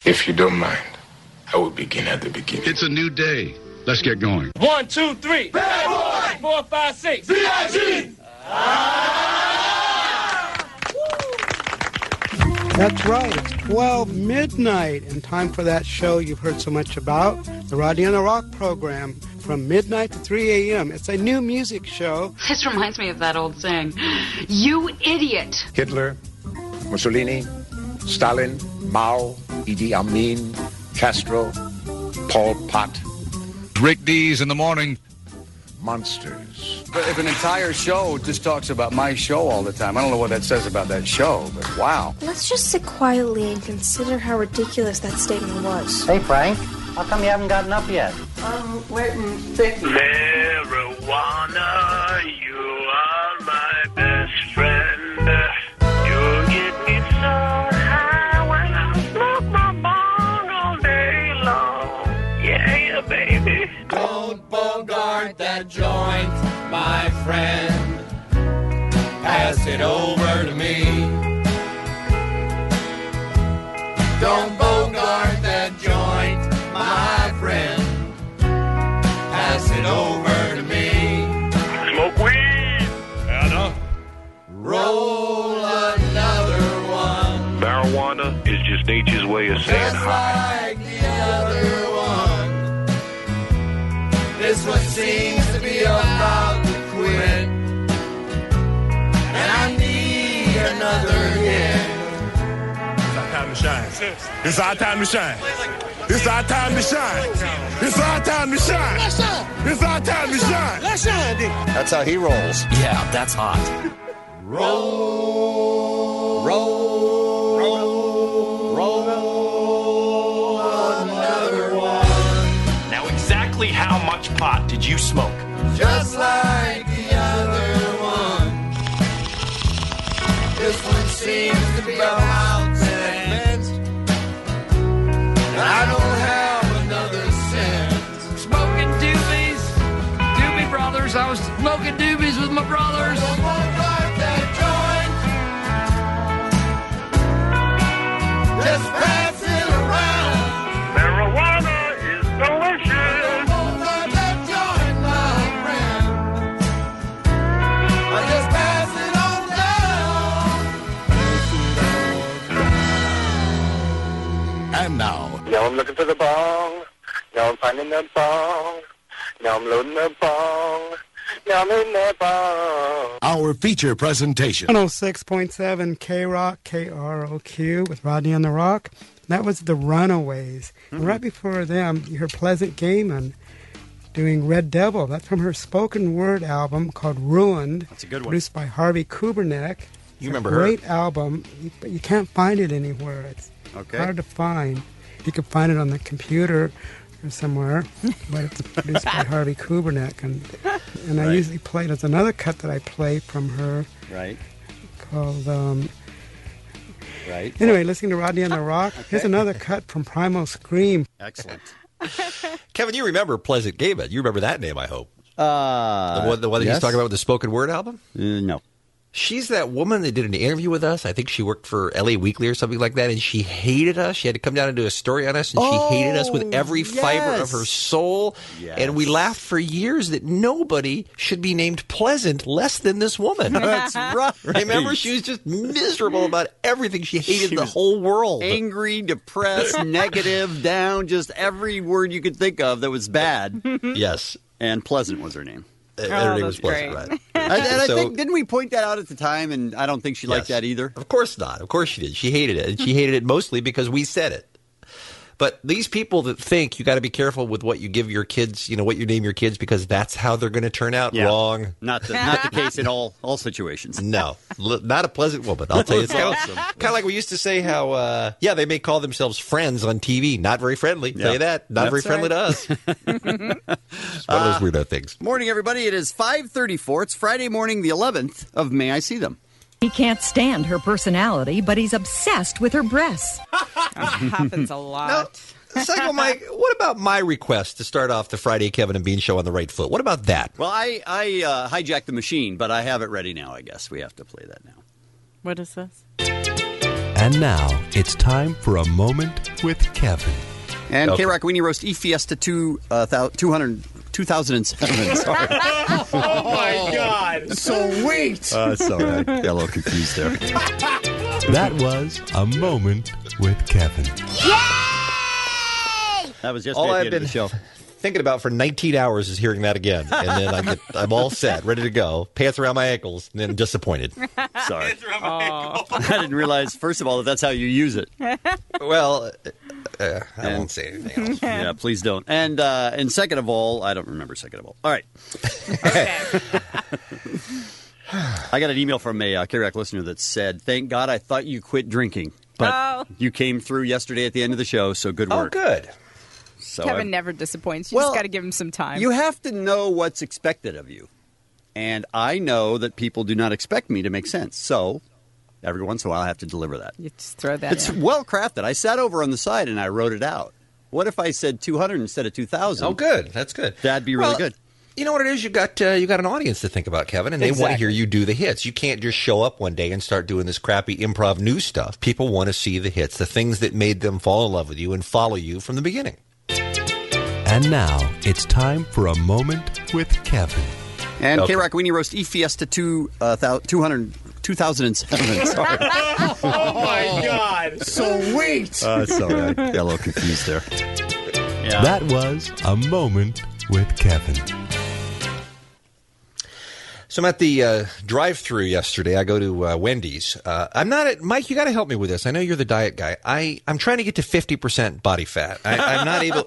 If you don't mind, I will begin at the beginning. It's a new day. Let's get going. 1, 2, 3. Bad boy! 4, 5, 6. B.I.G. That's right. It's 12 midnight, and time for that show you've heard so much about, the Rodney on the Rock program, from midnight to 3 a.m. It's a new music show. This reminds me of that old saying, "You idiot." Hitler, Mussolini, Stalin, Mao, Idi Amin, Castro, Pol Pot. Rick Dees in the morning. Monsters. But if an entire show just talks about my show all the time, I don't know what that says about that show, but wow. Let's just sit quietly and consider how ridiculous that statement was. Hey, Frank, how come you haven't gotten up yet? I'm waiting thinking. Marijuana, you are my best friend. You get me so high when I smoke my bong all day long. Yeah, baby. Don't bogart that joint, my friend. Pass it over to me. Don't bogart that joint, my friend. Pass it over to me. Smoke weed. Anna. Roll another one. Marijuana is just nature's way of saying just hi. Like the other one. This one seems to be about to quit. And I need another hit. It's our time to shine. It's our time to shine. It's our time to shine. It's our time to shine. Let's shine. It's our time to shine. Let's shine, Dick. That's how he rolls. Yeah, that's hot. Roll. Roll. Roll. Roll another one. Now, exactly how much pot did you smoke? Just like the other one. This one seems to be about cent. And I don't have another cent. Smoking doobies. Doobie Brothers. I was smoking doobies with my brothers. Don't bogart that joint. Just pass it around. Marijuana is delicious. Don't bogart that joint, my friend. I just pass it on down. And now, Now I'm looking for the bong. Now I'm finding the bong. Now I'm loading the bong. Now I'm in the bong. our feature presentation. 106.7 K-Rock, K-R-O-Q with Rodney on the Rock. That was the Runaways. And right before them, you heard Pleasant Gaiman doing Red Devil. That's from her spoken word album called Ruined. That's a good one. Produced by Harvey Kuberneck. You remember her? her? Great album, but you can't find it anywhere. It's hard to find. You can find it on the computer or somewhere, but it's produced by Harvey Kuberneck. And I usually play, there's another cut that I play from her. Right. Called, right. Anyway, listening to Rodney on the Rock. Here's another cut from Primal Scream. Excellent. Kevin, you remember Pleasant Gaiman. You remember that name, I hope. The one that yes. he's talking about with the spoken word album? No. She's that woman that did an interview with us. I think she worked for LA Weekly or something like that, and she hated us. She had to come down and do a story on us, and she hated us with every fiber of her soul. Yes. And we laughed for years that nobody should be named Pleasant less than this woman. That's right. Remember? She was just miserable about everything. She hated the whole world. Angry, depressed, negative, down, just every word you could think of that was bad. Yes. And Pleasant was her name. Her name was Pleasant, right? I think, didn't we point that out at the time? And I don't think she liked that either. Of course not. Of course she did. She hated it. And she hated it mostly because we said it. But these people that think you got to be careful with what you give your kids, what you name your kids, because that's how they're going to turn out. Wrong. Not the case in all situations. No. Not a pleasant woman. I'll tell you. It's kind of like we used to say how, they may call themselves friends on TV. Not very friendly. Tell you that. Not very friendly to us. Just one of those weirdo things. Morning, everybody. It is 5:34. It's Friday morning, the 11th of May I See Them. He can't stand her personality, but he's obsessed with her breasts. Happens a lot. Now, Psycho Mike, what about my request to start off the Friday Kevin and Bean show on the right foot? What about that? Well, I hijacked the machine, but I have it ready now, I guess. We have to play that now. What is this? And now it's time for a moment with Kevin. And K-Rock Weenie Roast E-Fiesta 2007. Sorry. Oh, my God. Sweet. Sorry. I got a little confused there. That was a moment with Kevin. That was yesterday All at I've the end of been the show. thinking about for 19 hours is hearing that again. And then I'm all set, ready to go. Pants around my ankles, and then disappointed. Sorry. I didn't realize, first of all, that that's how you use it. Well, I won't say anything else. Yeah, please don't. And second of all, I don't remember second of all. All right. I got an email from a K-Rock listener that said, thank God I thought you quit drinking. But you came through yesterday at the end of the show, so good work. Oh, good. So Kevin never disappoints. You just got to give him some time. You have to know what's expected of you. And I know that people do not expect me to make sense. So every once in a while I have to deliver that. You just throw that It's in. well crafted. I sat over on the side and I wrote it out. What if I said 200 instead of 2,000? Oh, good. That's good. That'd be really good. You know what it is? You got an audience to think about, Kevin, and they want to hear you do the hits. You can't just show up one day and start doing this crappy improv news stuff. People want to see the hits, the things that made them fall in love with you and follow you from the beginning. And now it's time for a moment with Kevin. And K-Rock Weenie Roast E-Fiesta 2007. Sorry. Oh, my God. Sweet. Sorry. I got a little confused there. Yeah. That was a moment with Kevin. So I'm at the drive-thru yesterday. I go to Wendy's. I'm not at Mike. You got to help me with this. I know you're the diet guy. I'm trying to get to 50% body fat. I'm not able.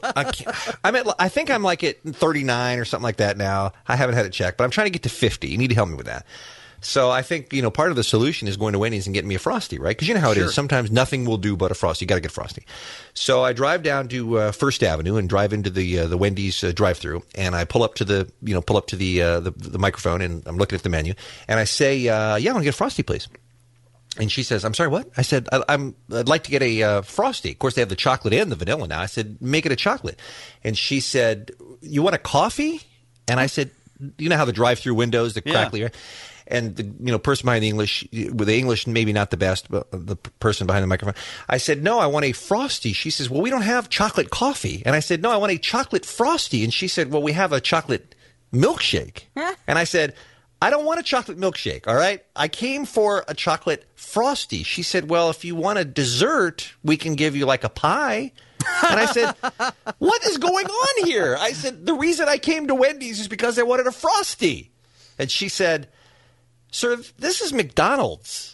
I think I'm like at 39 or something like that now. I haven't had it checked, but I'm trying to get to 50. You need to help me with that. So I think part of the solution is going to Wendy's and getting me a Frosty, right? Because you know how it is. Sometimes nothing will do but a Frosty. You got to get a Frosty. So I drive down to First Avenue and drive into the Wendy's drive-through, and I pull up to the microphone, and I'm looking at the menu, and I say, "Yeah, I want to get a Frosty, please." And she says, "I'm sorry, what?" I said, I'd like to get a Frosty. Of course, they have the chocolate and the vanilla now. I said, "Make it a chocolate." And she said, "You want a coffee?" And I said, "You know how the drive-through windows, the crackly." Right? And the person behind the English maybe not the best, but the person behind the microphone. I said, "No, I want a Frosty." She says, "Well, we don't have chocolate coffee." And I said, "No, I want a chocolate Frosty." And she said, "Well, we have a chocolate milkshake." And I said, "I don't want a chocolate milkshake, all right? I came for a chocolate Frosty." She said, "Well, if you want a dessert, we can give you like a pie." And I said, "What is going on here?" I said, "The reason I came to Wendy's is because I wanted a Frosty." And she said, "Sir, this is McDonald's."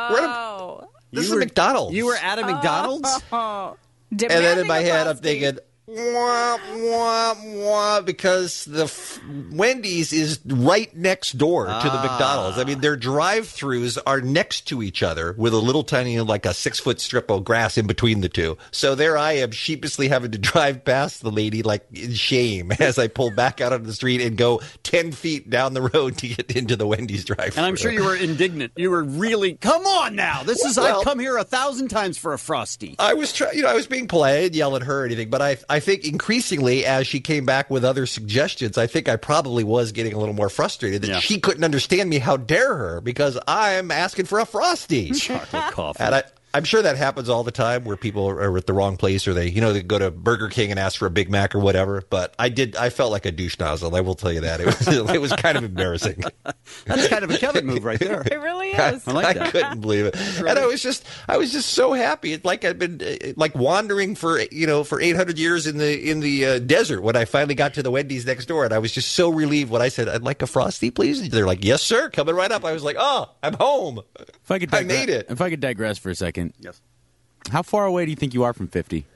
Oh. This is McDonald's. You were at a McDonald's? Oh. And then in my head, I'm thinking, wah, wah, wah, because the Wendy's is right next door to the McDonald's. I mean, their drive-thrus are next to each other with a little tiny, like a 6-foot strip of grass in between the two. So there I am sheepishly having to drive past the lady like in shame as I pull back out onto the street and go 10 feet down the road to get into the Wendy's drive-thru. And I'm sure you were indignant. You were really, come on now. I've come here 1,000 times for a Frosty. I was I was being polite. I didn't yell at her or anything, but I think increasingly as she came back with other suggestions, I think I probably was getting a little more frustrated that she couldn't understand me. How dare her? Because I'm asking for a Frosty. Chocolate coffee. And I'm sure that happens all the time where people are at the wrong place or they go to Burger King and ask for a Big Mac or whatever. But I felt like a douche nozzle. I will tell you that. It was kind of embarrassing. That's kind of a Kevin move right there. It really is. I like that. I couldn't believe it. Right. And I was just so happy. It's like I'd been like wandering for 800 years in the desert when I finally got to the Wendy's next door. And I was just so relieved when I said, "I'd like a Frosty, please." They're like, "Yes, sir." Coming right up. I was like, "Oh, I'm home. I made it." If I could digress for a second. Yes. How far away do you think you are from 50?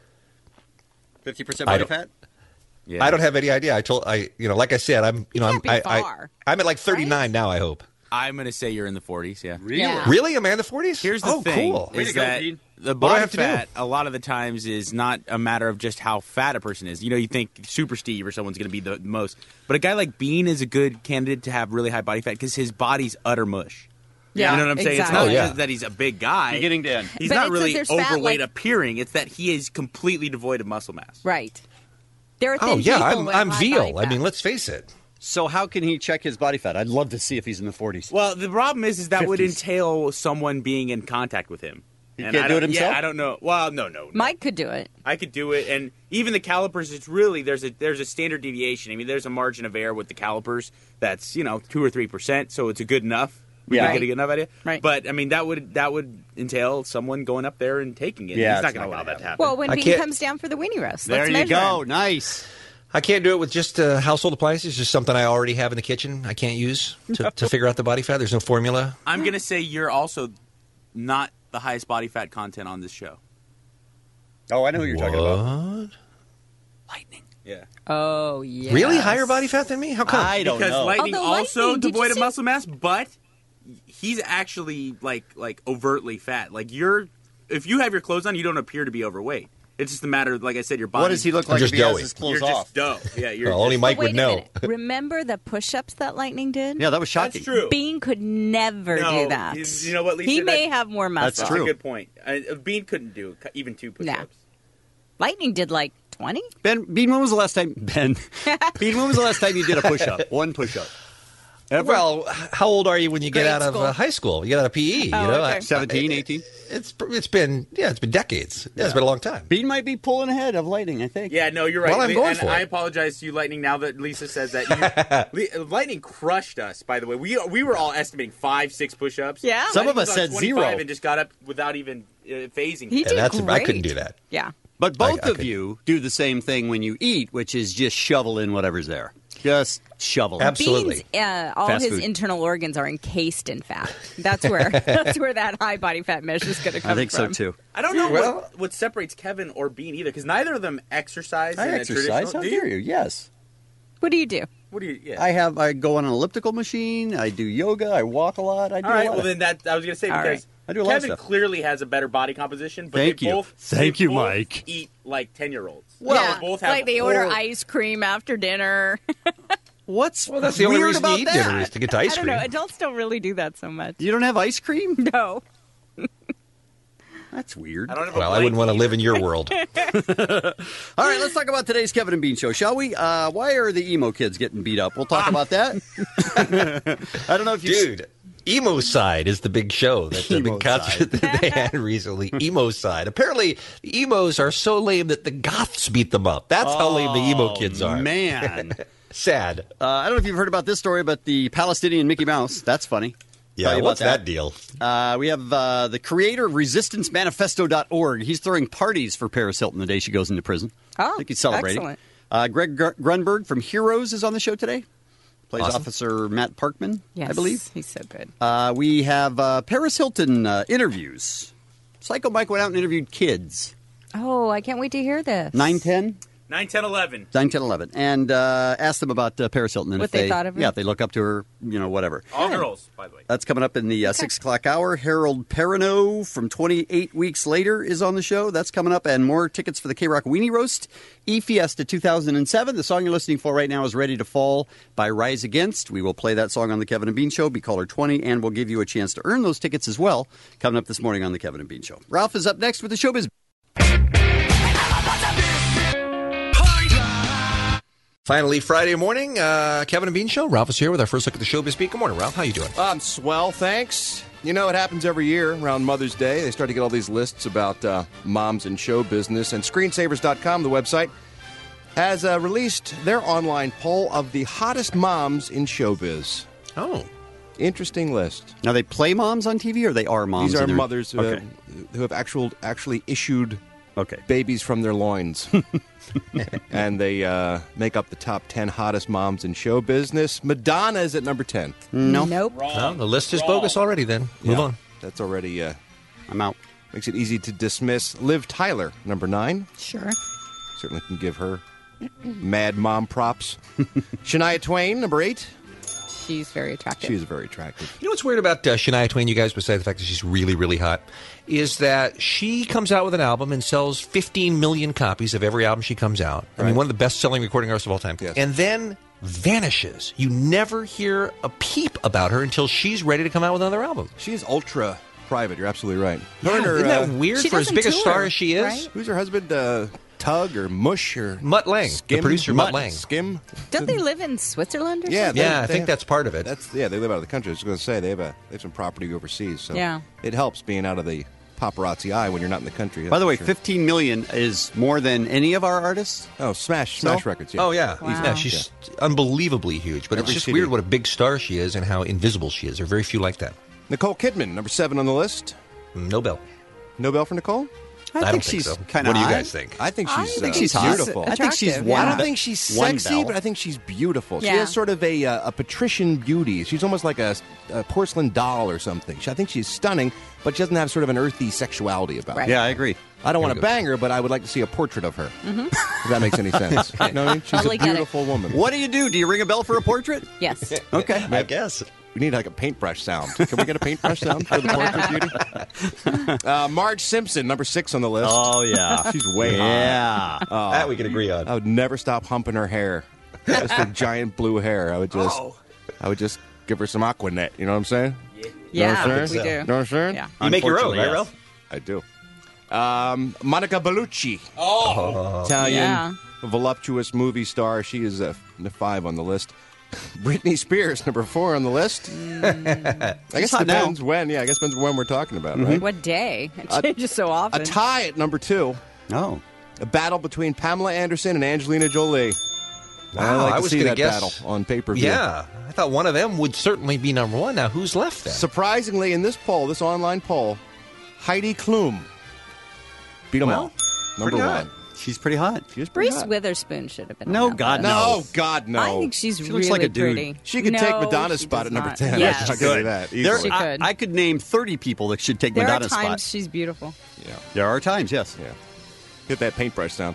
50% body fat? Yeah. I don't have any idea. Like I said, I'm at like 39 now, I hope. I'm going to say you're in the 40s, yeah. Really? Yeah. Really? Am I in the 40s? Here's the thing. Cool. Is that the body fat, a lot of the times, is not a matter of just how fat a person is. You think Super Steve or someone's going to be the most. But a guy like Bean is a good candidate to have really high body fat because his body's utter mush. Yeah, you know what I'm saying? exactly. It's not just that he's a big guy. Beginning to end. He's But not it really says there's fat, overweight like- appearing. It's that he is completely devoid of muscle mass. Right. There are Oh, thin yeah. people with I'm high veal. body fat. I mean, let's face it. So how can he check his body fat? I'd love to see if he's in the 40s. Well, the problem is that would 50s. entail someone being in contact with him. And can't I do don't- it himself? Yeah, I don't know. Well, no. Mike could do it. I could do it, and even the calipers. It's really there's a standard deviation. I mean, there's a margin of error with the calipers that's 2 or 3%, so it's a good enough. We Yeah. can get a good enough idea. Right. But I mean, that would entail someone going up there and taking it. Yeah, He's not it's going to not allow gonna that to happen. Well, when I Bean can't- comes down for the weenie roast, There let's you measure go. him. Nice. I can't do it with just household appliances, just something I already have in the kitchen I can't use to figure out the body fat. There's no formula. I'm going to say you're also not the highest body fat content on this show. Oh, I know who you're talking about. Yeah. Oh, yeah. Really? Higher body fat than me? How come? I don't Because know. Lightning Although also Lightning, did you devoid of say- muscle mass, but he's actually like overtly fat. Like if you have your clothes on, you don't appear to be overweight. It's just a matter of, like I said, your body. What does he look I'm like just if he has doughy. his clothes You're off? just dough. Yeah, you're Well, only just- Mike Wait would a know. minute. Remember the push-ups that Lightning did? Yeah, that was shocking. That's true. Bean could never No, do that. you know what, Lisa? He may That- have more muscle. That's true. a good point. Bean couldn't do even 2 push-ups. Lightning did like 20? Bean, when was the last time Bean, when was the last time you did a push-up? One push-up. Ever? Well, how old are you when you get Grade out of school. high school? You get out of PE. Oh, you know, okay. 17, 18? It's been decades. Yeah, it's been a long time. Bean might be pulling ahead of Lightning, I think. Yeah, no, you're right. Well, I'm going and for it. I apologize to you, Lightning, now that Lisa says that. Lightning crushed us, by the way. We were all estimating 5-6 push-ups. Yeah. Some Lightning of us was on said 25 zero. and just got up without even phasing. He it. did I great. couldn't do that. Yeah. But both I of could- you do the same thing when you eat, which is just shovel in whatever's there. Just shovel. Absolutely. Bean's, all Fast his food. internal organs are encased in fat. That's where that high body fat measure is going to come I think from. so, too. I don't know Well- what separates Kevin or Bean either, because neither of them exercise. I in a exercise. How traditional- dare you? Yes. What do you do? What do you? Yeah. I go on an elliptical machine. I do yoga. I walk a lot. I do All right. a lot. Well, then I was going to say All because I do a lot of Kevin stuff. clearly has a better body composition, but Thank they you. both Thank they you, both Mike. Eat like 10-year-olds. Well, they both have like they order horrible- ice cream after dinner. What's Well, that's the only weird reason about you eat that? dinner is to get to I ice don't cream. know. Adults don't really do that so much. You don't have ice cream? No. That's weird. I don't have a Well, I wouldn't want to blanket. live in your world. All right, let's talk about today's Kevin and Bean show, shall we? Why are the emo kids getting beat up? We'll talk about that. I don't know if you... Dude, Emo Side is the big show, that the Emo big concert that they had recently. Emo Side. Apparently, the emos are so lame that the goths beat them up. That's how lame the emo kids are. Man. Sad. I don't know if you've heard about this story, but the Palestinian Mickey Mouse, that's funny. Tell Yeah, you what's about that deal? We have the creator of ResistanceManifesto.org. He's throwing parties for Paris Hilton the day she goes into prison. Oh, I think he's celebrating. excellent. Greg Grunberg from Heroes is on the show today. Plays Awesome. Officer Matt Parkman, Yes, I believe. he's so good. We have Paris Hilton interviews. Psycho Mike went out and interviewed kids. Oh, I can't wait to hear this. 9, 10? 9, 10, 11. 9, 10, 11. And asked them about Paris Hilton. And What if they thought of her? Yeah, if they look up to her, whatever. All girls, by the way. That's coming up in the 6 o'clock hour. Harold Perrineau from 28 Weeks Later is on the show. That's coming up. And more tickets for the K-Rock Weenie Roast. E-Fiesta 2007. The song you're listening for right now is Ready to Fall by Rise Against. We will play that song on the Kevin and Bean Show. Be caller 20, and we'll give you a chance to earn those tickets as well coming up this morning on the Kevin and Bean Show. Ralph is up next with the Showbiz. Finally, Friday morning, Kevin and Bean Show. Ralph is here with our first look at the showbiz beat. Good morning, Ralph. How you doing? I'm swell, thanks. You know, it happens every year around Mother's Day. They start to get all these lists about moms in show business. And Screensavers.com, the website, has released their online poll of the hottest moms in showbiz. Oh. Interesting list. Now, they play moms on TV, or they are moms? These are in their- mothers who Okay. have actually issued Okay. babies from their loins. And they make up the top 10 hottest moms in show business. Madonna is at number 10. No. Nope. Well, the list is bogus already then. Move Yeah, on. That's already... I'm out. Makes it easy to dismiss. Liv Tyler, number 9. Sure. Certainly can give her mad mom props. Shania Twain, number 8. She's very attractive. She's very attractive. You know what's weird about Shania Twain, you guys, besides the fact that she's really, really hot, is that she comes out with an album and sells 15 million copies of every album she comes out. I mean, one of the best-selling recording artists of all time. Yes. And then vanishes. You never hear a peep about her until she's ready to come out with another album. She is ultra private. You're absolutely right. Yeah, Her and her, isn't that weird She for as doesn't big a tour, star as she is? right? Who's her husband? Tug or Mush or Mutt Lang, Skim? the producer Mutt Lang. Skim? Don't they live in Switzerland or Yeah, something? Yeah, I they think have- that's part of it. They live out of the country. I was going to say they have some property overseas, so Yeah. it helps being out of the paparazzi eye when you're not in the country. By the way, for sure. 15 million is more than any of our artists. Oh, Smash Records. Yeah. Oh, yeah. Wow. Yeah, she's unbelievably huge. But Every it's just CD. weird what a big star she is and how invisible she is. There are very few like that. Nicole Kidman, number 7 on the list. Nobel. Nobel for Nicole? I don't think think she's so. kind of What do you guys think? I think she's, she's hot. beautiful. I think she's Attractive, one. I don't think she's sexy, but I think she's beautiful. She Yeah. has sort of a patrician beauty. She's almost like a porcelain doll or something. I think she's stunning, but she doesn't have sort of an earthy sexuality about her. Yeah, I agree. I don't want to bang her, but I would like to see a portrait of her. If that makes any sense. You know what I mean? She's Totally a get it. beautiful woman. What do? Do you ring a bell for a portrait? Yes. Okay. I guess. We need like a paintbrush sound. Can we get a paintbrush sound for the portrait beauty? Marge Simpson, number 6 on the list. Oh, yeah. She's way Yeah. hot. Oh, That we can agree on. I would never stop humping her hair. Just her giant blue hair. I would just give her some Aquanet. You know what I'm saying? Yeah, know what I'm we saying? do. You know what I'm saying? Yeah. You make your own, Unfortunately, right, yes. Ralph? I do. Monica Bellucci. Italian, Yeah. voluptuous movie star. She is a 5 on the list. Britney Spears, number 4 on the list. I guess hot it now. depends when. Yeah, I guess it depends when we're talking about, right? What day? It changes so often. A tie at number 2. Oh. A battle between Pamela Anderson and Angelina Jolie. I Wow, like I to was see gonna that guess- battle on pay-per-view. Yeah. I thought one of them would certainly be number 1. Now, who's left then? Surprisingly, in this poll, this online poll, Heidi Klum beat them all. Number pretty 1. hot. She's pretty hot. She's pretty Reese hot. Witherspoon should have been. No, on that God, list. No, God, no. I think she's She really looks like a dude. pretty. She could No, take Madonna's she spot does at number not. 10. Yes. I'll give you that. There, easily. She could. I could name 30 people that should take There are Madonna's times spot. she's beautiful. There are times, yes. Yeah. Hit that paintbrush sound.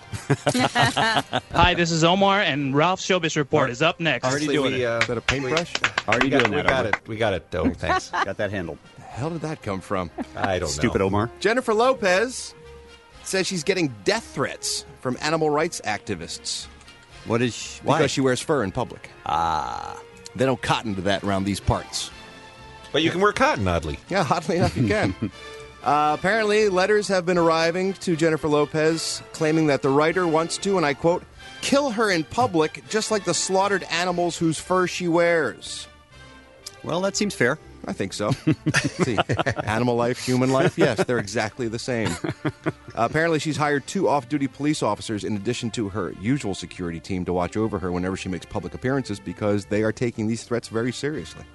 Hi, this is Omar, and Ralph's Showbiz Report is up next. Already doing it. Is that a paintbrush? Already doing that. We got Omar. it. We got it, though. Thanks. Got that handled. The hell did that come from? I don't know. Stupid Omar. Jennifer Lopez says she's getting death threats from animal rights activists What is she? Why? because she wears fur in public. They don't cotton to that around these parts. But you can wear cotton, oddly. Yeah, oddly enough, you can. Apparently, letters have been arriving to Jennifer Lopez claiming that the writer wants to, and I quote, kill her in public just like the slaughtered animals whose fur she wears. Well, that seems fair. I think so. See, animal life, human life, yes, they're exactly the same. Apparently, she's hired 2 off-duty police officers in addition to her usual security team to watch over her whenever she makes public appearances because they are taking these threats very seriously.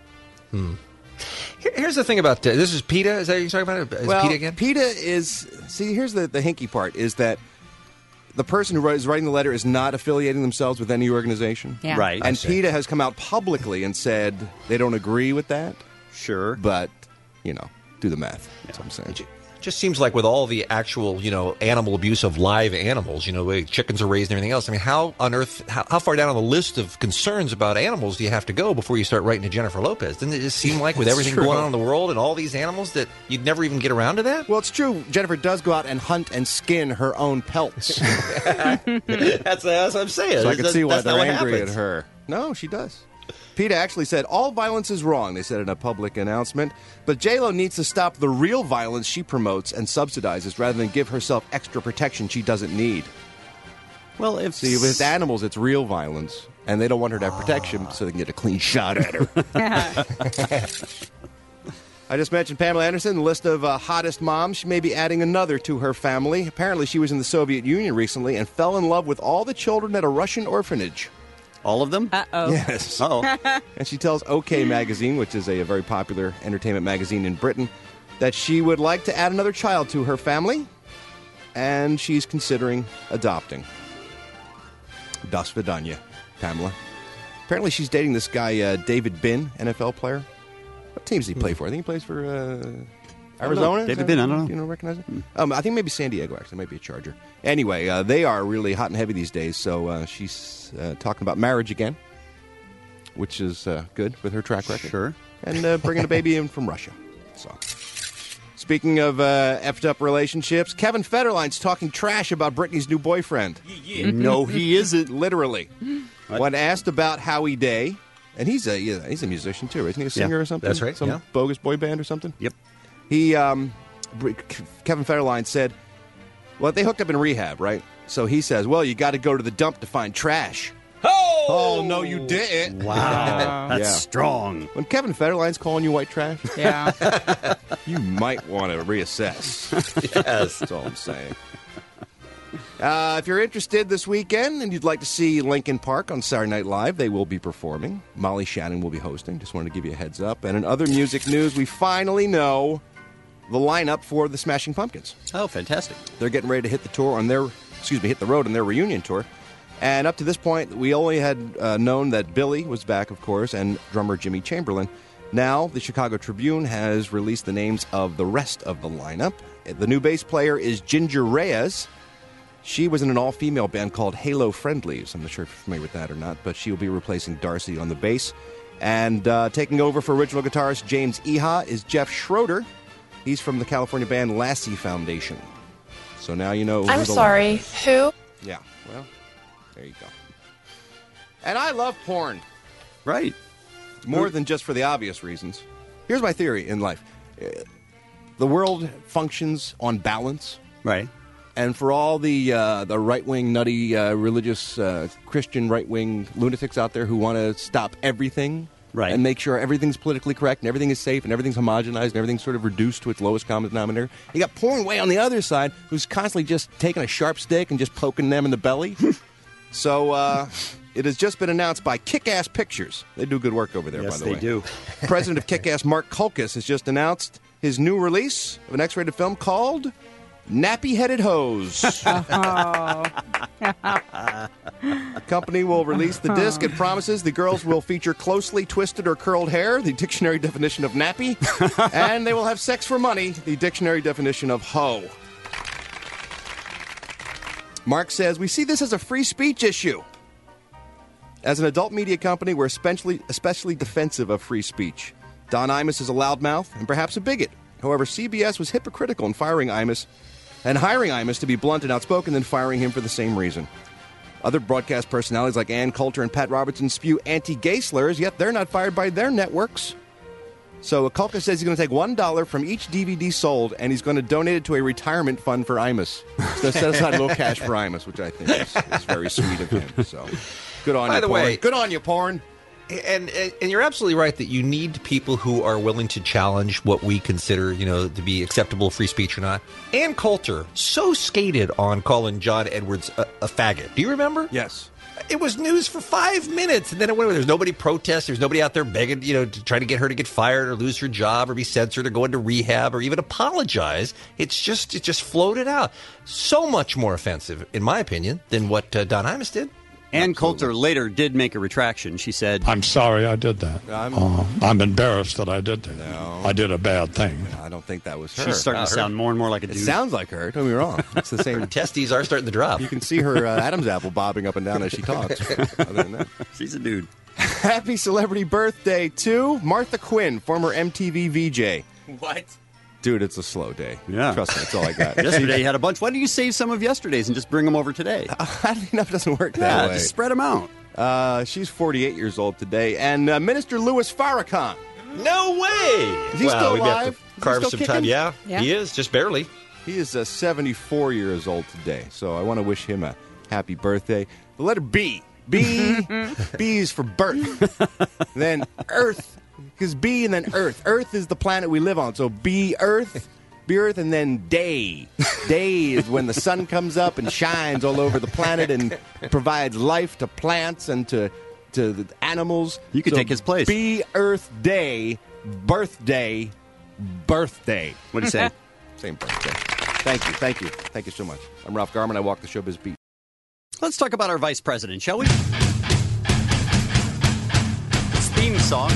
Here's the thing about this is PETA. Is that what you're talking about? Is Well, PETA again? PETA is... See, here's the hinky part, is that the person who is writing the letter is not affiliating themselves with any organization. Yeah. Right. And PETA has come out publicly and said they don't agree with that, Sure. but, you know, do the math. That's what I'm saying. It just seems like with all the actual, animal abuse of live animals, the way chickens are raised and everything else. I mean, how on earth, how far down on the list of concerns about animals do you have to go before you start writing to Jennifer Lopez? Doesn't it just seem like with everything true. going on in the world and all these animals that you'd never even get around to that? Well, it's true. Jennifer does go out and hunt and skin her own pelts. That's what I'm saying. So I can see why That's not they're what angry happens. at her. No, she does. PETA actually said all violence is wrong, they said in a public announcement. But J-Lo needs to stop the real violence she promotes and subsidizes rather than give herself extra protection she doesn't need. Well, if See, with animals, it's real violence. And they don't want her to have protection so they can get a clean shot at her. I just mentioned Pamela Anderson, the list of hottest moms. She may be adding another to her family. Apparently, she was in the Soviet Union recently and fell in love with all the children at a Russian orphanage. all of them? Uh-oh. Yes. Uh-oh. And she tells OK Magazine, which is a very popular entertainment magazine in Britain, that she would like to add another child to her family, and she's considering adopting. Das Vidanya, Pamela. Apparently she's dating this guy, David Bin, NFL player. What team does he play for? I think he plays for Arizona. David Bin, I don't know. You don't recognize him? I think maybe San Diego, actually. Maybe a Charger. Anyway, they are really hot and heavy these days, so she's talking about marriage again, which is good with her track record. Sure. And bringing a baby in from Russia. So, speaking of effed up relationships, Kevin Federline's talking trash about Britney's new boyfriend. No, he isn't. Literally. When asked about Howie Day, and he's a musician too, isn't he? A singer or something? that's right, Some yeah. bogus boy band or something? Yep. He, Kevin Federline said, well, they hooked up in rehab, right? So he says, well, you got to go to the dump to find trash. Oh, no, you didn't. Wow. That's strong. When Kevin Federline's calling you white trash, Yeah. you might want to reassess. Yes. That's all I'm saying. If you're interested this weekend and you'd like to see Linkin Park on Saturday Night Live, they will be performing. Molly Shannon will be hosting. Just wanted to give you a heads up. And in other music news, we finally know the lineup for the Smashing Pumpkins. Oh, fantastic. They're getting ready to hit the road on their reunion tour. And up to this point, we only had known that Billy was back, of course, and drummer Jimmy Chamberlain. Now, the Chicago Tribune has released the names of the rest of the lineup. The new bass player is Ginger Reyes. She was in an all-female band called Halo Friendlies. I'm not sure if you're familiar with that or not, but she will be replacing Darcy on the bass. And taking over for original guitarist James Iha is Jeff Schroeder. He's from the California band Lassie Foundation. So now you know who I'm sorry, who? Yeah, well, there you go. And I love porn. Right. More than just for the obvious reasons. Here's my theory in life. The world functions on balance. Right. And for all the right-wing, nutty, religious, Christian right-wing lunatics out there who want to stop everything and make sure everything's politically correct and everything is safe and everything's homogenized and everything's sort of reduced to its lowest common denominator, you got porn way on the other side who's constantly just taking a sharp stick and just poking them in the belly. So it has just been announced by Kick-Ass Pictures. They do good work over there, by the way. Yes, they do. President of Kick-Ass, Mark Kulkis, has just announced his new release of an X-rated film called Nappy-Headed Hose. The company will release the disc and promises the girls will feature closely twisted or curled hair, the dictionary definition of nappy, and they will have sex for money, the dictionary definition of hoe. Mark says, we see this as a free speech issue. As an adult media company, we're especially defensive of free speech. Don Imus is a loudmouth and perhaps a bigot. However, CBS was hypocritical in firing Imus and hiring Imus to be blunt and outspoken, then firing him for the same reason. Other broadcast personalities like Ann Coulter and Pat Robertson spew anti-gay slurs, yet they're not fired by their networks. So Kulka says he's going to take $1 from each DVD sold, and he's going to donate it to a retirement fund for Imus. So set aside a little cash for Imus, which I think is very sweet of him. So good on you, By the porn. way, Good on you, porn. And you're absolutely right that you need people who are willing to challenge what we consider, to be acceptable free speech or not. Ann Coulter so skated on calling John Edwards a faggot. Do you remember? Yes. It was news for 5 minutes, and then it went away. There's nobody protest. There's nobody out there begging, to try to get her to get fired or lose her job or be censored or go into rehab or even apologize. It just floated out. So much more offensive, in my opinion, than what Don Imus did. Ann Coulter later did make a retraction. She said, I'm sorry I did that. I'm embarrassed that I did that. No. I did a bad thing. I don't think that was her. She's starting to sound more and more like a dude. It sounds like her. Don't get me wrong. It's the same. Her testes are starting to drop. You can see her Adam's apple bobbing up and down as she talks. Other than that, she's a dude. Happy celebrity birthday to Martha Quinn, former MTV VJ. What? Dude, it's a slow day. Yeah. Trust me, that's all I got. Yesterday you had a bunch. Why don't you save some of yesterday's and just bring them over today? I don't know if it doesn't work that way. Just spread them out. She's 48 years old today. And Minister Louis Farrakhan. No way! Is he still we alive? have to carve some time. Yeah, he is, just barely. He is 74 years old today. So I want to wish him a happy birthday. The letter B. B is for birth. Then Earth. Because B and then Earth. Earth is the planet we live on. So B Earth, and then day. Day is when the sun comes up and shines all over the planet and provides life to plants and to the animals. You could take his place. B Earth Day, birthday. What do you say? Same birthday. Thank you so much. I'm Ralph Garman. I walk the showbiz beat. Let's talk about our vice president, shall we? His theme song.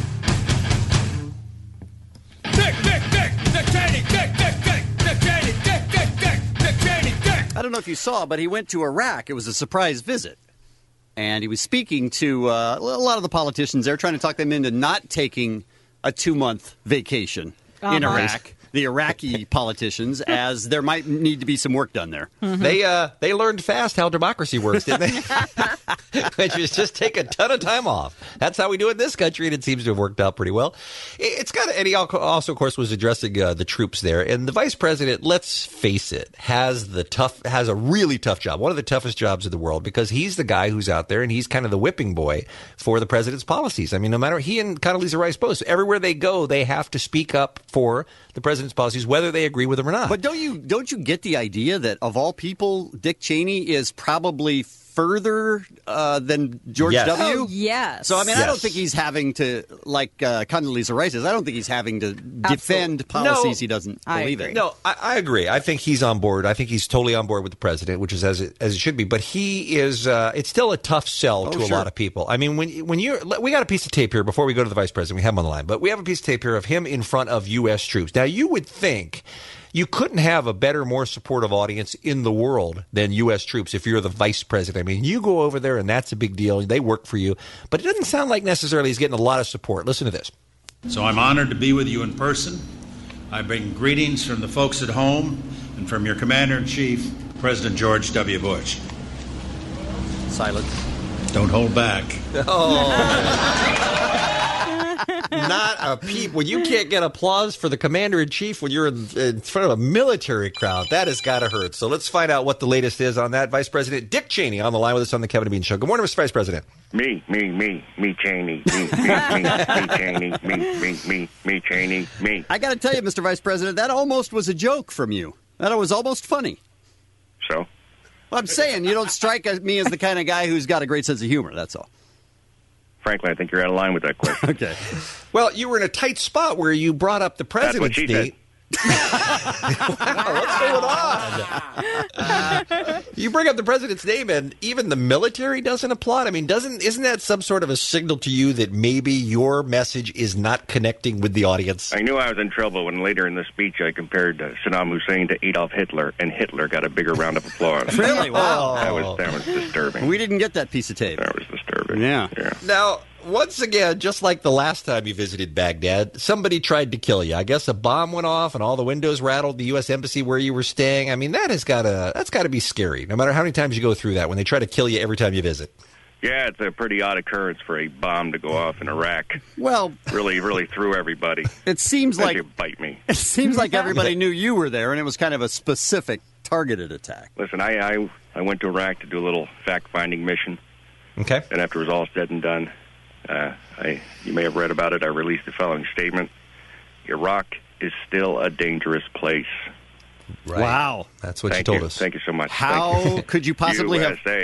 I don't know if you saw, but he went to Iraq. It was a surprise visit. And he was speaking to a lot of the politicians there, trying to talk them into not taking a 2-month vacation in Iraq. the Iraqi politicians, as there might need to be some work done there. They learned fast how democracy works, didn't they? Which is just take a ton of time off. That's how we do it in this country, and it seems to have worked out pretty well. It's got, and he also, of course, was addressing the troops there. And the vice president, let's face it, has a really tough job, one of the toughest jobs in the world, because he's the guy who's out there, and he's kind of the whipping boy for the president's policies. I mean, no matter, he and Condoleezza Rice both, everywhere they go, they have to speak up for the president's policies, whether they agree with them or not. But don't you get the idea that of all people, Dick Cheney is probably further than George W? Oh, yes. So, I mean, I don't think he's having to, like Condoleezza Rice is, I don't think he's having to defend policies he doesn't believe in. No, I agree. I think he's on board. I think he's totally on board with the president, which is as it should be. But he is, it's still a tough sell to a lot of people. I mean, when we got a piece of tape here before we go to the vice president. We have him on the line. But we have a piece of tape here of him in front of U.S. troops. Now, you would think you couldn't have a better, more supportive audience in the world than U.S. troops if you're the vice president. I mean, you go over there, and that's a big deal. They work for you. But it doesn't sound like necessarily he's getting a lot of support. Listen to this. So I'm honored to be with you in person. I bring greetings from the folks at home and from your Commander-in-Chief, President George W. Bush. Silence. Don't hold back. Not a peep. When you can't get applause for the commander-in-chief when you're in front of a military crowd, that has got to hurt. So let's find out what the latest is on that. Vice President Dick Cheney on the line with us on the Kevin and Bean Show. Good morning, Mr. Vice President. Me, Cheney. Me, Cheney. Me, Cheney. Me. I got to tell you, Mr. Vice President, that almost was a joke from you. That was almost funny. So? Well, I'm saying you don't strike me as the kind of guy who's got a great sense of humor, that's all. Frankly, I think you're out of line with that question. Okay. Well, you were in a tight spot where you brought up the president's name. Wow, what's going on? You bring up the president's name, and even the military doesn't applaud. I mean, isn't that some sort of a signal to you that maybe your message is not connecting with the audience? I knew I was in trouble when later in the speech I compared Saddam Hussein to Adolf Hitler, and Hitler got a bigger round of applause. Really? Wow. That was disturbing. We didn't get that piece of tape. That was disturbing. Yeah. Now, once again, just like the last time you visited Baghdad, somebody tried to kill you. I guess a bomb went off and all the windows rattled the U.S. Embassy where you were staying. I mean, that's got to be scary, no matter how many times you go through that, when they try to kill you every time you visit. Yeah, it's a pretty odd occurrence for a bomb to go off in Iraq. Well, really threw everybody. It seems like you bite me. It seems like everybody knew you were there, and it was kind of a specific targeted attack. Listen, I went to Iraq to do a little fact-finding mission. Okay. And after it was all said and done, you may have read about it. I released the following statement: Iraq is still a dangerous place. Right. Wow, that's what you told us. Thank you so much. How could you possibly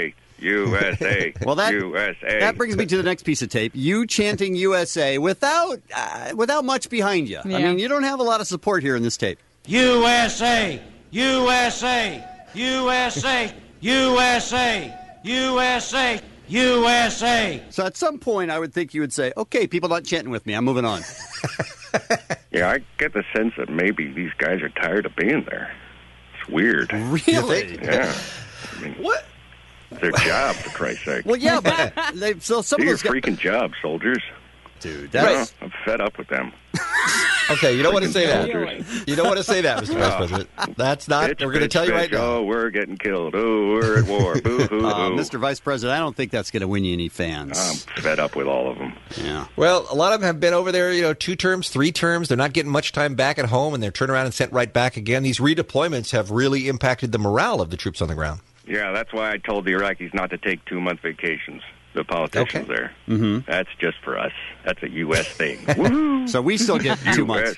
USA. Well, USA. That brings me to the next piece of tape. You chanting USA without much behind you. Yeah. I mean, you don't have a lot of support here in this tape. USA, USA, USA, USA, USA, USA. So at some point, I would think you would say, okay, people not chanting with me. I'm moving on. Yeah, I get the sense that maybe these guys are tired of being there. It's weird. Really? Yeah. I mean, what? It's their job, for Christ's sake. Well, yeah, but some do of your those freaking job, soldiers. Dude, that's... I'm fed up with them. Okay, you don't want to say that. You don't want to say that, Mr. Vice President. That's not. We're going to tell you right now. Oh, we're getting killed. Oh, we're at war. Boo-hoo. Mr. Vice President, I don't think that's going to win you any fans. I'm fed up with all of them. Yeah. Well, a lot of them have been over there, 2 terms, 3 terms. They're not getting much time back at home, and they're turned around and sent right back again. These redeployments have really impacted the morale of the troops on the ground. Yeah, that's why I told the Iraqis not to take 2-month vacations. The politicians there. Mm-hmm. That's just for us. That's a U.S. thing. Woo-hoo. So we still get 2 months.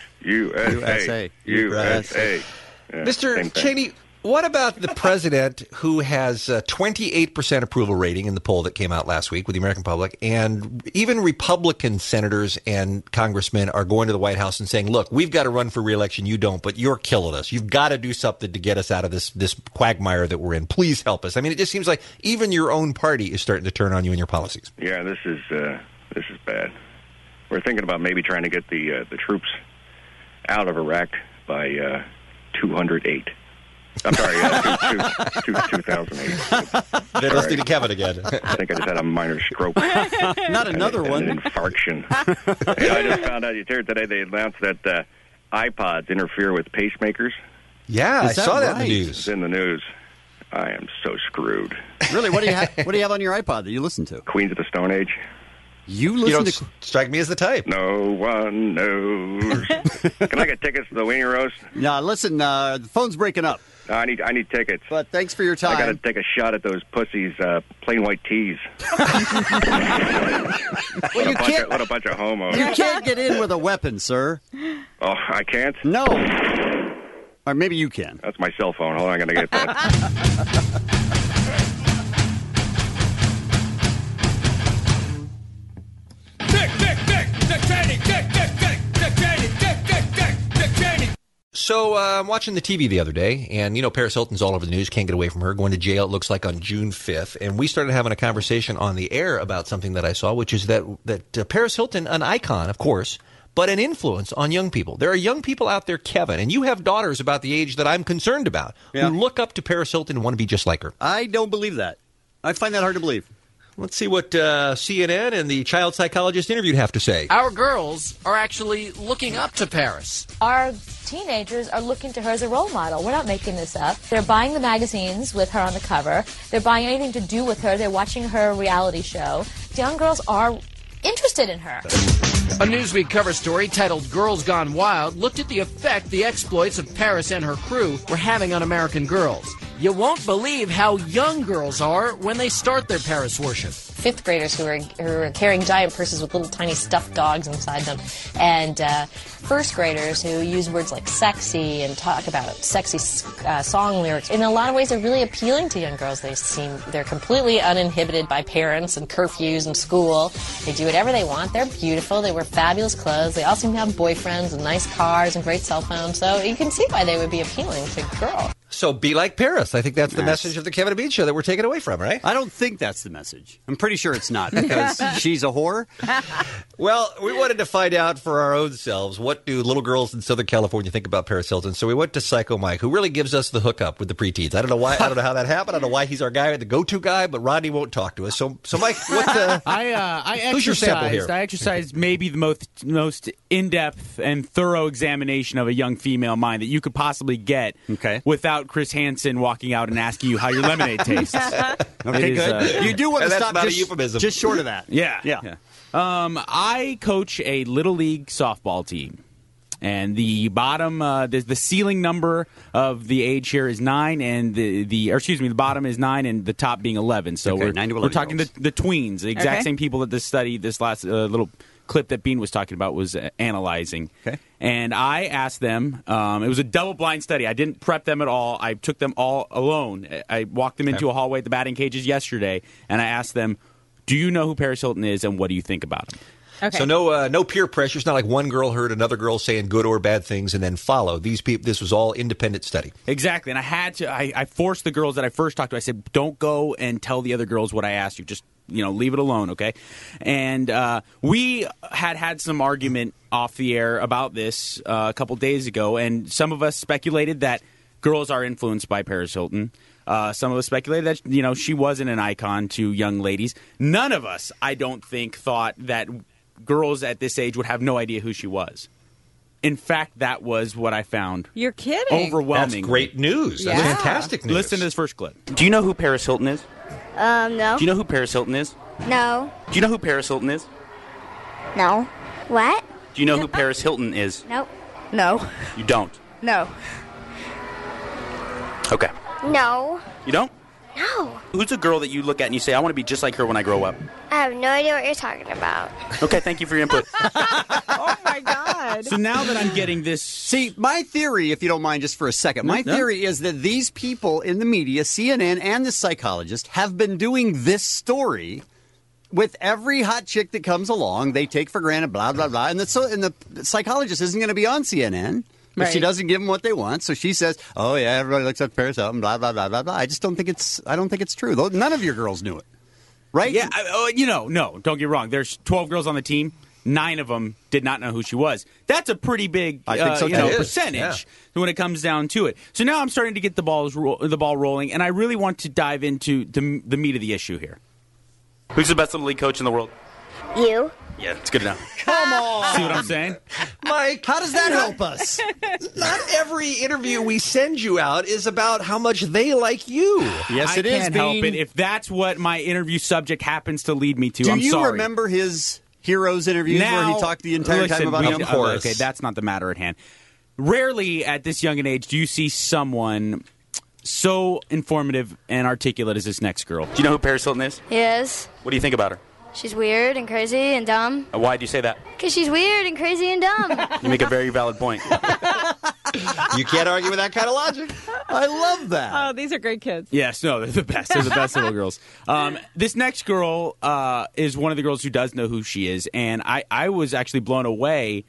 USA. USA. Yeah, Mr. Cheney, what about the president who has a 28% approval rating in the poll that came out last week with the American public, and even Republican senators and congressmen are going to the White House and saying, look, we've got to run for re-election, you don't, but you're killing us. You've got to do something to get us out of this quagmire that we're in. Please help us. I mean, it just seems like even your own party is starting to turn on you and your policies. Yeah, this is bad. We're thinking about maybe trying to get the troops out of Iraq by 208. I'm sorry, 2008. They're listening to Kevin again. I think I just had a minor stroke. Not another one. An infarction. I just found out here today they announced that iPods interfere with pacemakers. Yeah, I saw that in the It's news. in the news. I am so screwed. Really? What do you have on your iPod that you listen to? Queens of the Stone Age. You listen don't to... strike me as the type. No one knows. Can I get tickets to the Weenie Roast? No, listen, the phone's breaking up. I need tickets. But thanks for your time. I got to take a shot at those pussies, plain white tees. Well, What a bunch of homos. You can't get in with a weapon, sir. Oh, I can't? No. Or maybe you can. That's my cell phone. Hold on, I got to get that. So I'm watching the TV the other day, and, Paris Hilton's all over the news. Can't get away from her. Going to jail, it looks like, on June 5th. And we started having a conversation on the air about something that I saw, which is that Paris Hilton, an icon, of course, but an influence on young people. There are young people out there, Kevin, and you have daughters about the age that I'm concerned about, who look up to Paris Hilton and want to be just like her. I don't believe that. I find that hard to believe. Let's see what CNN and the child psychologist interviewed have to say. Our girls are actually looking up to Paris. Our teenagers are looking to her as a role model. We're not making this up. They're buying the magazines with her on the cover. They're buying anything to do with her. They're watching her reality show. Young girls are interested in her. A Newsweek cover story titled Girls Gone Wild looked at the effect the exploits of Paris and her crew were having on American girls. You won't believe how young girls are when they start their Paris worship. Fifth graders who are carrying giant purses with little tiny stuffed dogs inside them, and first graders who use words like sexy and talk about sexy song lyrics. In a lot of ways, they're really appealing to young girls. They're completely uninhibited by parents and curfews and school. They do whatever they want. They're beautiful. They wear fabulous clothes. They all seem to have boyfriends and nice cars and great cell phones. So you can see why they would be appealing to girls. So be like Paris. I think that's the message of the Kevin and Bean Show that we're taking away from, right? I don't think that's the message. I'm pretty sure it's not, because she's a whore. Well, we wanted to find out for our own selves, what do little girls in Southern California think about Paris Hilton? So we went to Psycho Mike, who really gives us the hookup with the preteens. I don't know why. I don't know how that happened. I don't know why he's our guy, the go-to guy, but Rodney won't talk to us. So Mike, who's your sample here? I exercised maybe the most in-depth and thorough examination of a young female mind that you could possibly get without Chris Hansen walking out and asking you how your lemonade tastes. Okay, good. You do want to stop not just, a euphemism. just short of that. Yeah. I coach a Little League softball team. And the bottom, the ceiling number of the age here is 9, and the bottom is 9, and the top being 11. So we're talking the tweens, the exact same people that this last little clip that Bean was talking about was analyzing. Okay. And I asked them, it was a double-blind study. I didn't prep them at all. I took them all alone. I walked them into a hallway at the batting cages yesterday, and I asked them, do you know who Paris Hilton is, and what do you think about him? Okay. So no peer pressure. It's not like one girl heard another girl saying good or bad things and then follow. These people. This was all independent study. Exactly. And I had to. I forced the girls that I first talked to. I said, don't go and tell the other girls what I asked you. Just leave it alone, okay? And we had some argument off the air about this a couple days ago, and some of us speculated that girls are influenced by Paris Hilton. Some of us speculated that she wasn't an icon to young ladies. None of us, I don't think, thought that girls at this age would have no idea who she was. In fact, that was what I found. You're kidding. Overwhelming. That's great news. That's fantastic news. Listen to this first clip. Do you know who Paris Hilton is? No. Do you know who Paris Hilton is? No. Do you know who Paris Hilton is? No. What? Do you know who Paris Hilton is? Nope. No. You don't? No. Okay. No. You don't? No. Who's a girl that you look at and you say, I want to be just like her when I grow up? I have no idea what you're talking about. Okay, thank you for your input. Oh, my God. So now that I'm getting this... See, my theory, if you don't mind just for a second, my theory is that these people in the media, CNN and the psychologist, have been doing this story with every hot chick that comes along. They take for granted, blah, blah, blah. And the psychologist isn't going to be on CNN. But she doesn't give them what they want, so she says, "Oh yeah, everybody looks up Paris Hilton, blah blah blah blah blah." I just don't think it's. I don't think it's true. Though none of your girls knew it, right? Yeah, no. Don't get wrong. There's 12 girls on the team. 9 of them did not know who she was. That's a pretty big, percentage when it comes down to it. So now I'm starting to get the ball rolling, and I really want to dive into the meat of the issue here. Who's the best little league coach in the world? You. Yeah, it's good enough. Come on. See what I'm saying? Mike, how does that help us? Not every interview we send you out is about how much they like you. Yes, I it is, can't help Dean. it if that's what my interview subject happens to lead me to. Do I'm you sorry. remember his Heroes interviews where he talked the entire time about him? Of course. Okay, that's not the matter at hand. Rarely at this young an age do you see someone so informative and articulate as this next girl. Do you know who Paris Hilton is? Yes. What do you think about her? She's weird and crazy and dumb. Why do you say that? Because she's weird and crazy and dumb. You make a very valid point. You can't argue with that kind of logic. I love that. Oh, these are great kids. Yes, no, they're the best. They're the best little girls. This next girl is one of the girls who does know who she is, and I was actually blown away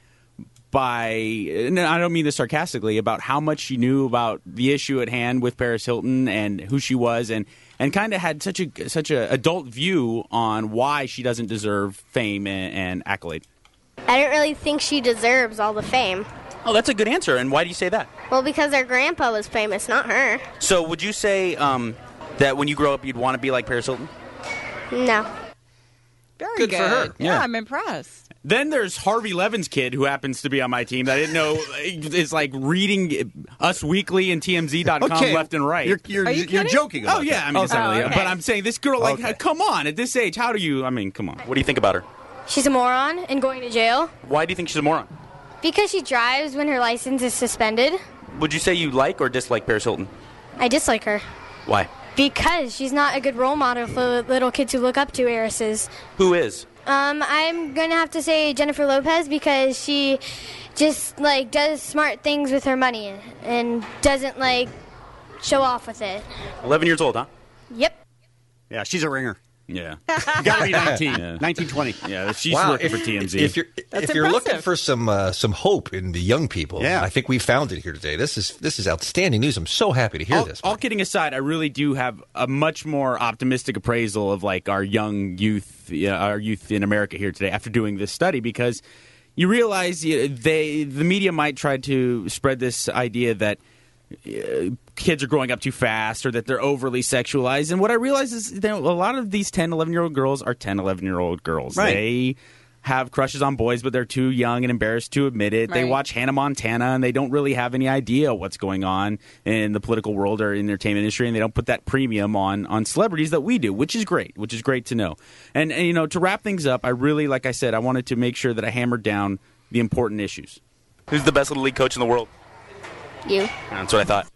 by, and I don't mean this sarcastically, about how much she knew about the issue at hand with Paris Hilton and who she was, and kind of had such a adult view on why she doesn't deserve fame and accolade. I don't really think she deserves all the fame. Oh, that's a good answer. And why do you say that? Well, because her grandpa was famous, not her. So would you say that when you grow up you'd want to be like Paris Hilton? No. Very Good for her. Yeah, Yeah. I'm impressed. Then there's Harvey Levin's kid, who happens to be on my team that I didn't know is like reading Us Weekly and TMZ.com Okay. left and right. You're joking about Oh, yeah. that. I mean, it's not really, okay. but I'm saying this girl, like, come on, at this age, how do you, I mean, come on. What do you think about her? She's a moron and going to jail. Why do you think she's a moron? Because she drives when her license is suspended. Would you say you like or dislike Paris Hilton? I dislike her. Why? Because she's not a good role model for little kids who look up to heiresses. Who is? I'm going to have to say Jennifer Lopez because she just, like, does smart things with her money and doesn't, like, show off with it. 11 years old, huh? Yep. Yeah, she's a ringer. Yeah. You got to be 19. Yeah. 1920. Yeah, she's Wow, working for TMZ. If you're impressive. looking for some hope in the young people, Yeah. I think we found it here today. This is outstanding news. I'm so happy to hear this. All kidding aside, I really do have a much more optimistic appraisal of like our young youth, our youth in America here today after doing this study, because you realize the media might try to spread this idea that kids are growing up too fast or that they're overly sexualized. And what I realize is that a lot of these 10, 11-year-old girls are 10, 11-year-old girls. Right. They have crushes on boys, but they're too young and embarrassed to admit it. They Right. watch Hannah Montana, and they don't really have any idea what's going on in the political world or in the entertainment industry, and they don't put that premium on celebrities that we do, which is great to know. And you know, to wrap things up, I really, like I said, I wanted to make sure that I hammered down the important issues. Who's the best little league coach in the world? You. That's what I thought.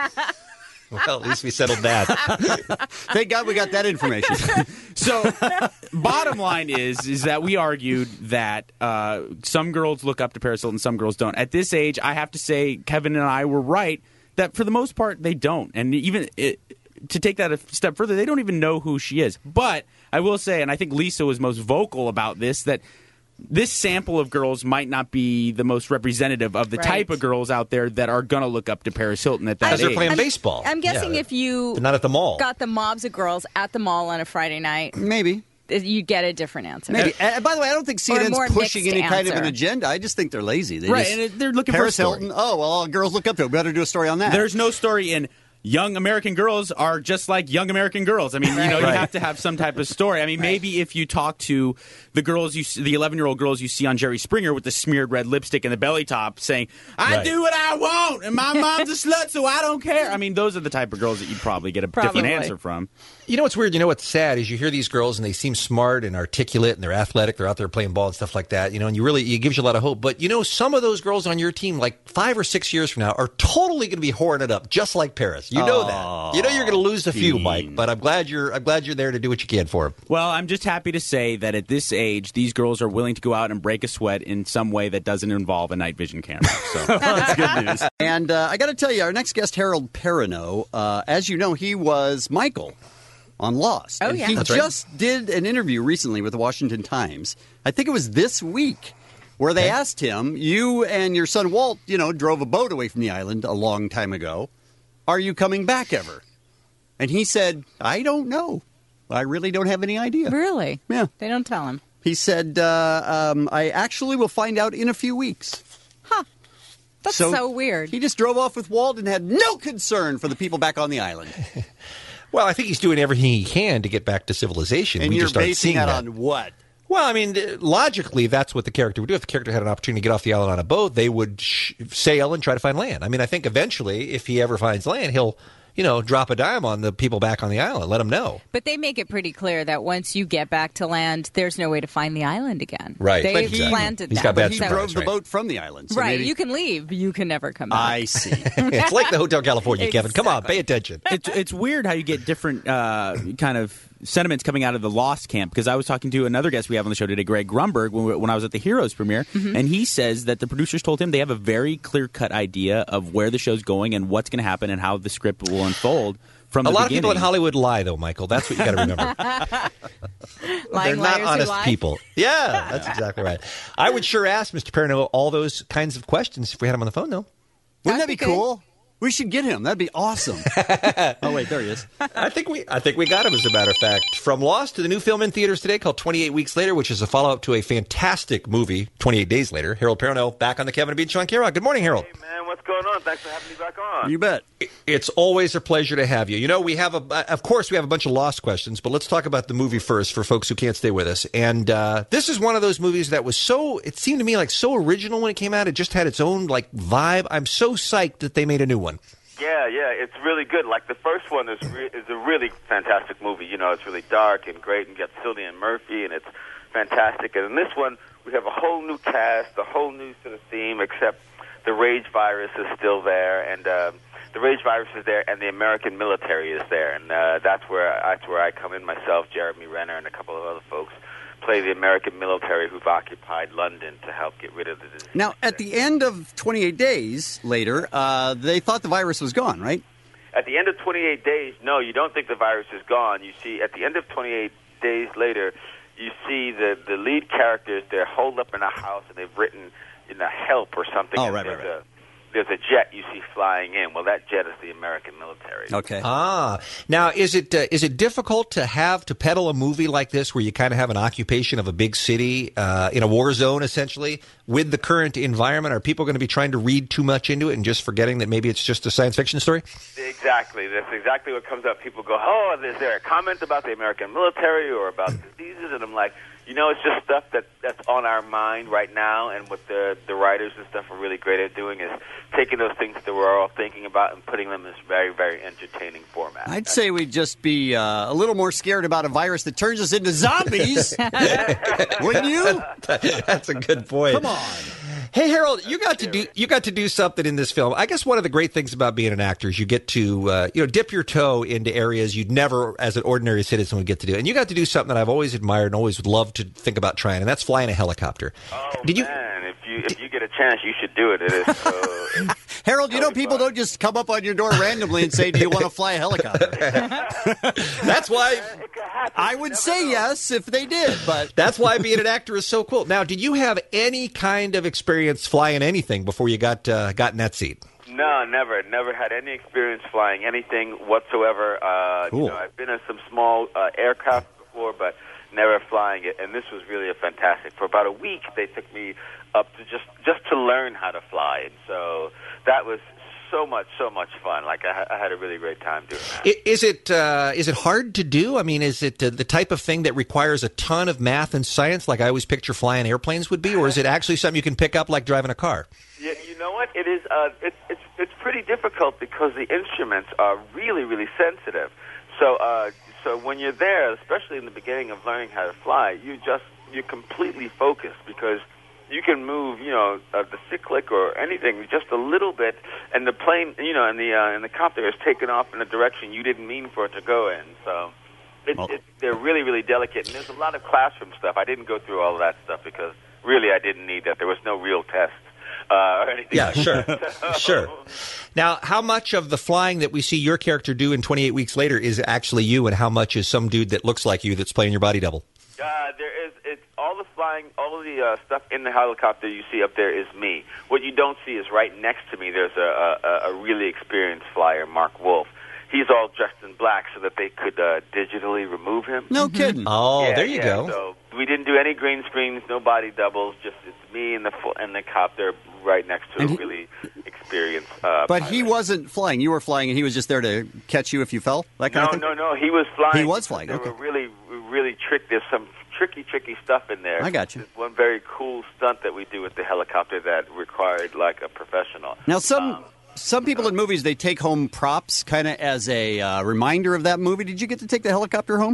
Well, at least we settled that. Thank God we got that information. So, bottom line is that we argued that some girls look up to Paris Hilton, some girls don't. At this age, I have to say Kevin and I were right that for the most part they don't. And even to take that a step further, they don't even know who she is. But I will say, and I think Lisa was most vocal about this, that this sample of girls might not be the most representative of the Right. type of girls out there that are going to look up to Paris Hilton at that Because age. they're playing baseball. I'm guessing Yeah, if you they're not at the mall. got the mobs of girls at the mall on a Friday night, Maybe. you get a different answer. Maybe. By the way, I don't think Or a CNN's more pushing mixed any kind of an answer. agenda. I just think they're lazy. They Right, just, and they're looking Paris for a story. Hilton. Oh, well, all girls look up to it. We better do a story on that. There's no story in young American girls are just like young American girls. I mean, you know, you have to have some type of story. I mean, maybe if you talk to the girls, the 11-year-old girls you see on Jerry Springer with the smeared red lipstick and the belly top saying, I do what I want, and my mom's a slut, so I don't care. I mean, those are the type of girls that you'd probably get a different answer from. You know what's weird? You know what's sad is you hear these girls and they seem smart and articulate and they're athletic. They're out there playing ball and stuff like that. You know, and it gives you a lot of hope. But you know, some of those girls on your team, like 5 or 6 years from now, are totally going to be whoring it up, just like Paris. You know that. You know you're going to lose a few, Mike. But I'm glad you're there to do what you can for them. Well, I'm just happy to say that at this age, these girls are willing to go out and break a sweat in some way that doesn't involve a night vision camera. So that's good news. And I got to tell you, our next guest, Harold Perrineau, as you know, he was Michael on Lost. Oh, And yeah. he That's just did an interview recently with the Washington Times. I think it was this week, where they asked him, you and your son Walt, drove a boat away from the island a long time ago. Are you coming back ever? And he said, I don't know. I really don't have any idea. Really? Yeah. They don't tell him. He said, I actually will find out in a few weeks. That's so weird. He just drove off with Walt and had no concern for the people back on the island. Well, I think he's doing everything he can to get back to civilization. And We you're just aren't basing seeing that on what? Well, I mean, logically, that's what the character would do. If the character had an opportunity to get off the island on a boat, they would sail and try to find land. I mean, I think eventually, if he ever finds land, he'll, drop a dime on the people back on the island, let them know. But they make it pretty clear that once you get back to land, there's no way to find the island again. Right. They Exactly. planted that. He's got bad But he surprise, drove the right. boat from the island. So Right, maybe- you can leave, you can never come back. I see. It's like the Hotel California, Kevin. Come on, pay attention. It's weird how you get different kind of sentiments coming out of the Lost camp, because I was talking to another guest we have on the show today, Greg Grunberg, when I was at the Heroes premiere, and he says that the producers told him they have a very clear-cut idea of where the show's going and what's going to happen and how the script will unfold from the A lot beginning. of people in Hollywood lie, though, Michael. That's what you got to remember. They're not honest people. Yeah, that's exactly right. I would sure ask Mr. Perrineau all those kinds of questions if we had him on the phone, though. Wouldn't that be cool? We should get him. That'd be awesome. Oh, wait, there he is. I think we got him, as a matter of fact. From Lost to the new film in theaters today called 28 Weeks Later, which is a follow-up to a fantastic movie, 28 Days Later. Harold Perrineau back on the Kevin and Bean Show on K-Rock. Good morning, Harold. Hey, man, what's going on? Thanks for having me back on. You bet. It's always a pleasure to have you. We have of course, we have a bunch of Lost questions, but let's talk about the movie first for folks who can't stay with us. And this is one of those movies that was it seemed to me like so original when it came out. It just had its own vibe. I'm so psyched that they made a new one. Yeah, it's really good. Like, the first one is a really fantastic movie. It's really dark and great, and you got Cillian Murphy, and it's fantastic. And in this one, we have a whole new cast, a whole new sort of theme, except the rage virus is still there, and the rage virus is there, and the American military is there, and that's where I come in myself. Jeremy Renner and a couple of other folks play the American military who've occupied London to help get rid of the disease. Now, at the end of 28 days later, they thought the virus was gone, right? At the end of 28 days, no, you don't think the virus is gone. You see, at the end of 28 days later, you see the lead characters, they're holed up in a house, and they've written, help or something. Oh, right. There's a jet you see flying in. Well, that jet is the American military. Okay. Now, is it difficult to peddle a movie like this where you kind of have an occupation of a big city in a war zone, essentially, with the current environment? Are people going to be trying to read too much into it and just forgetting that maybe it's just a science fiction story? Exactly. That's exactly what comes up. People go, oh, is there a comment about the American military or about diseases? And I'm like, it's just stuff that's on our mind right now, and what the writers and stuff are really great at doing is taking those things that we're all thinking about and putting them in this very, very entertaining format. I'd say we'd just be a little more scared about a virus that turns us into zombies. Wouldn't you? That's a good point. Come on. Hey, Harold, you got to do something in this film. I guess one of the great things about being an actor is you get to dip your toe into areas you'd never, as an ordinary citizen, would get to do. And you got to do something that I've always admired and always would love to think about trying, and that's flying a helicopter. Oh, man, if you get a chance, you should do it. It is so... Harold, people don't just come up on your door randomly and say, do you want to fly a helicopter? That's why I would say yes if they did, but that's why being an actor is so cool. Now, did you have any kind of experience flying anything before you got in that seat? No, never had any experience flying anything whatsoever. Cool. I've been in some small aircraft before, but never flying it, and this was really a fantastic. For about a week, they took me up to just to learn how to fly, and so that was so much fun. Like, I had a really great time doing that. Is it hard to do? I mean, is it the type of thing that requires a ton of math and science, like I always picture flying airplanes would be, or is it actually something you can pick up like driving a car? Yeah, you know what? It is. It's pretty difficult because the instruments are really, really sensitive. So when you're there, especially in the beginning of learning how to fly, you're completely focused because you can move, the cyclic or anything just a little bit, and the plane, and the copter is taken off in a direction you didn't mean for it to go in. So they're really, really delicate, and there's a lot of classroom stuff. I didn't go through all of that stuff because really I didn't need that. There was no real test. Or anything. Yeah, sure. Now, how much of the flying that we see your character do in 28 Weeks Later is actually you, and how much is some dude that looks like you that's playing your body double? There is. It's all the flying, all of the stuff in the helicopter you see up there is me. What you don't see is right next to me. There's a really experienced flyer, Mark Wolf. He's all dressed in black so that they could digitally remove him. No kidding. Oh, there you go. So we didn't do any green screens, no body doubles. Just it's me and the copter right next to a really experienced. But pilot. he wasn't flying. You were flying, and he was just there to catch you if you fell. That kind of thing. No. He was flying. He was flying. They Okay. were really tricked. There's some tricky stuff in there. I got you. There's one very cool stunt that we do with the helicopter that required like a professional. Now, some people in movies, they take home props kind of as a reminder of that movie. Did you get to take the helicopter home?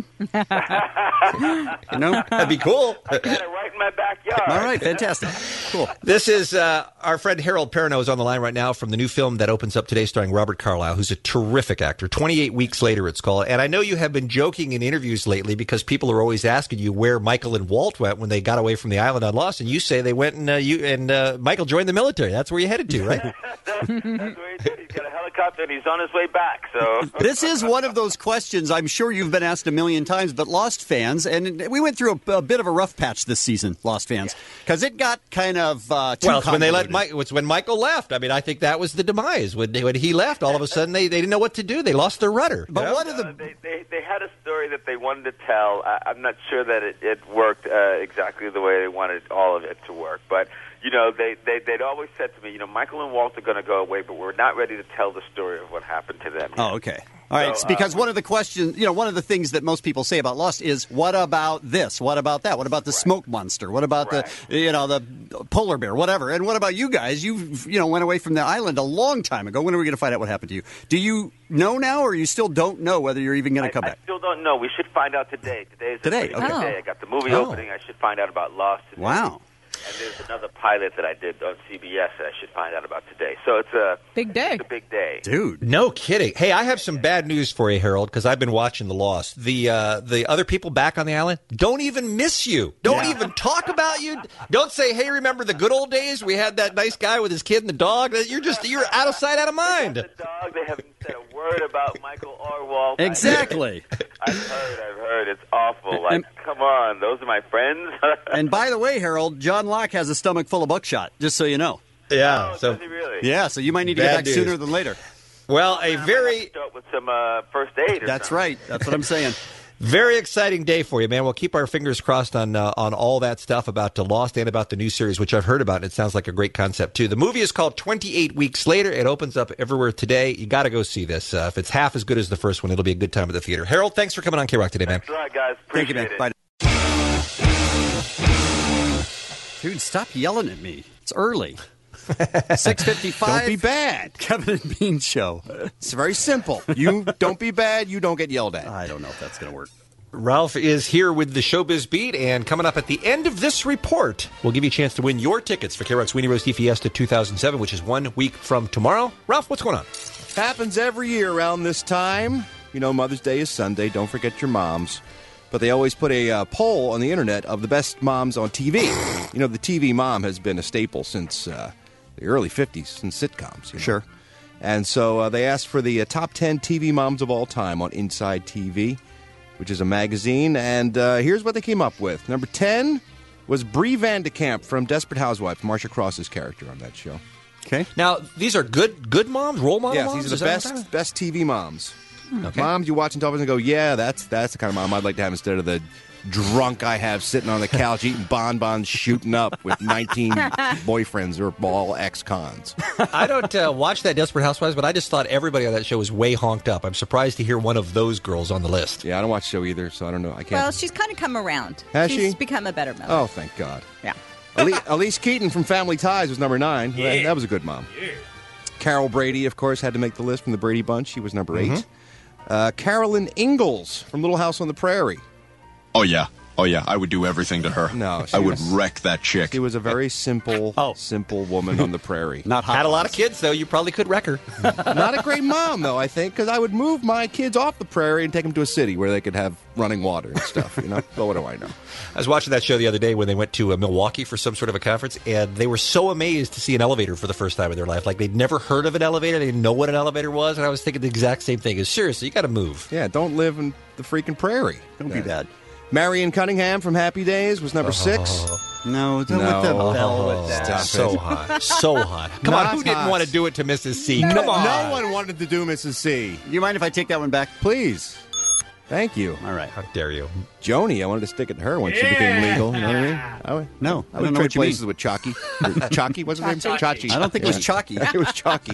That'd be cool. I got it right in my backyard. All right, fantastic. Cool. This is our friend Harold Perrineau is on the line right now from the new film that opens up today starring Robert Carlyle, who's a terrific actor. 28 Weeks Later, it's called. And I know you have been joking in interviews lately because people are always asking you where Michael and Walt went when they got away from the island on Lost. And you say they went and Michael joined the military. That's where you headed to, right? That's where he did. He's got a helicopter and he's on his way back. So this is one of those questions I'm sure you've been asked a million times, but Lost fans, and we went through a bit of a rough patch this season, Lost fans, because it got kind of too it's when they let it's when Michael left. I mean, I think that was the demise. When he left, all of a sudden they didn't know what to do. They lost their rudder. But what are they had a story that they wanted to tell. I'm not sure that it worked exactly the way they wanted all of it to work, but. You know, they'd always said to me, you know, Michael and Walt are going to go away, but we're not ready to tell the story of what happened to them. Oh, okay. All right, because one of the questions, one of the things that most people say about Lost is, what about this? What about that? What about the smoke monster? What about the polar bear? Whatever. And what about you guys? You went away from the island a long time ago. When are we going to find out what happened to you? Do you know now, or you still don't know whether you're even going to come back? I still don't know. We should find out today. Today. I got the movie opening. I should find out about Lost today. Wow. And there's another pilot that I did on CBS that I should find out about today. So it's a big day. It's a big day. Dude. No kidding. Hey, I have some bad news for you, Harold, because I've been watching The Lost. The other people back on the island don't even miss you. Don't even talk about you. Don't say, hey, remember the good old days? We had that nice guy with his kid and the dog. You're out of sight, out of mind. The dog, they haven't said a word about Michael or Walt. Exactly. I've heard. It's awful. Like, come on. Those are my friends. And by the way, Harold, John Locke has a stomach full of buckshot, just so you know. Yeah. Does he really? Yeah, so you might need to get back sooner than later. Well, start with some first aid. That's right. That's what I'm saying. Very exciting day for you, man. We'll keep our fingers crossed on all that stuff about The Lost and about the new series, which I've heard about, and it sounds like a great concept, too. The movie is called 28 Weeks Later. It opens up everywhere today. You got to go see this. If it's half as good as the first one, it'll be a good time at the theater. Harold, thanks for coming on K-Rock today, man. Thanks a lot, guys. Appreciate Thank you, man. it. Bye. Dude, stop yelling at me. It's early. 6:55. Don't be bad. Kevin and Bean Show. It's very simple. You don't be bad, you don't get yelled at. I don't know if that's going to work. Ralph is here with the Showbiz Beat, and coming up at the end of this report, we'll give you a chance to win your tickets for K-Rock's Weenie Roast Fiesta 2007, which is 1 week from tomorrow. Ralph, what's going on? Happens every year around this time. You know, Mother's Day is Sunday. Don't forget your moms. But they always put a poll on the internet of the best moms on TV. You know, the TV mom has been a staple since the early 50s, since sitcoms. You know? Sure. And so they asked for the top 10 TV moms of all time on Inside TV, which is a magazine. And here's what they came up with. Number 10 was Brie Vandekamp from Desperate Housewives, Marsha Cross's character on that show. Okay. Now, these are good moms, role model moms? Yes, these are the best TV moms. Okay. Moms you watch on television and go, yeah, that's the kind of mom I'd like to have instead of the drunk I have sitting on the couch eating bonbons, shooting up with 19 boyfriends or all ex-cons. I don't watch that Desperate Housewives, but I just thought everybody on that show was way honked up. I'm surprised to hear one of those girls on the list. Yeah, I don't watch the show either, so I don't know. I can't. Well, she's kind of come around. Has she's she? become a better mother. Oh, thank God. Yeah. Elise Keaton from Family Ties was number 9. Yeah. That was a good mom. Yeah. Carol Brady, of course, had to make the list from the Brady Bunch. She was number 8. Carolyn Ingalls from Little House on the Prairie. Oh, yeah. I would do everything to her. No, I would wreck that chick. She was a very simple woman on the prairie. Not hot. Had a lot of kids, though. You probably could wreck her. Not a great mom, though, I think, because I would move my kids off the prairie and take them to a city where they could have running water and stuff, you know? But what do I know? I was watching that show the other day when they went to Milwaukee for some sort of a conference, and they were so amazed to see an elevator for the first time in their life. Like, they'd never heard of an elevator. They didn't know what an elevator was, and I was thinking the exact same thing. Seriously, you got to move. Yeah, don't live in the freaking prairie. Don't be bad. Marion Cunningham from Happy Days was number 6. No, with the bell with that. So hot. So hot. Come on, who didn't want to do it to Mrs. C? Come on. No one wanted to do Mrs. C. Do you mind if I take that one back? Please. Thank you. All right. How dare you? Joni, I wanted to stick it to her when she became legal. You know what I mean? I would trade places with Chalky. Chalky, what's his name? Chachi. I don't think it was Chalky. It was Chalky.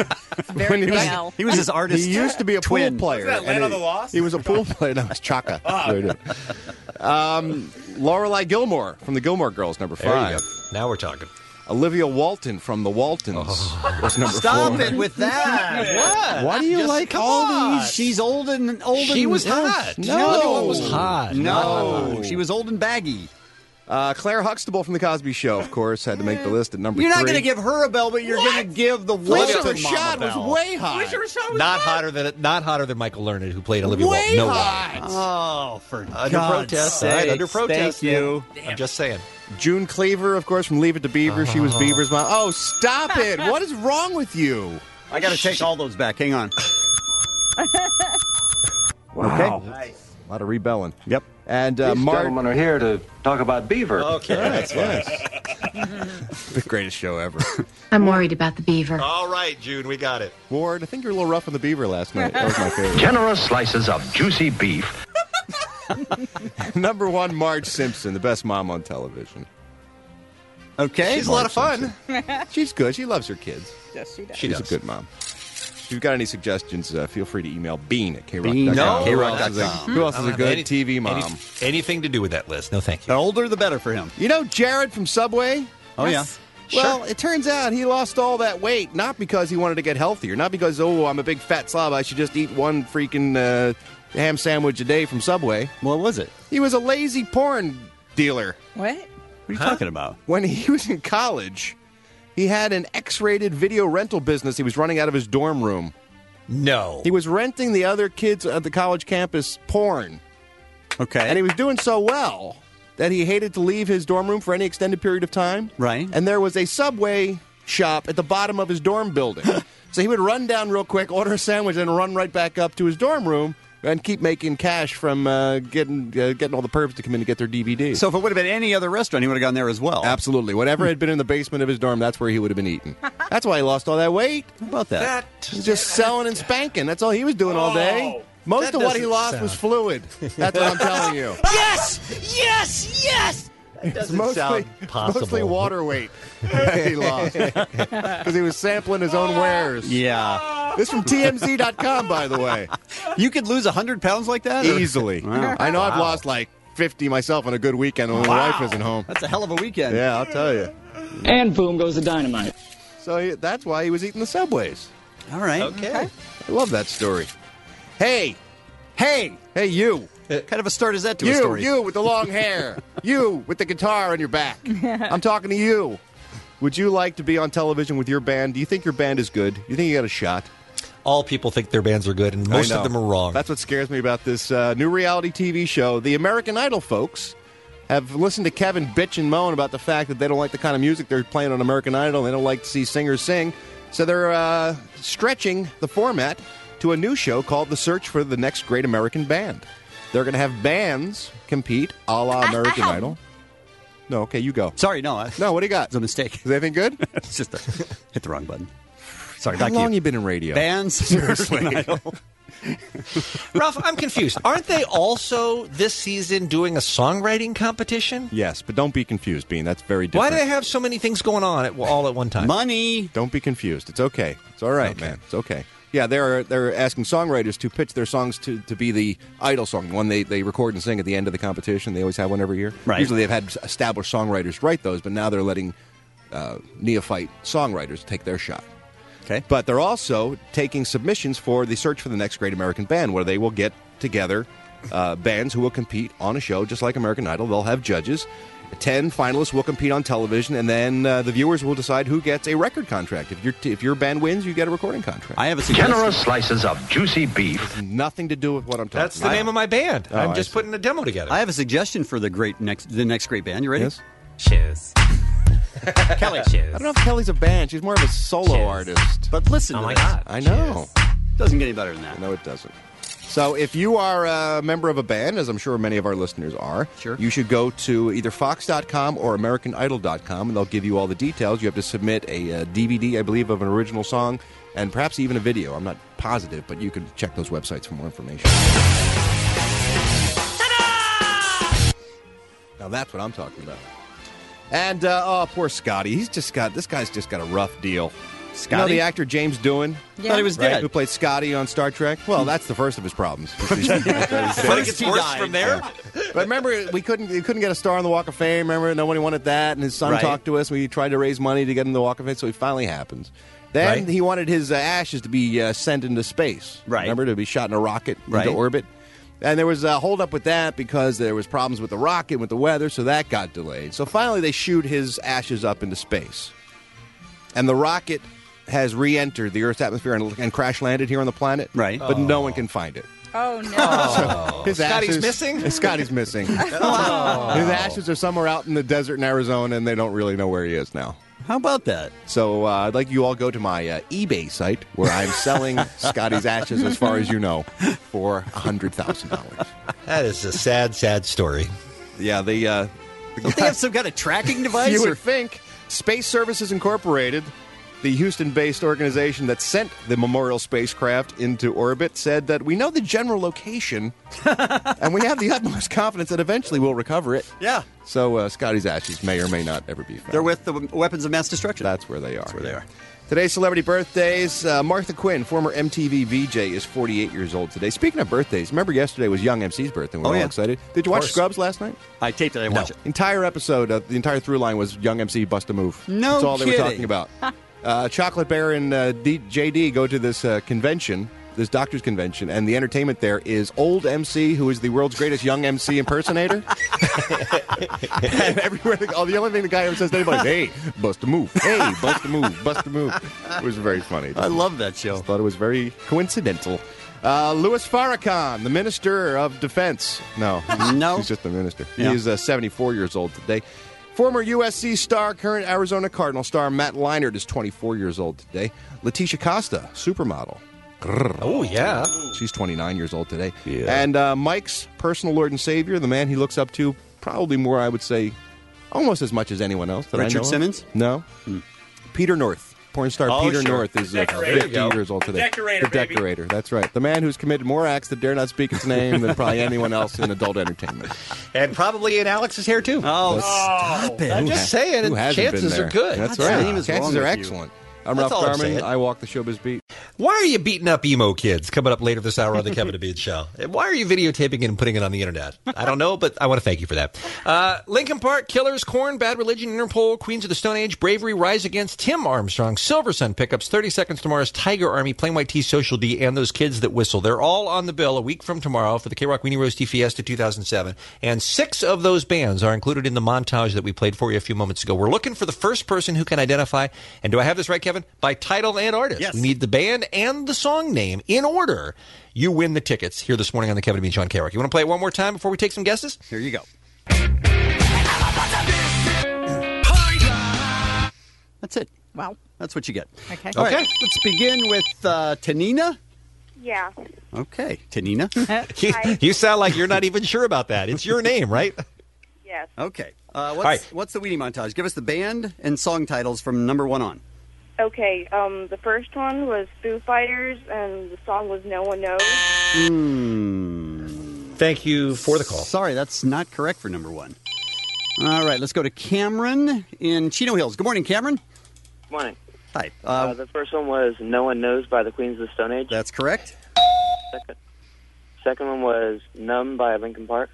He was his artist. He used to be a pool player. Was that Land of the Lost? He was a pool player. No, it was Chaka. Lorelai Gilmore from the Gilmore Girls, number 5. There you go. Now we're talking. Olivia Walton from the Waltons was number 4. Stop it with that. Why do you like all these? She's old and She was hot. No. Olivia Walton was hot. No, she was old and baggy. Claire Huxtable from The Cosby Show, of course, had to make the list at number 3. You're not going to give her a bell, but you're going to give the Felicia Walton Rashad was bell. way hot. Not hotter than Michael Learned, who played Olivia Walton. Way No hot. Oh, for under God's protest. sakes. All right, under protest. Thank you. I'm just saying. June Cleaver, of course, from Leave It to Beaver. She was Beaver's mom. Oh, stop it. What is wrong with you? I got to take all those back. Hang on. Wow. Okay. Nice. A lot of rebelling. Yep. And These gentlemen are here to talk about Beaver. Okay, that's the greatest show ever. I'm worried about the beaver. All right, June, we got it. Ward, I think you were a little rough on the beaver last night. That was my favorite. Generous slices of juicy beef. Number 1, Marge Simpson, the best mom on television. Okay. She's a lot of fun. She's good. She loves her kids. Yes, she does. She's a good mom. If you've got any suggestions, feel free to email Bean at KRock.com. Bean No. KRock.com. Who else is a good TV mom? Anything to do with that list. No, thank you. The older, the better for him. You know Jared from Subway? Oh, Yes. Well, it turns out he lost all that weight, not because he wanted to get healthier, not because, I'm a big fat slob, I should just eat one freaking ham sandwich a day from Subway. yeah. What was it? He was a lazy porn dealer. What? What are you talking about? When he was in college, he had an X-rated video rental business he was running out of his dorm room. No. He was renting the other kids at the college campus porn. Okay. And he was doing so well that he hated to leave his dorm room for any extended period of time. Right. And there was a Subway shop at the bottom of his dorm building. So he would run down real quick, order a sandwich, and run right back up to his dorm room and keep making cash from getting all the perps to come in to get their DVDs. So if it would have been any other restaurant, he would have gone there as well. Absolutely. Whatever had been in the basement of his dorm, that's where he would have been eating. That's why he lost all that weight. How about that? He's just selling and spanking. That's all he was doing all day. Most of what he lost was fluid. That's what I'm telling you. Yes! Yes! Yes! It's sound possible. mostly water weight that he lost. Because he was sampling his own wares. Yeah. This is from TMZ.com, by the way. You could lose 100 pounds like that? Easily. Wow. I know I've lost like 50 myself on a good weekend when my wife isn't home. That's a hell of a weekend. Yeah, I'll tell you. And boom goes the dynamite. So that's why he was eating the Subways. All right. Okay. I love that story. Hey, you. What kind of a start is that to a story? You with the long hair. You with the guitar on your back. I'm talking to you. Would you like to be on television with your band? Do you think your band is good? Do you think you got a shot? All people think their bands are good, and most of them are wrong. That's what scares me about this new reality TV show. The American Idol folks have listened to Kevin bitch and moan about the fact that they don't like the kind of music they're playing on American Idol. They don't like to see singers sing. So they're stretching the format to a new show called The Search for the Next Great American Band. They're going to have bands compete a la American Idol. No, okay, you go. Sorry, no. No, what do you got? It's a mistake. Is anything good? It's just hit the wrong button. Sorry, How long you been in radio? Bands? Seriously. Ralph, I'm confused. Aren't they also this season doing a songwriting competition? Yes, but don't be confused, Bean. That's very different. Why do they have so many things going on all at one time? Money. Don't be confused. It's okay. It's all right, man. It's okay. Yeah, they're asking songwriters to pitch their songs to be the Idol song, the one they record and sing at the end of the competition. They always have one every year. Right. Usually they've had established songwriters write those, but now they're letting neophyte songwriters take their shot. Okay. But they're also taking submissions for the Search for the Next Great American Band, where they will get together bands who will compete on a show just like American Idol. They'll have judges. 10 finalists will compete on television, and then the viewers will decide who gets a record contract. If your band wins, you get a recording contract. I have a suggestion. Generous slices of juicy beef. Nothing to do with what I'm talking That's about. the name of my band. Oh, I'm I just see. putting a demo together. I have a suggestion for the next great band. You ready? Yes? Shoes. Kelly. Shoes. I don't know if Kelly's a band. She's more of a solo artist. But listen Oh to my this. God. I know. Doesn't get any better than that. No, it doesn't. So if you are a member of a band, as I'm sure many of our listeners are, Sure. you should go to either Fox.com or AmericanIdol.com, and they'll give you all the details. You have to submit a DVD, I believe, of an original song, and perhaps even a video. I'm not positive, but you can check those websites for more information. Now that's what I'm talking about. And, poor Scotty. This guy's just got a rough deal. Scotty? You know the actor James Doohan? Yeah. Thought he was dead. Who played Scotty on Star Trek? Well, that's the first of his problems. But it gets worse from there? But remember, we couldn't get a star on the Walk of Fame. Remember, nobody wanted that, and his son Right. talked to us. We tried to raise money to get him the Walk of Fame, so it finally happens. Then Right. he wanted his ashes to be sent into space. Right. Remember, to be shot in a rocket Right. into orbit. And there was a holdup with that because there was problems with the rocket, with the weather, so that got delayed. So finally, they shoot his ashes up into space. And the rocket has re-entered the Earth's atmosphere and crash-landed here on the planet. Right. But no one can find it. Oh, no. So his Scotty's ashes- missing? Scotty's missing. His ashes are somewhere out in the desert in Arizona, and they don't really know where he is now. How about that? So I'd like you all go to my eBay site where I'm selling Scotty's ashes, as far as you know, for $100,000. That is a sad, sad story. Yeah, Don't they have some kind of tracking device? You or- would think Space Services Incorporated, the Houston-based organization that sent the Memorial spacecraft into orbit, said that we know the general location, and we have the utmost confidence that eventually we'll recover it. Yeah. So Scotty's ashes may or may not ever be found. They're with the weapons of mass destruction. That's where they are. That's where they are. Today's celebrity birthdays. Martha Quinn, former MTV VJ, is 48 years old today. Speaking of birthdays, remember yesterday was Young MC's birthday. We were all excited. Did you watch course. Scrubs last night? I taped it. I watched it. Entire episode, the entire through line was Young MC Bust a Move. No That's all they were kidding. talking about. Chocolate Bear and JD go to this convention, this doctor's convention, and the entertainment there is old MC, who is the world's greatest young MC impersonator. And everywhere they go, the only thing the guy ever says to anybody is, hey, bust a move. Hey, bust a move. Bust a move. It was very funny. I love that show. Thought it was very coincidental. Louis Farrakhan, the Minister of Defense. No. He's just the minister. Yeah. He is 74 years old today. Former USC star, current Arizona Cardinal star Matt Leinart is 24 years old today. Leticia Costa, supermodel. Oh, yeah. She's 29 years old today. Yeah. And Mike's personal Lord and Savior, the man he looks up to, probably more, I would say, almost as much as anyone else that I know Richard of. Simmons? No. Peter North. Porn star Oh, Peter sure. North is Decorator. 50 years old today. Decorator, The Decorator, that's right. The man who's committed more acts that dare not speak its name than probably anyone else in adult entertainment. And probably in Alex's hair, too. Oh, stop it. I'm just saying, Who hasn't chances been there? are good. That's What's right. name is wrong Chances are with you? excellent. I'm That's Ralph all I'm Garman. saying. I walk the showbiz beat. Why are you beating up emo kids coming up later this hour on the Kevin and Bean Show? And why are you videotaping it and putting it on the internet? I don't know, but I want to thank you for that. Linkin Park, Killers, Korn, Bad Religion, Interpol, Queens of the Stone Age, Bravery, Rise Against, Tim Armstrong, Silver Sun Pickups, 30 Seconds to Mars, Tiger Army, Plain White T's, Social D, and Those Kids That Whistle. They're all on the bill a week from tomorrow for the K-Rock Weenie Roast Fiesta 2007. And 6 of those bands are included in the montage that we played for you a few moments ago. We're looking for the first person who can identify, and do I have this right, Kevin? By title and artist. Yes. We need the band and the song name in order. You win the tickets here this morning on the Kevin and Bean Show on K-Rock. You want to play it one more time before we take some guesses? Here you go. That's it. Wow. That's what you get. Okay. All right, let's begin with Tanina. Yeah. Okay, Tanina. You sound like you're not even sure about that. It's your name, right? Yes. Okay. right. What's the Weenie montage? Give us the band and song titles from number 1 on. Okay. The first one was Foo Fighters, and the song was No One Knows. Thank you for the call. Sorry, that's not correct for number 1. All right, let's go to Cameron in Chino Hills. Good morning, Cameron. Morning. Hi. The first one was No One Knows by the Queens of the Stone Age. That's correct. Second one was Numb by Linkin Park.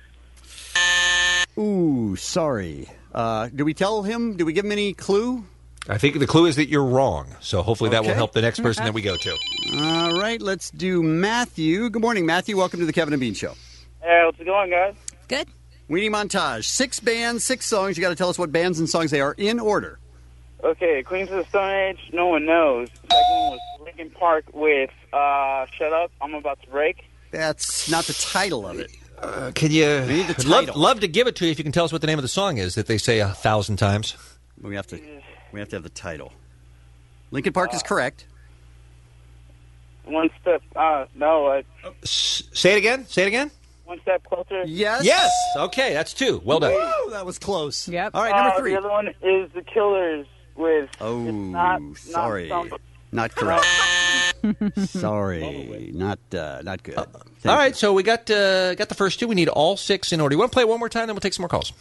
Ooh, sorry. Did we tell him? Did we give him any clue? I think the clue is that you're wrong. So hopefully that will Okay. help the next person that we go to. All right, let's do Matthew. Good morning, Matthew. Welcome to the Kevin and Bean Show. Hey, what's it going, guys? Good. Weenie montage. 6 bands, 6 songs. You got to tell us what bands and songs they are in order. Okay, Queens of the Stone Age, No One Knows. Second one was Linkin Park with Shut Up, I'm About to Break. That's not the title of it. Can you? We need the I'd title. love to give it to you if you can tell us what the name of the song is that they say 1,000 times. We have to have the title. Linkin Park is correct. One step, Say it again. Say it again. One Step Closer. Yes. Yes. Okay, that's 2. Well done. Woo, that was close. Yep. All right, number 3. The other one is The Killers with Oh, sorry. Not Not correct. Sorry. Not good. All right, so we got the first 2. We need all 6 in order. You want to play it one more time, then we'll take some more calls.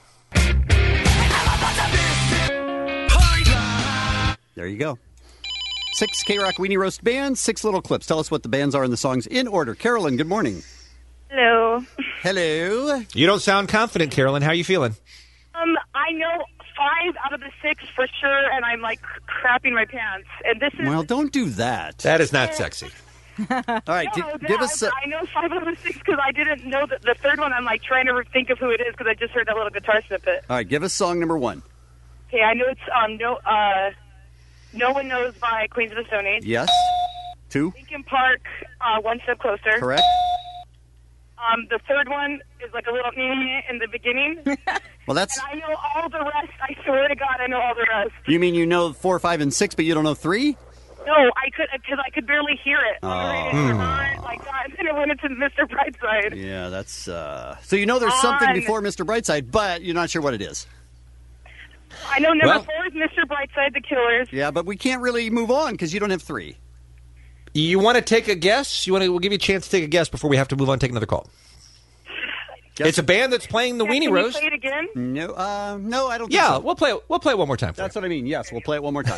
There you go. 6 K-Rock Weenie Roast bands, 6 little clips. Tell us what the bands are and the songs in order. Carolyn, good morning. Hello. Hello. You don't sound confident, Carolyn. How are you feeling? I know 5 out of the 6 for sure, and I'm like crapping my pants. And this is Well, don't do that. That is not sexy. All right, give us. I know 5 out of the 6 because I didn't know that the third one. I'm like trying to think of who it is because I just heard that little guitar snippet. All right, give us song number 1. Okay, I know it's No One Knows by Queens of the Stone Age. Yes. 2. Linkin Park, One Step Closer. Correct. The third one is like a little in the beginning. Well, that's. And I know all the rest. I swear to God, I know all the rest. You mean you know 4, 5, and 6, but you don't know 3? No, I could because I could barely hear it. Oh. Like that, and then it went into Mr. Brightside. Yeah, that's. So you know there's something before Mr. Brightside, but you're not sure what it is. I know number 4 is Mr. Brightside, The Killers. Yeah, but we can't really move on because you don't have 3. You want to take a guess? We'll give you a chance to take a guess before we have to move on and take another call. It's a band that's playing the Weenie Roast. Can you play it again? No, no, I don't think Yeah, so. we'll play it one more time. That's what I mean. Yes, we'll play it one more time.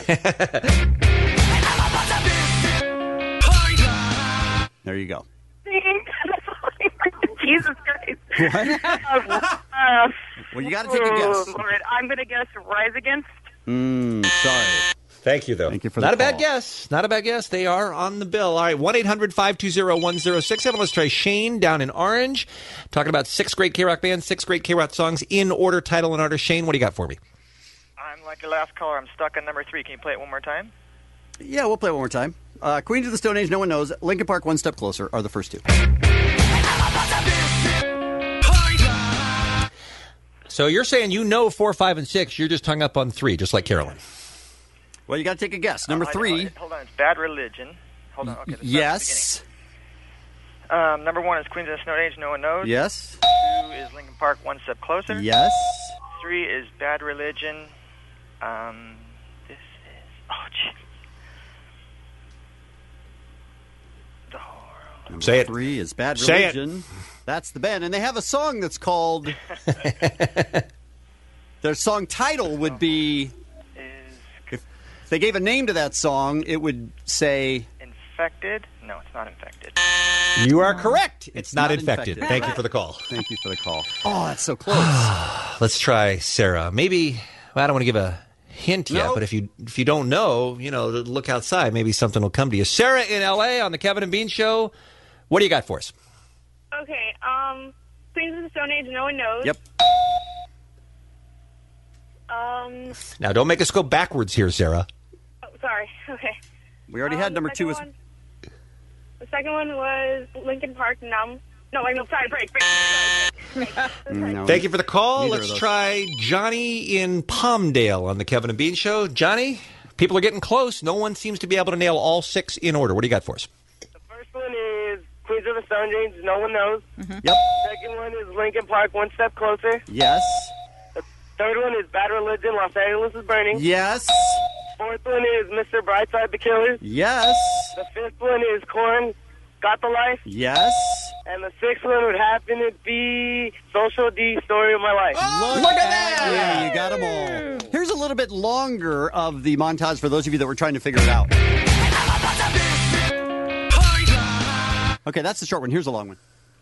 There you go. Jesus Christ. What? Well, you got to take a guess. Lord, I'm going to guess Rise Against. Sorry. Thank you, though. Thank you for Not the a bad call. guess. Not a bad guess. They are on the bill. All right, 1-800-520-1067. Let's try Shane down in Orange. Talking about 6 great K-Rock bands, 6 great K-Rock songs in order, title, and artist. Shane, what do you got for me? I'm like your last caller. I'm stuck on number 3. Can you play it one more time? Yeah, we'll play it one more time. Queens of the Stone Age, No One Knows. Linkin Park, One Step Closer are the first 2. So you're saying you know 4, 5, and 6. You're just hung up on 3, just like Carolyn. Well, you got to take a guess. Number 3. Hold on. It's Bad Religion. Hold on. Okay. Yes. Number 1 is Queens of the Stone Age, No One Knows. Yes. 2 is Linkin Park, One Step Closer. Yes. 3 is Bad Religion. This is... Oh, jeez. Number Say it. 3 is Bad Say it. Religion. That's the band. And they have a song that's called... Their song title would be... If they gave a name to that song, it would say... Infected? No, it's not Infected. You are correct. It's not infected. infected. Thank you for the call. Thank you for the call. Oh, that's so close. Let's try Sarah. Maybe, well, I don't want to give a hint yet, but if you don't know, look outside. Maybe something will come to you. Sarah in L.A. on the Kevin and Bean Show. What do you got for us? Okay, Queens of the Stone Age, No One Knows. Yep. Now, don't make us go backwards here, Sarah. Oh, sorry. Okay. We already had number 2. The second one was Linkin Park, Numb. No, sorry, break. No. Thank you for the call. Neither Let's of those. try Johnny in Palmdale on the Kevin and Bean Show. Johnny, people are getting close. No one seems to be able to nail all 6 in order. What do you got for us? First one is Queens of the Stone Age, No One Knows. Yep. Second one is Linkin Park, One Step Closer. Yes. The third one is Bad Religion, Los Angeles is Burning. Yes. Fourth one is Mr. Brightside, The Killers. Yes. The fifth one is Korn, Got the Life. Yes. And the sixth one would happen to be Social D, Story of My Life. Look at that! Yeah, you got them all. Here's a little bit longer of the montage for those of you that were trying to figure it out. Okay, that's the short one. Here's the long one.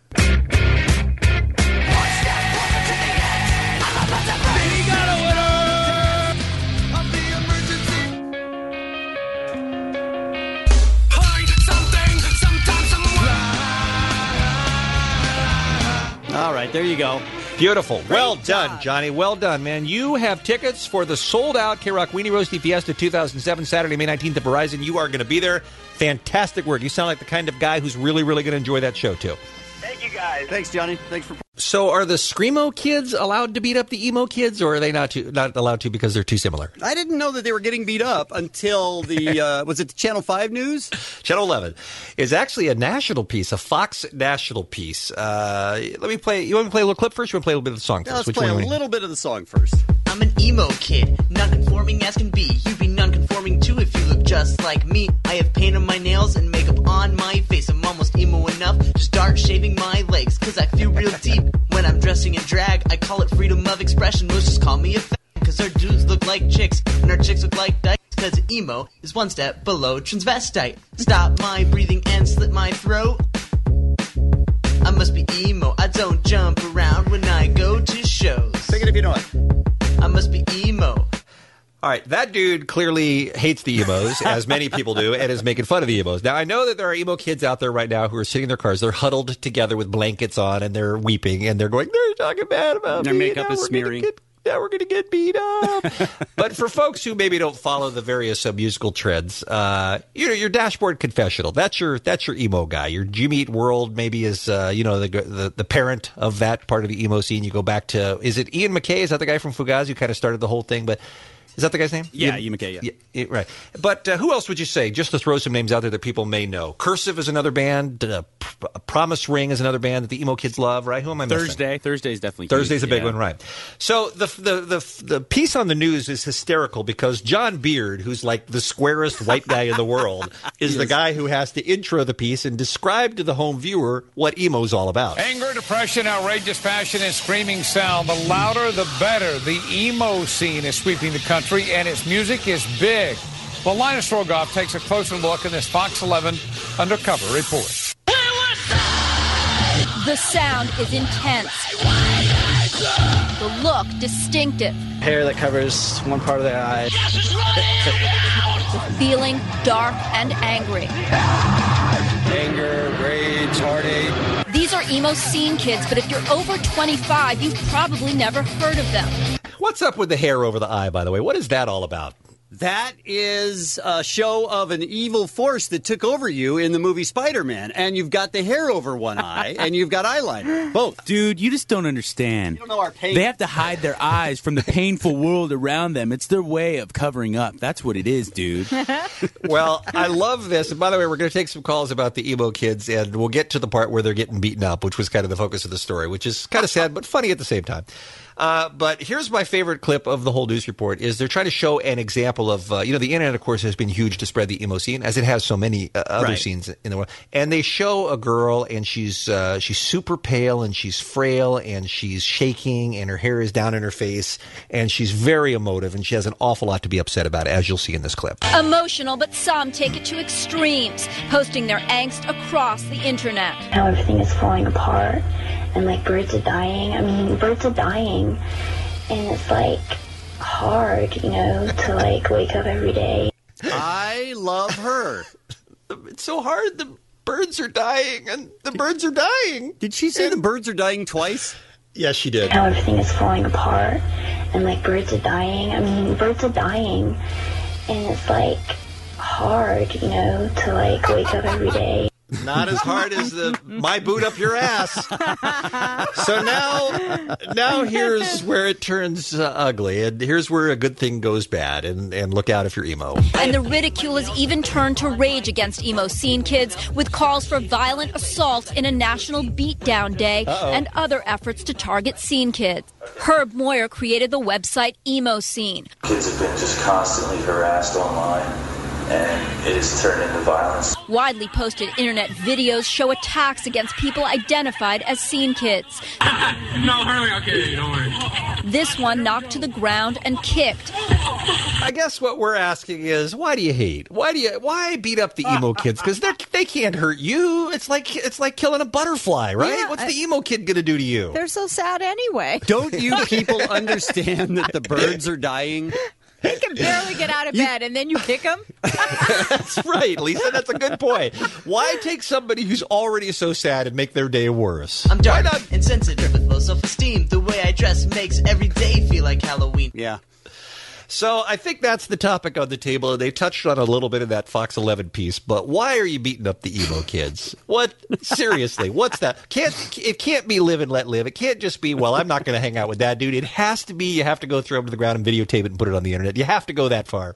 All right, there you go. Beautiful. Well done, Johnny. Well done, man. You have tickets for the sold-out K-Rock Weenie Roasty Fiesta 2007, Saturday, May 19th at Verizon. You are going to be there. Fantastic work. You sound like the kind of guy who's really, really going to enjoy that show, too. Thank you, guys. Thanks, Johnny. Thanks for... So are the Screamo kids allowed to beat up the emo kids, or are they not allowed to because they're too similar? I didn't know that they were getting beat up until the, was it the Channel 5 news? Channel 11 is actually a national piece, a Fox national piece. Let me play. You want me to play a little clip first, or you want to play a little bit of the song first? Let's play a little bit of the song first. I'm an emo kid, non-conforming as can be. You be non-conforming too if you look just like me. I have paint on my nails and makeup on my face. I'm almost emo enough to start shaving my legs, cause I feel real deep when I'm dressing in drag. I call it freedom of expression. Most just call me a fag, cause our dudes look like chicks and our chicks look like dykes. Cause emo is one step below transvestite. Stop my breathing and slit my throat. I'm must be emo. I don't jump around when I go to shows. Sing it if you know it. I must be emo. All right, that dude clearly hates the emos, as many people do, and is making fun of the emos. Now, I know that there are emo kids out there right now who are sitting in their cars. They're huddled together with blankets on, and they're weeping, and they're going, they're talking bad about their me. makeup is smearing. We're going to get beat up. But for folks who maybe don't follow the various musical trends, your dashboard confessional, that's your emo guy. Your Jimmy Eat World maybe is, the parent of that part of the emo scene. You go back to, is it Ian MacKaye? Is that the guy from Fugazi who kind of started the whole thing? But is that the guy's name? Yeah, Ian MacKaye, yeah. Right. But who else would you say, just to throw some names out there that people may know? Cursive is another band. Promise Ring is another band that the emo kids love, right? Who am I missing? Thursday's definitely Thursday's huge, a big one, right. So the piece on the news is hysterical because John Beard, who's like the squarest white guy in the world, is the guy who has to intro the piece and describe to the home viewer what emo's all about. Anger, depression, outrageous passion, and screaming sound. The louder, the better. The emo scene is sweeping the country, and its music is big. Well, Linus Rogoff takes a closer look in this Fox 11 Undercover Report. The sound is intense. The look distinctive. Hair that covers one part of their eye. The feeling dark and angry. Anger, rage, heartache. These are emo scene kids, but if you're over 25, you've probably never heard of them. What's up with the hair over the eye, by the way? What is that all about? That is a show of an evil force that took over you in the movie Spider-Man, and you've got the hair over one eye, and you've got eyeliner. Both. Dude, you just don't understand. You don't know our pain. They have to hide their eyes from the painful world around them. It's their way of covering up. That's what it is, dude. Well, I love this. And by the way, we're going to take some calls about the emo kids, and we'll get to the part where they're getting beaten up, which was kind of the focus of the story, which is kind of sad, but funny at the same time. But here's my favorite clip of the whole news report is they're trying to show an example of, the internet, of course, has been huge to spread the emo scene, as it has so many other scenes in the world. And they show a girl, and she's super pale, and she's frail, and she's shaking, and her hair is down in her face, and she's very emotive, and she has an awful lot to be upset about, as you'll see in this clip. Emotional, but some take it to extremes, posting their angst across the internet. How everything is falling apart. And, like, birds are dying. I mean, birds are dying. And it's, like, hard, to, like, wake up every day. I love her. It's so hard. The birds are dying, and the birds are dying. Did she say the birds are dying twice? Yes, she did. How everything is falling apart. And, like, birds are dying. I mean, birds are dying. And it's, like, hard, to, like, wake up every day. Not as hard as the my boot up your ass. So now here's where it turns ugly, and here's where a good thing goes bad, and look out if you're emo. And the ridicule has even turned to rage against emo scene kids, with calls for violent assault in a national beatdown day and other efforts to target scene kids. Herb Moyer created the website Emo Scene. Kids have been just constantly harassed online, and it has turned into violence. Widely posted internet videos show attacks against people identified as scene kids. No, Harley, okay, don't worry. This one knocked to the ground and kicked. I guess what we're asking is, why do you hate? Why beat up the emo kids? Because they can't hurt you. It's like killing a butterfly, right? Yeah, What's the emo kid going to do to you? They're so sad anyway. Don't you people understand that the birds are dying? He can barely get out of bed, and then you kick him? That's right, Lisa. That's a good point. Why take somebody who's already so sad and make their day worse? I'm dark, insensitive, with low self-esteem. The way I dress makes every day feel like Halloween. Yeah. So I think that's the topic on the table. They touched on a little bit of that Fox 11 piece, but why are you beating up the emo kids? What? Seriously, what's that? It can't be live and let live. It can't just be, well, I'm not going to hang out with that dude. It has to be you have to go throw him to the ground and videotape it and put it on the internet. You have to go that far.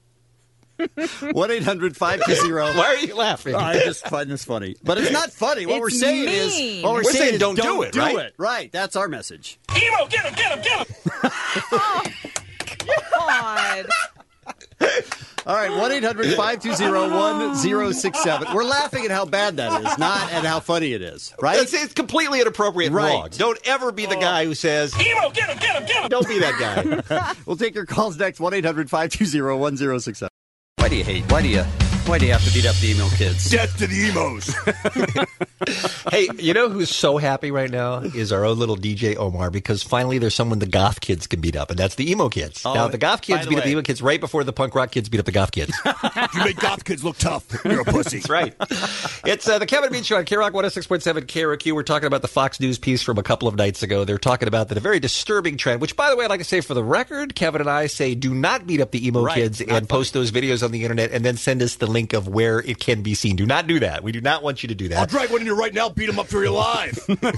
1-800-520. Why are you laughing? I just find this funny. But it's not funny. What we're saying is don't do it, right? Right. That's our message. Emo, get him, get him, get him! Oh, God. All right, 1-800-520-1067. We're laughing at how bad that is, not at how funny it is, right? It's completely inappropriate and wrong. Don't ever be the guy who says, Emo, get him, get him, get him! Don't be that guy. We'll take your calls next, 1-800-520-1067. Why do you hate? Why do you Why do you have to beat up the emo kids? Death to the emos. Hey, you know who's so happy right now is our own little DJ Omar, because finally there's someone the goth kids can beat up, and that's the emo kids. Oh, now, the goth kids beat up the emo kids right before the punk rock kids beat up the goth kids. You make goth kids look tough. You're a pussy. That's right. It's the Kevin and Bean Show on K-Rock 106.7 KROQ. We're talking about the Fox News piece from a couple of nights ago. They're talking about the very disturbing trend, which, by the way, I'd like to say for the record, Kevin and I say do not beat up the emo kids and post those videos on the internet and then send us the link of where it can be seen. Do not do that. We do not want you to do that. I'll drag one in here right now, beat them up till you're alive.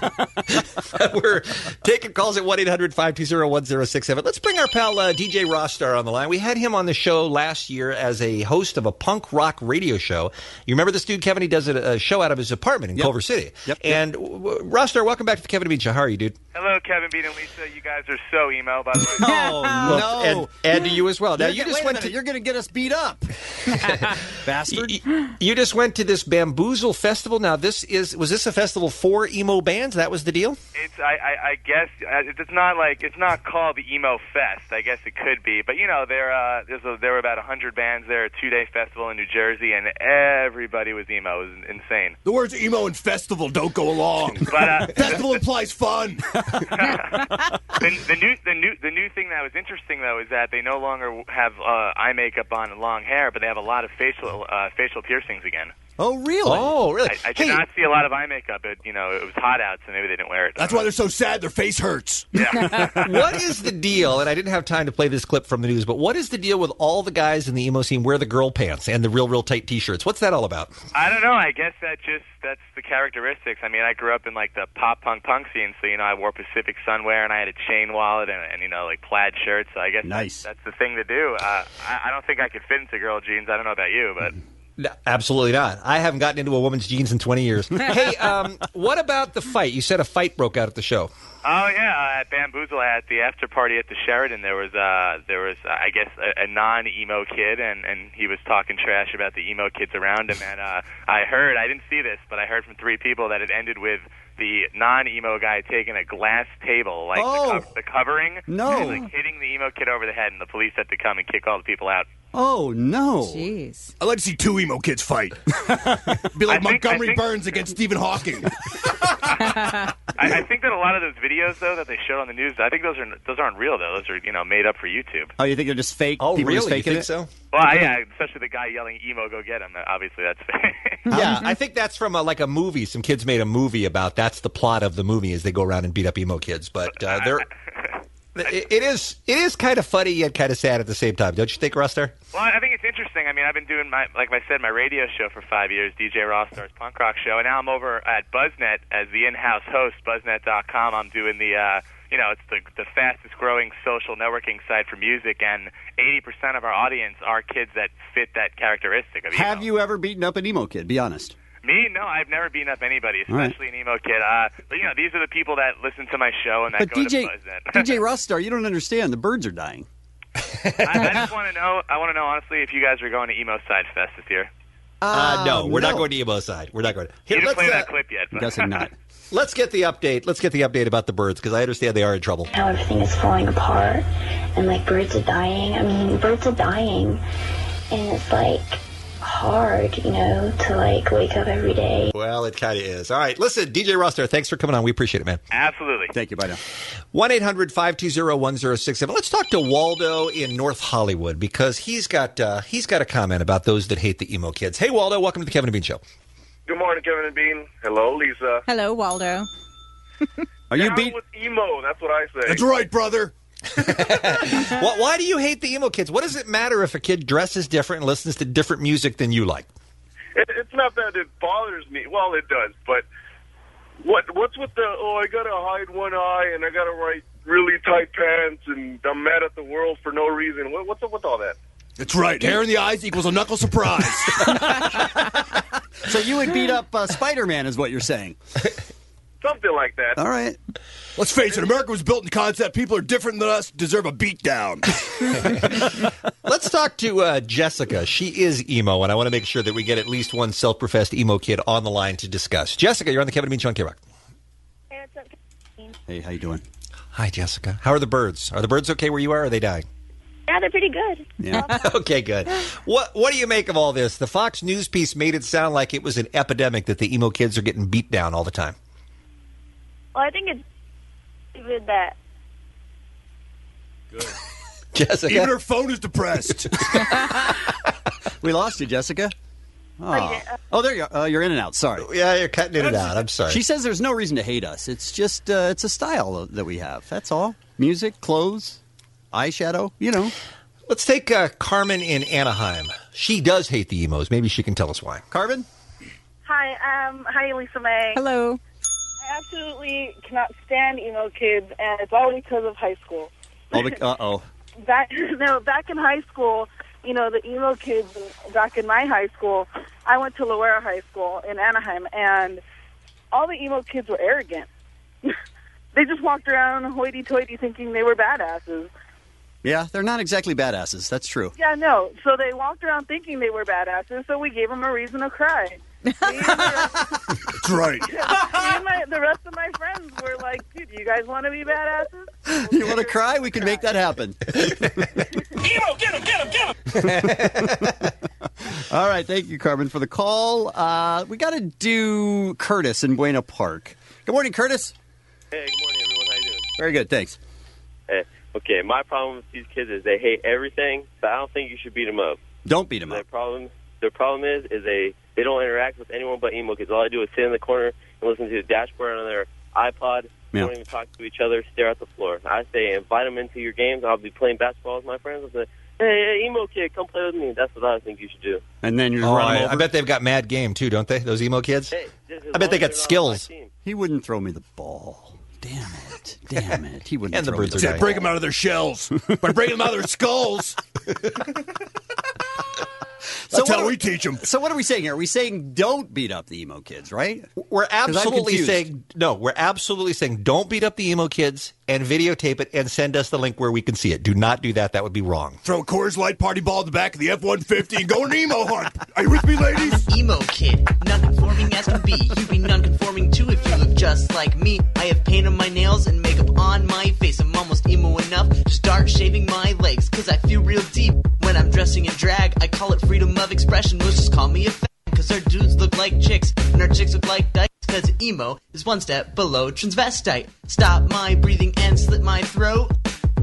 We're taking calls at 1-800-520-1067. Let's bring our pal DJ Rostar on the line. We had him on the show last year as a host of a punk rock radio show. You remember this dude, Kevin? He does a show out of his apartment in Culver City. And Rostar, welcome back to the Kevin and Bean Show. How are you, dude? Hello, Kevin, Bean, and Lisa. You guys are so emo, by the way. No. And to you as well. Now, you just went You're going to get us beat up. Bastard. You just went to this Bamboozle Festival. Now, was this a festival for emo bands? That was the deal? It's I guess it's not called the Emo Fest. I guess it could be, but you know there were about 100 bands there, a 2-day festival in New Jersey, and everybody was emo. It was insane. The words emo and festival don't go along. But festival implies fun. The new thing that was interesting though is that they no longer have eye makeup on and long hair, but they have a lot of facial piercings again. Oh, really? Oh, really? I did not see a lot of eye makeup. It was hot out, so maybe they didn't wear it. That's why they're so sad. Their face hurts. Yeah. What is the deal? And I didn't have time to play this clip from the news, but what is the deal with all the guys in the emo scene wear the girl pants and the real tight T-shirts? What's that all about? I don't know. I guess that's the characteristics. I mean, I grew up in like the pop punk scene, so I wore Pacific Sunwear and I had a chain wallet and like plaid shirts. So I guess that's the thing to do. I don't think I could fit into girl jeans. I don't know about you, but. No, absolutely not. I haven't gotten into a woman's jeans in 20 years. Hey, what about the fight? You said a fight broke out at the show. Oh yeah, at Bamboozle at the after party at the Sheraton, there was I guess a non-emo kid, and he was talking trash about the emo kids around him. And I didn't see this, but I heard from 3 people that it ended with the non-emo guy taking a glass table, like the covering, and like hitting the emo kid over the head, and the police had to come and kick all the people out. Oh, no. Jeez. I'd like to see 2 emo kids fight. Be like Montgomery Burns against Stephen Hawking. I think that a lot of those videos, though, that they showed on the news, I think those aren't real, though. Those are made up for YouTube. Oh, you think they're just fake? Oh, People really? just faking you think so? Well, yeah, especially the guy yelling, emo, go get him. Obviously, that's fake. Yeah, I think that's from like a movie. Some kids made a movie about that's the plot of the movie is they go around and beat up emo kids. But it is kind of funny yet kind of sad at the same time. Don't you think, Rostar? Well, I think it's interesting. I mean, I've been doing my radio show for 5 years, DJ Rostar's Punk Rock Show, and now I'm over at BuzzNet as the in-house host, BuzzNet.com. I'm doing it's the fastest growing social networking site for music, and 80% of our audience are kids that fit that characteristic of emo. Have you ever beaten up an emo kid? Be honest. Me? No, I've never beaten up anybody, especially an emo kid. But these are the people that listen to my show and that go to BuzzNet. DJ Rostar, you don't understand. The birds are dying. I just want to know. I want to know honestly if you guys are going to Emo Side Fest this year. No, we're not going to Emo Side. We're not going to. You didn't play that clip yet. But. Guessing not. Let's get the update. Let's get the update about the birds because I understand they are in trouble. How everything is falling apart and like birds are dying. I mean, birds are dying, and it's like hard, to like wake up every day. Well, it kind of is. All right, listen, DJ Rostar, thanks for coming on. We appreciate it, man. Absolutely. Thank you. Bye now. 1-800-520-1067. Let's talk to Waldo in North Hollywood because he's got a comment about those that hate the emo kids. Hey, Waldo, welcome to the Kevin and Bean Show. Good morning, Kevin and Bean. Hello, Lisa. Hello, Waldo. Are you beat with emo? That's what I say. That's right, brother. Why do you hate the emo kids? What does it matter if a kid dresses different and listens to different music than you like? It's not that it bothers me. Well, it does, but what's with the, I got to hide one eye and I got to wear really tight pants and I'm mad at the world for no reason. What's up with all that? That's right. Hair in the eyes equals a knuckle surprise. So you would beat up Spider-Man is what you're saying. Something like that. All right. Let's face it, America was built in concept. People are different than us, deserve a beatdown. Let's talk to Jessica. She is emo, and I want to make sure that we get at least one self-professed emo kid on the line to discuss. Jessica, you're on the Kevin and Bean Show on K-Rock. Hey, what's up? Hey, how you doing? Hi, Jessica. How are the birds? Are the birds okay where you are, or are they dying? Yeah, they're pretty good. Yeah. Okay, good. What do you make of all this? The Fox News piece made it sound like it was an epidemic that the emo kids are getting beat down all the time. Well, I think it's even that. Good. Jessica? Even her phone is depressed. We lost you, Jessica. Oh, there you are. You're in and out. Sorry. Yeah, you're cutting in and out. I'm sorry. She says there's no reason to hate us. It's just it's a style that we have. That's all. Music, clothes, eyeshadow, Let's take Carmen in Anaheim. She does hate the emos. Maybe she can tell us why. Carmen? Hi, hi, Lisa May. Hello. I absolutely cannot stand emo kids, and it's all because of high school. Uh-oh. Back in high school, the emo kids back in my high school, I went to Loera High School in Anaheim, and all the emo kids were arrogant. They just walked around hoity-toity thinking they were badasses. Yeah, they're not exactly badasses. That's true. Yeah, no. So they walked around thinking they were badasses, so we gave them a reason to cry. That's right. The rest of my friends were like, dude, you guys want to be badasses? You want to cry? We can make that happen. Emo, get him! All right, thank you, Carmen, for the call. We got to do Curtis in Buena Park. Good morning, Curtis. Hey, good morning, everyone. How you doing? Very good, thanks. Hey, okay, my problem with these kids is they hate everything, but I don't think you should beat them up. Don't beat them up. Their problem is they don't interact with anyone but emo kids. All they do is sit in the corner and listen to the dashboard on their iPod. Yeah. Don't even talk to each other, stare at the floor. I say invite them into your games. I'll be playing basketball with my friends. I'll say, hey, emo kid, come play with me. That's what I think you should do. And then you run them over. I bet they've got mad game, too, don't they, those emo kids? Hey, I bet they got skills. He wouldn't throw me the ball. Damn it. He wouldn't And the throw me birds the are ball. Break them out of their shells. By breaking them out of their skulls. That's how we teach them. So what are we saying here? Are we saying don't beat up the emo kids, right? We're 'Cause I'm absolutely confused. saying no. We're absolutely saying don't beat up the emo kids and videotape it and send us the link where we can see it. Do not do that. That would be wrong. Throw a Coors Light party ball in the back of the F-150 and go an emo hunt. Are you with me, ladies? Emo kid, non-conforming as can be. You be non-conforming too if you look just like me. I have paint on my nails and makeup on my face. I'm almost emo enough to start shaving my legs, cause I feel real deep when I'm dressing in drag. I call it freedom of expression. Most just call me a fag, cause our dudes look like chicks and our chicks look like dykes. Cause emo is one step below transvestite. Stop my breathing and slit my throat.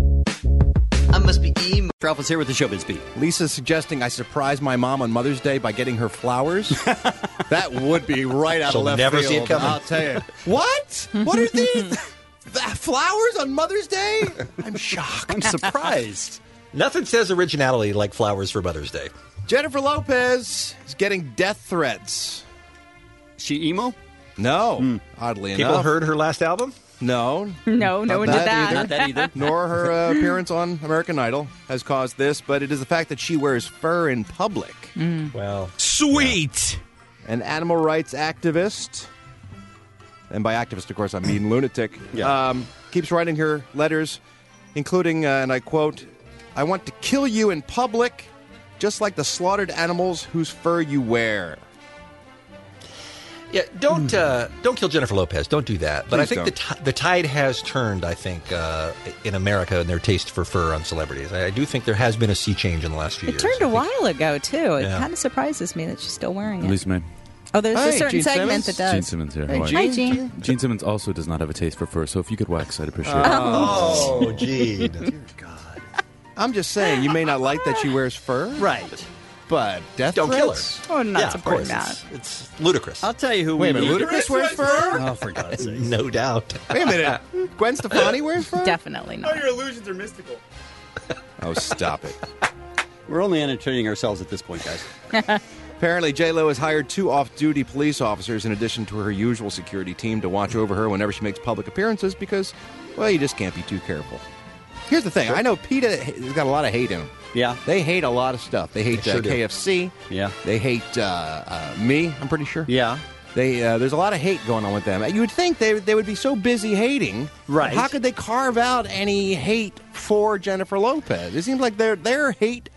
I must be emo. Ralph is here with the Showbiz Beat. Lisa's suggesting I surprise my mom on Mother's Day by getting her flowers. That would be right out She'll of left never field. see it coming. I'll tell you. What? What are these? Flowers on Mother's Day? I'm shocked. I'm surprised. Nothing says originality like flowers for Mother's Day. Jennifer Lopez is getting death threats. She emo? No, oddly enough. People heard her last album? No. No one did that. Not that either. Nor her appearance on American Idol has caused this, but it is the fact that she wears fur in public. Well, sweet. An animal rights activist, and by activist, of course, I mean lunatic, keeps writing her letters, including, and I quote, "I want to kill you in public, just like the slaughtered animals whose fur you wear." yeah, don't kill Jennifer Lopez. Don't do that. But Please I think the tide has turned, I think, in America and their taste for fur on celebrities. I do think there has been a sea change in the last few It years. turned a while ago, too. It Yeah. kind of surprises me that she's still wearing it. Lisa May. Oh, there's a Hey, certain Gene segment Simmons? that does. Gene Simmons here. Hey, How are you? Hi, Gene. Gene Simmons also does not have a taste for fur, so if you could wax, I'd appreciate it. Oh, Gene. Dear God. I'm just saying, you may not like that she wears fur. Right. But death Don't kill her. threats? Oh, not Yeah, of supporting course. that. It's ludicrous. I'll tell you who Wait a we minute, need. Ludacris wears fur? Oh, for God's sake. No doubt. Wait a minute. Gwen Stefani wears fur? Definitely not. Your illusions are mystical. Oh, stop it. We're only entertaining ourselves at this point, guys. Apparently, J-Lo has hired 2 off-duty police officers in addition to her usual security team to watch over her whenever she makes public appearances because, well, you just can't be too careful. Here's the thing. I know PETA has got a lot of hate in them. Yeah. They hate a lot of stuff. They hate They sure do. KFC. Yeah. They hate me, I'm pretty sure. Yeah. There's a lot of hate going on with them. You would think they would be so busy hating. Right. How could they carve out any hate for Jennifer Lopez? It seems like their hate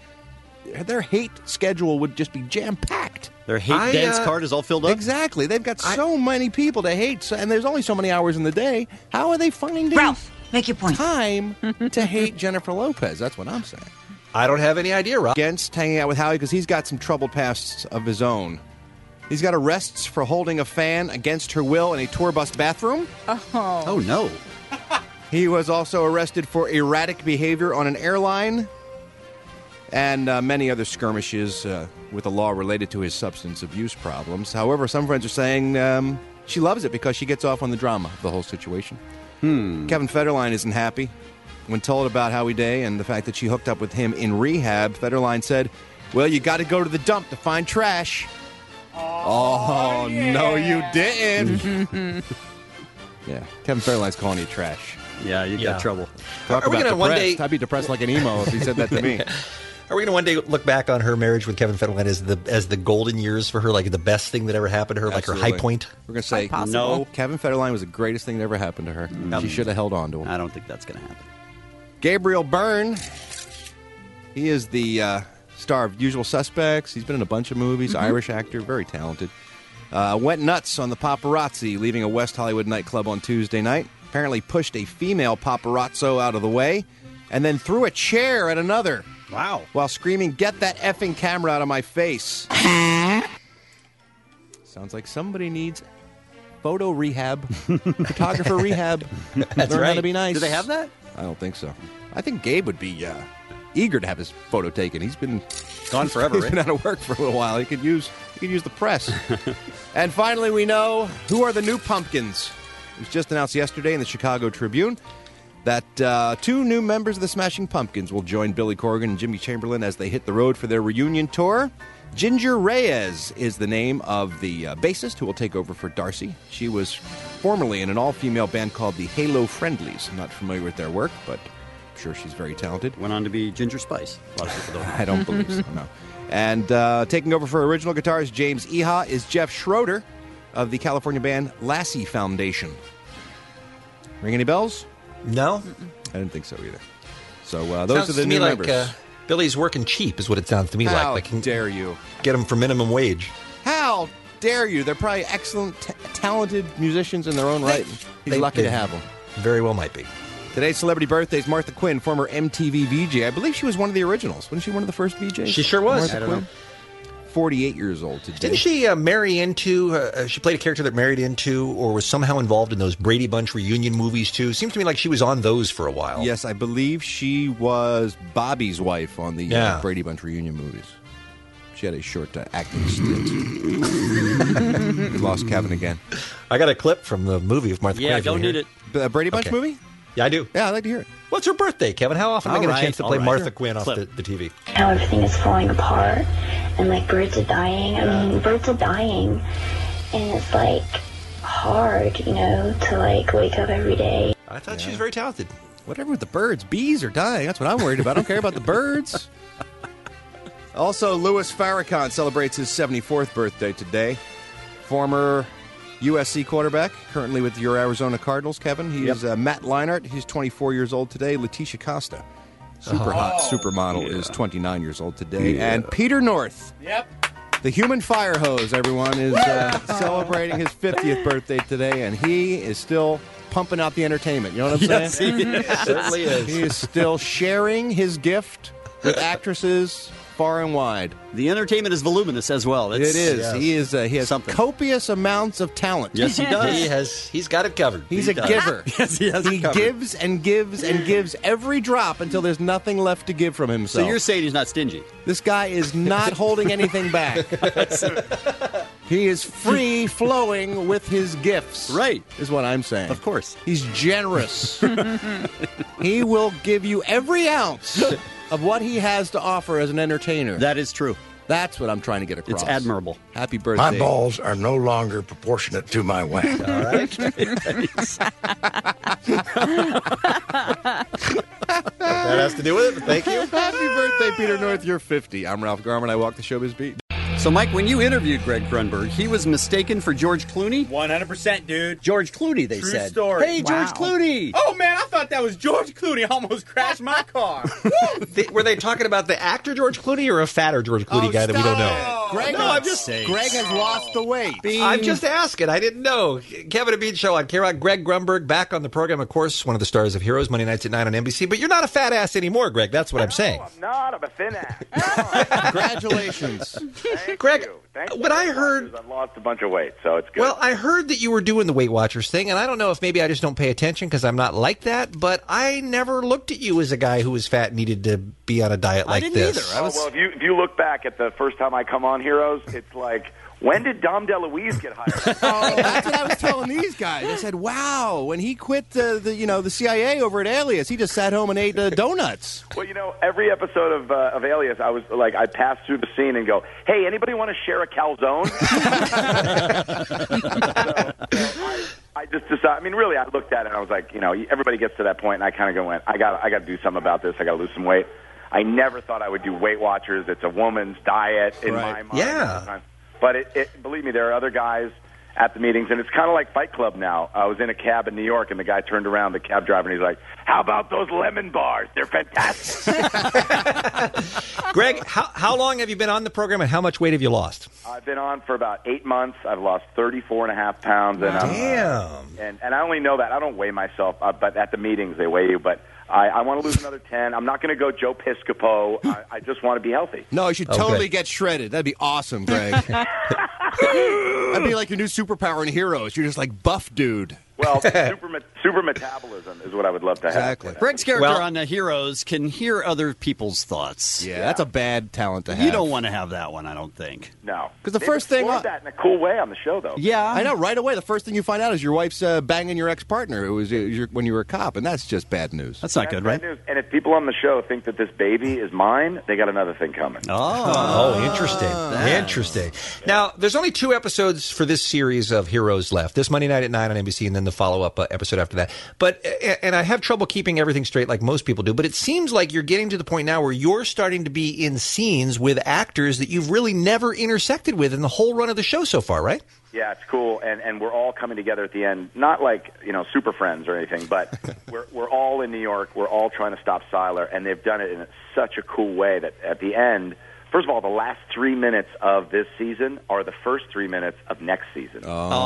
schedule would just be jam-packed. Their hate dance card is all filled up? Exactly. They've got so many people to hate, and there's only so many hours in the day. How are they finding Ralph, make your point. time to hate Jennifer Lopez? That's what I'm saying. I don't have any idea, Rob. Against hanging out with Howie because he's got some troubled pasts of his own. He's got arrests for holding a fan against her will in a tour bus bathroom. Oh, no. He was also arrested for erratic behavior on an airline and many other skirmishes with the law related to his substance abuse problems. However, some friends are saying she loves it because she gets off on the drama of the whole situation. Kevin Federline isn't happy. When told about Howie Day and the fact that she hooked up with him in rehab, Federline said, well, you got to go to the dump to find trash. Oh, yeah. No, you didn't. Yeah, Kevin Federline's calling you trash. Yeah, you got trouble. Talk about depressed. One day... I'd be depressed like an emo if he said that to me. Are we going to one day look back on her marriage with Kevin Federline as the golden years for her, like the best thing that ever happened to her, Absolutely. Like her high point? We're going to say, no, Kevin Federline was the greatest thing that ever happened to her. She should have held on to him. I don't think that's going to happen. Gabriel Byrne, he is the star of Usual Suspects. He's been in a bunch of movies, Irish actor, very talented. Went nuts on the paparazzi, leaving a West Hollywood nightclub on Tuesday night. Apparently pushed a female paparazzo out of the way and then threw a chair at another. Wow. While screaming, get that effing camera out of my face. Sounds like somebody needs photo rehab, photographer rehab. That's Learn right. how to be nice. Do they have that? I don't think so. I think Gabe would be eager to have his photo taken. He's been gone forever. He's been out of work for a little while. He could use the press. And finally, we know who are the new pumpkins. It was just announced yesterday in the Chicago Tribune that 2 new members of the Smashing Pumpkins will join Billy Corgan and Jimmy Chamberlain as they hit the road for their reunion tour. Ginger Reyes is the name of the bassist who will take over for Darcy. She was formerly in an all-female band called the Halo Friendlies. I'm not familiar with their work, but I'm sure she's very talented. Went on to be Ginger Spice. A lot of people don't know. I don't believe so, no. And taking over for original guitarist James Iha is Jeff Schroeder of the California band Lassie Foundation. Ring any bells? No. I didn't think so either. So those are the new members. Billy's working cheap is what it sounds to me How like. How dare you? Get him for minimum wage. How dare you? They're probably excellent, talented musicians in their own right. He's lucky to have them. Very well might be. Today's celebrity birthdays, Martha Quinn, former MTV VJ. I believe she was one of the originals. Wasn't she one of the first VJs? She sure was. Martha Quinn? 48 years old today. Didn't she marry into, she played a character that married into or was somehow involved in those Brady Bunch reunion movies, too? Seems to me like she was on those for a while. Yes, I believe she was Bobby's wife on the Brady Bunch reunion movies. She had a short acting stint. Lost Kevin again. I got a clip from the movie of Martha Quinn. Yeah, don't need it. The Brady Bunch movie? Yeah, I do. Yeah, I'd like to hear it. What's her birthday, Kevin? How often am I get a chance to play Martha Quinn off the TV? How everything is falling apart and like birds are dying. I mean, birds are dying, and it's like hard, you know, to like wake up every day. I thought she was very talented. Whatever with the birds. Bees are dying. That's what I'm worried about. I don't care about the birds. Also, Louis Farrakhan celebrates his 74th birthday today. Former USC quarterback, currently with your Arizona Cardinals, Kevin. He is Matt Leinart. He's 24 years old today. Letitia Costa, super hot supermodel, is 29 years old today. Yeah. And Peter North, the human fire hose, everyone, is celebrating his 50th birthday today, and he is still pumping out the entertainment. You know what I'm saying? Yes, he certainly is. He is still sharing his gift with actresses far and wide. The entertainment is voluminous as well. It is. He has copious amounts of talent. Yes, he does. He's got it covered. He's a giver. Yes, he has. He gives and gives and gives every drop until there's nothing left to give from himself. So you're saying he's not stingy? This guy is not holding anything back. He is free flowing with his gifts. Right. Is what I'm saying. Of course. He's generous. He will give you every ounce of what he has to offer as an entertainer. That is true. That's what I'm trying to get across. It's admirable. Happy birthday. My balls are no longer proportionate to my wang. All right. That has to do with it, but thank you. Happy birthday, Peter North. You're 50. I'm Ralph Garman. I walk the showbiz beat. So, Mike, when you interviewed Greg Grunberg, he was mistaken for George Clooney? 100%, dude. George Clooney, they True said. story. Hey, George Clooney! Oh, man, I thought that was George Clooney. I almost crashed my car. Were they talking about the actor George Clooney or a fatter George Clooney guy that we don't know? Greg, Greg has lost the weight. I'm just asking. I didn't know. Kevin and Bean Show on K-Rock. Greg Grunberg back on the program, of course, one of the stars of Heroes, Monday nights at 9 on NBC. But you're not a fat ass anymore, Greg. That's what I'm saying. I'm not. I'm a thin ass. Congratulations. Greg, Thanks what I heard... I've lost a bunch of weight, so it's good. Well, I heard that you were doing the Weight Watchers thing, and I don't know if maybe I just don't pay attention because I'm not like that, but I never looked at you as a guy who was fat and needed to be on a diet like this. Well, if you look back at the first time I come on Heroes, it's like, when did Dom DeLuise get hired? That's what I was telling these guys. I said, wow, when he quit the CIA over at Alias, he just sat home and ate donuts. Well, every episode of Alias, I was like, I'd pass through the scene and go, hey, anybody want to share a calzone? I just decided, I mean, really, I looked at it and I was like, everybody gets to that point, and I kind of went, I got to do something about this. I got to lose some weight. I never thought I would do Weight Watchers. It's a woman's diet in my mind. Yeah. But believe me, there are other guys at the meetings, and it's kind of like Fight Club now. I was in a cab in New York, and the guy turned around, the cab driver, and he's like, how about those lemon bars? They're fantastic. Greg, how long have you been on the program, and how much weight have you lost? I've been on for about 8 months. I've lost 34.5 pounds. And Damn. And I only know that. I don't weigh myself, but at the meetings they weigh you. But I want to lose another 10. I'm not going to go Joe Piscopo. I just want to be healthy. No, you should totally get shredded. That'd be awesome, Greg. That'd be like your new superpower in Heroes. You're just like buff dude. Well, super metabolism is what I would love to have. Exactly. Greg's character on the Heroes can hear other people's thoughts. Yeah, that's a bad talent to have. You don't want to have that one, I don't think. No. Because the first thing... that in a cool way on the show, though. Yeah. I know, right away. The first thing you find out is your wife's banging your ex-partner. It was when you were a cop, and that's just bad news. That's not good, right? News. And if people on the show think that this baby is mine, they got another thing coming. Oh, interesting. Interesting. Now, there's only 2 episodes for this series of Heroes left. This Monday night at 9 on NBC, and then the follow-up episode after that. But and I have trouble keeping everything straight like most people do, but it seems like you're getting to the point now where you're starting to be in scenes with actors that you've really never intersected with in the whole run of the show so far, right? Yeah, it's cool, and we're all coming together at the end. Not like super friends or anything, but we're all in New York. We're all trying to stop Siler, and they've done it in such a cool way that at the end, first of all, the last 3 minutes of this season are the first 3 minutes of next season.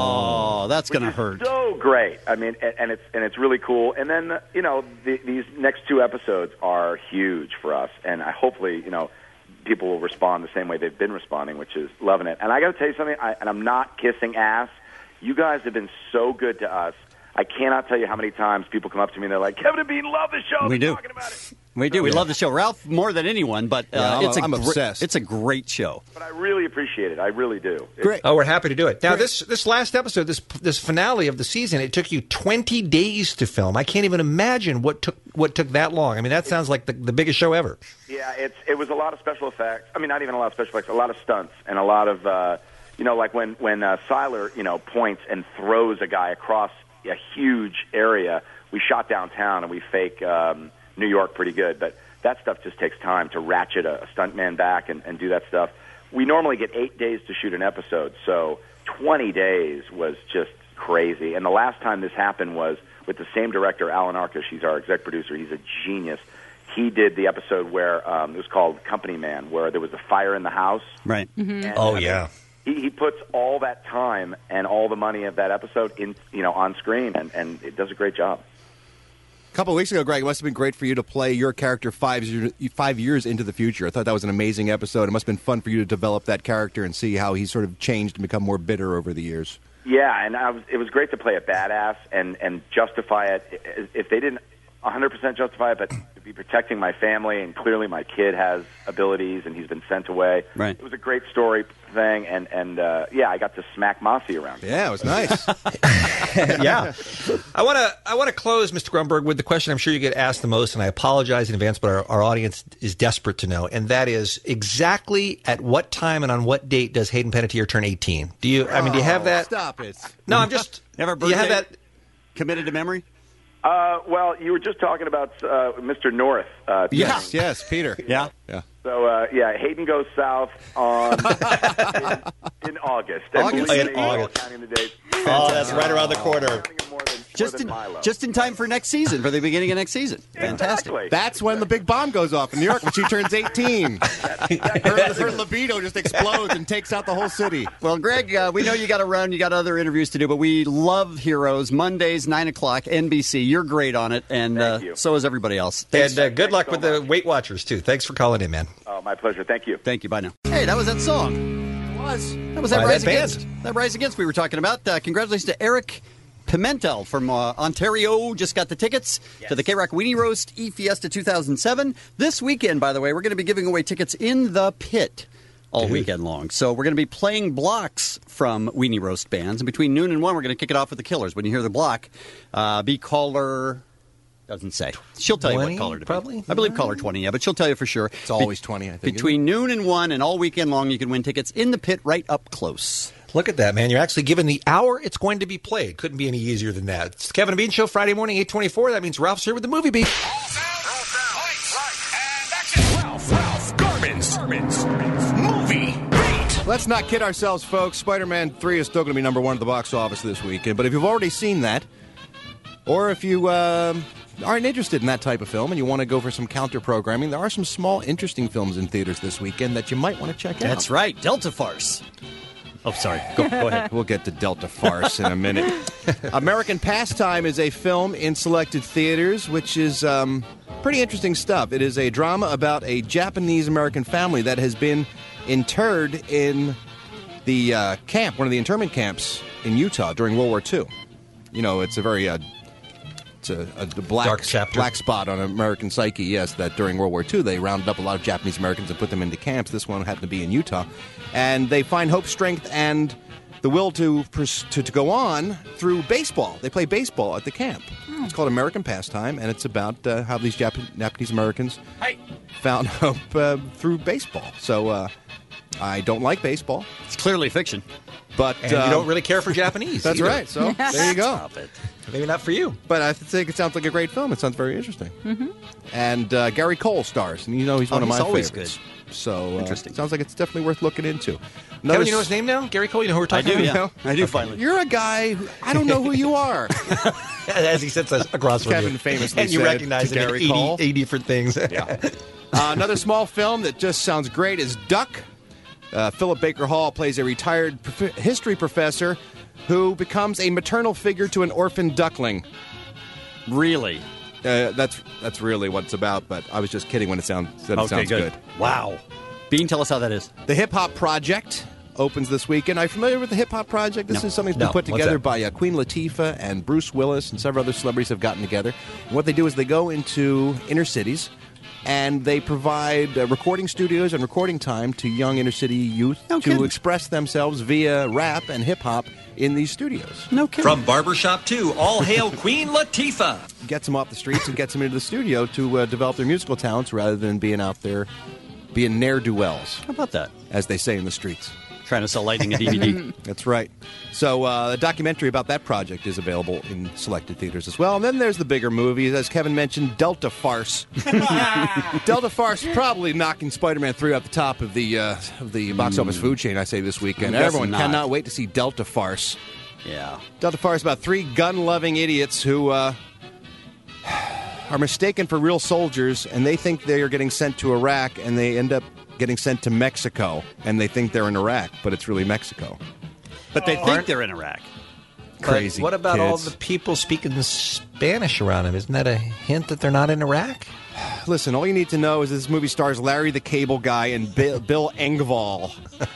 Oh, that's going to hurt. So great. I mean, and it's really cool. And then these next 2 episodes are huge for us, and hopefully people will respond the same way they've been responding, which is loving it. And I got to tell you something, and I'm not kissing ass. You guys have been so good to us. I cannot tell you how many times people come up to me and they're like, Kevin and Bean love the show. We do. Talking about it. We do. We love the show. Ralph more than anyone, but I'm obsessed. It's a great show. But I really appreciate it. I really do. Great. Oh, we're happy to do it. Now, this last episode, this finale of the season, it took you 20 days to film. I can't even imagine what took that long. I mean, that sounds like the biggest show ever. Yeah, it was a lot of special effects. I mean, not even a lot of special effects, a lot of stunts and a lot of, like when Siler, points and throws a guy across a huge area. We shot downtown and we fake New York pretty good, but that stuff just takes time to ratchet a stuntman back and do that stuff. We normally get 8 days to shoot an episode, so 20 days was just crazy. And the last time this happened was with the same director, Alan Arkush. He's our exec producer. He's a genius. He did the episode where it was called Company Man, where there was a fire in the house. Right. And, yeah. He puts all that time and all the money of that episode in, on screen, and it does a great job. A couple of weeks ago, Greg, it must have been great for you to play your character 5 years into the future. I thought that was an amazing episode. It must have been fun for you to develop that character and see how he's sort of changed and become more bitter over the years. Yeah, and it was great to play a badass and justify it. If they didn't 100% justify it, but to be protecting my family, and clearly my kid has abilities and he's been sent away. Right. It was a great story thing, and I got to smack Mossy around. Yeah, it was nice. Yeah. I want to close, Mr. Grunberg, with the question I'm sure you get asked the most, and I apologize in advance, but our audience is desperate to know, and that is exactly at what time and on what date does Hayden Panettiere turn 18? Do you have that? Stop it. No, I'm just... Ever do you have that committed to memory? Well, you were just talking about Mr. North. Yes, Peter. Yeah. So, Hayden Goes South in August. And August. believe me, In August. counting the days. Oh, that's right around the corner. Just in time for next season, for the beginning of next season. Fantastic. Exactly. That's when the big bomb goes off in New York when she turns 18. Her libido just explodes and takes out the whole city. Well, Greg, we know you got to run. You got other interviews to do, but we love Heroes. Mondays, 9 o'clock, NBC. You're great on it, and so is everybody else. Thanks. And good luck with the Weight Watchers, too. Thanks for calling in, man. Oh, my pleasure. Thank you. Thank you. Bye now. Hey, that was that song. That was that By Rise that band. Against. That Rise Against we were talking about. Congratulations to Eric Pimentel from Ontario. Just got the tickets to the K-Rock Weenie Roast E-Fiesta 2007. This weekend, by the way, we're going to be giving away tickets in the pit all weekend long. So we're going to be playing blocks from Weenie Roast bands. And between noon and 1, we're going to kick it off with the Killers. When you hear the block, be caller... Doesn't say. She'll tell you what caller to probably? be. I believe caller 20, yeah, but she'll tell you for sure. It's always 20, I think. Between noon and 1 and all weekend long, you can win tickets in the pit right up close. Look at that, man. You're actually given the hour it's going to be played. Couldn't be any easier than that. It's the Kevin and Bean Show, Friday morning, 8:24. That means Ralph's here with the movie beat. Ralph Garman's movie beat. Let's not kid ourselves, folks. Spider-Man 3 is still going to be number 1 at the box office this weekend. But if you've already seen that, or if you aren't interested in that type of film and you want to go for some counter-programming, there are some small, interesting films in theaters this weekend that you might want to check out. That's right. Delta Farce. Oh, sorry. Go ahead. We'll get to Delta Farce in a minute. American Pastime is a film in selected theaters, which is pretty interesting stuff. It is a drama about a Japanese-American family that has been interred in the camp, one of the internment camps in Utah during World War II. You know, it's a very... It's a black spot on American psyche, yes, that during World War II they rounded up a lot of Japanese Americans and put them into camps. This one happened to be in Utah. And they find hope, strength, and the will to go on through baseball. They play baseball at the camp. It's called American Pastime, and it's about how these Japanese Americans found hope through baseball. So I don't like baseball. It's clearly fiction. But and you don't really care for Japanese. That's either. right. So there you go. Stop it. Maybe not for you. But I think it sounds like a great film. It sounds very interesting. Mm-hmm. And Gary Cole stars, and you know he's one of my always favorites. Good. So interesting. Sounds like it's definitely worth looking into. Kevin, you know his name now? Gary Cole? You know who we're talking about? I do, yeah. now? I do, finally. You're a guy who, I don't know who you are. As he sits across from Kevin you. famously and you said recognize to him Gary in Cole. 80 different things. Yeah. Another small film that just sounds great is Duck. Philip Baker Hall plays a retired history professor who becomes a maternal figure to an orphan duckling. Really? That's really what it's about, but I was just kidding when it sounds good. Wow. Bean, tell us how that is. The Hip Hop Project opens this weekend. Are you familiar with the Hip Hop Project? This is something that's been put together by Queen Latifah and Bruce Willis, and several other celebrities have gotten together. And what they do is they go into inner cities and they provide recording studios and recording time to young inner city youth to express themselves via rap and hip hop in these studios. No kidding. From barbershop to all hail Queen Latifah. Gets them off the streets and gets them into the studio to develop their musical talents rather than being out there being ne'er-do-wells. How about that? As they say in the streets. Trying to sell Lightning a DVD. That's right. So a documentary about that project is available in selected theaters as well. And then there's the bigger movies. As Kevin mentioned, Delta Farce. Delta Farce probably knocking Spider-Man 3 off the top of the box office food chain, I say, this weekend. Everyone cannot wait to see Delta Farce. Yeah. Delta Farce about 3 gun-loving idiots who are mistaken for real soldiers, and they think they are getting sent to Iraq, and they end up getting sent to Mexico, and they think they're in Iraq, but it's really Mexico. But they think they're in Iraq. Crazy. But what about kids. all the people speaking Spanish around him? Isn't that a hint that they're not in Iraq? Listen, all you need to know is this movie stars Larry the Cable Guy and Bill Engvall.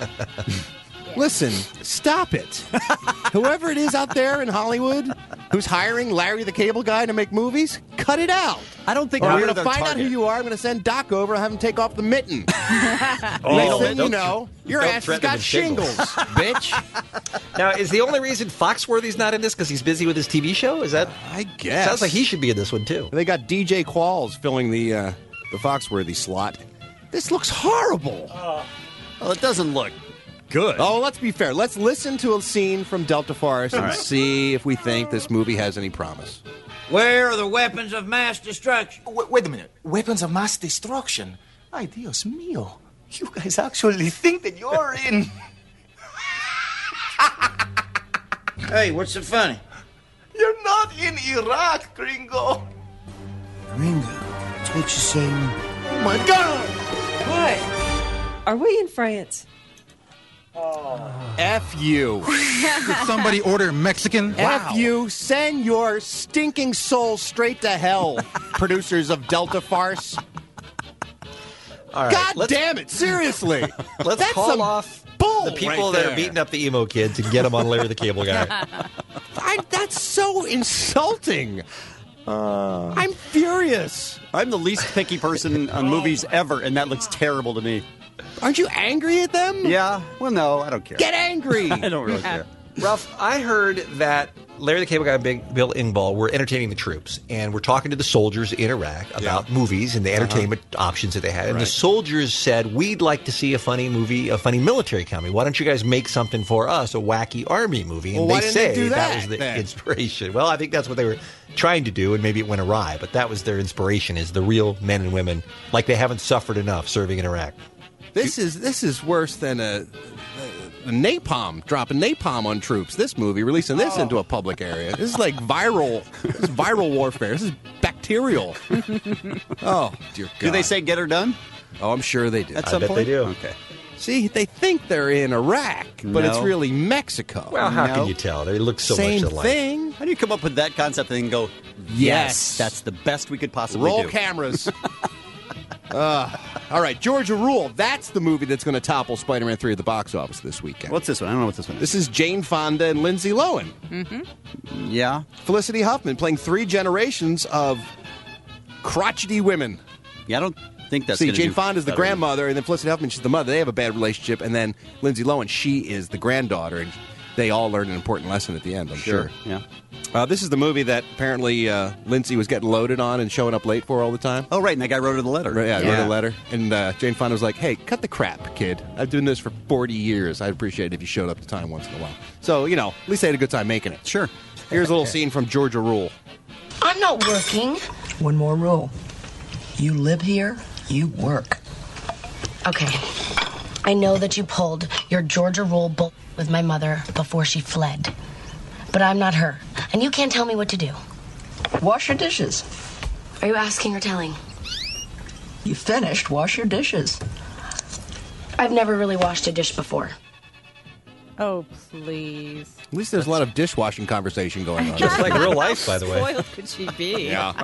Listen, stop it. Whoever it is out there in Hollywood who's hiring Larry the Cable Guy to make movies, cut it out. I don't think I'm we're going to their find out target. who you are. I'm going to send Doc over and have him take off the mitten. Oh, Next thing you know, your ass has got shingles, bitch. Now, is the only reason Foxworthy's not in this because he's busy with his TV show? Is that? I guess. Sounds like he should be in this one, too. They got DJ Qualls filling the Foxworthy slot. This looks horrible. Well, it doesn't look good. Oh, let's be fair. Let's listen to a scene from Delta Farce and see if we think this movie has any promise. Where are the weapons of mass destruction? Wait a minute. Weapons of mass destruction? Ay, Dios mío. You guys actually think that you're in... Hey, what's so funny? You're not in Iraq, gringo. Gringo? That's what you're saying. Oh, my God. What? Are we in France? F you. Did somebody order Mexican? F you. Send your stinking soul straight to hell, producers of Delta Farce. All right, God damn it, seriously. Let's That's call some off bull the people right that there. are beating up the emo kids and get them on Larry the Cable Guy. That's so insulting. I'm furious. I'm the least picky person on movies ever, and that looks terrible to me. Aren't you angry at them? Yeah. Well, no, I don't care. Get angry. I don't really care. Ralph, I heard that Larry the Cable Guy and Bill Engvall were entertaining the troops, and we're talking to the soldiers in Iraq about movies and the entertainment options that they had. And the soldiers said, we'd like to see a funny movie, a funny military comedy. Why don't you guys make something for us, a wacky army movie? And Well, why they didn't say they do that was the then? inspiration. Well, I think that's what they were trying to do, and maybe it went awry. But that was their inspiration, is the real men and women, like they haven't suffered enough serving in Iraq. This is worse than a napalm, dropping napalm on troops. This movie, releasing this into a public area. This is like viral. This is viral warfare. This is bacterial. Oh, dear God. Do they say get her done? Oh, I'm sure they do. At some point? they do. Okay. See, they think they're in Iraq, but it's No. really Mexico. Well, how No. can you tell? They look so Same much alike. thing. How do you come up with that concept and then go, yes, that's the best we could possibly Roll do? cameras. All right, Georgia Rule. That's the movie that's going to topple Spider-Man 3 at the box office this weekend. What's this one? I don't know what this one is. This is Jane Fonda and Lindsay Lohan. Mm-hmm. Yeah. Felicity Huffman playing 3 generations of crotchety women. Yeah, I don't think that's See, gonna Jane do Fonda's the better. grandmother, and then Felicity Huffman, she's the mother. They have a bad relationship, and then Lindsay Lohan, she is the granddaughter, and they all learn an important lesson at the end, I'm sure. Yeah. This is the movie that apparently Lindsay was getting loaded on and showing up late for all the time. Oh, right, and that guy wrote her the letter. Right, yeah, wrote a letter. And Jane Fonda was like, hey, cut the crap, kid. I've been doing this for 40 years. I'd appreciate it if you showed up to time once in a while. So, you know, at least they had a good time making it. Sure. Here's a little scene from Georgia Rule. I'm not working. One more rule. You live here, you work. Okay. I know that you pulled your Georgia Rule bull with my mother before she fled. But I'm not her. And you can't tell me what to do. Wash your dishes. Are you asking or telling? You finished. Wash your dishes. I've never really washed a dish before. Oh, please. At least there's a lot of dishwashing conversation going on. Just like real life, by the way. How spoiled could she be? Yeah.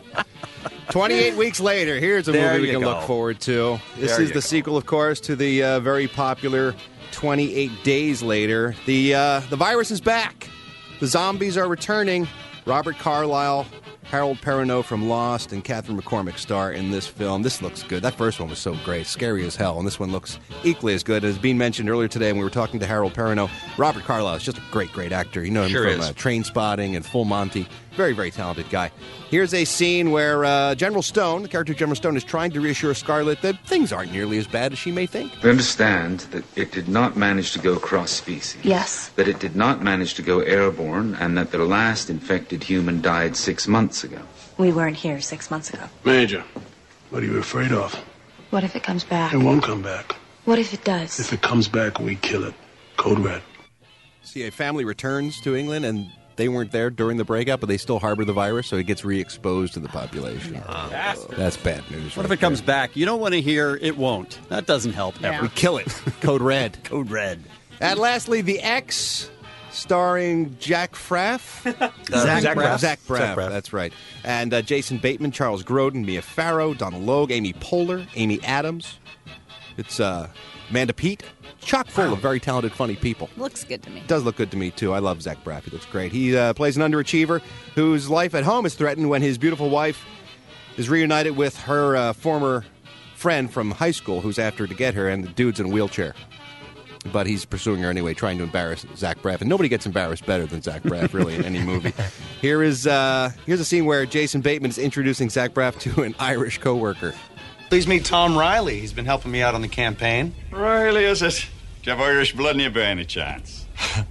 28 weeks later, here's a There movie we you can go. look forward to. This There is you the go. sequel, of course, to the very popular 28 Days Later. The virus is back. The zombies are returning. Robert Carlyle, Harold Perrineau from Lost, and Catherine McCormick star in this film. This looks good. That first one was so great, scary as hell, and this one looks equally as good. As being mentioned earlier today when we were talking to Harold Perrineau, Robert Carlyle is just a great, great actor. You know him Sure from is. Trainspotting and Full Monty. Very, very talented guy. Here's a scene where General Stone, the character of General Stone, is trying to reassure Scarlet that things aren't nearly as bad as she may think. We understand that it did not manage to go cross-species. Yes. That it did not manage to go airborne, and that the last infected human died 6 months ago. We weren't here 6 months ago. Major, what are you afraid of? What if it comes back? It won't come back. What if it does? If it comes back, we kill it. Code Red. See, a family returns to England, and they weren't there during the breakout, but they still harbor the virus, so it gets re-exposed to the population. That's bad news. What if it comes back? You don't want to hear it won't. That doesn't help ever. We kill it. Code Red. Code Red. And lastly, The X, starring Jack Braff. Zach Braff. Zach Braff, that's right. And Jason Bateman, Charles Grodin, Mia Farrow, Donald Logue, Amy Poehler, Amy Adams. It's Amanda Peet. Chock full of very talented, funny people. Looks good to me. Does look good to me, too. I love Zach Braff. He looks great. He plays an underachiever whose life at home is threatened when his beautiful wife is reunited with her former friend from high school who's after her to get her, and the dude's in a wheelchair. But he's pursuing her anyway, trying to embarrass Zach Braff. And nobody gets embarrassed better than Zach Braff, really, in any movie. Here's a scene where Jason Bateman is introducing Zach Braff to an Irish coworker. Please meet Tom Riley. He's been helping me out on the campaign. Riley, is it? Do you have Irish blood in you by any chance?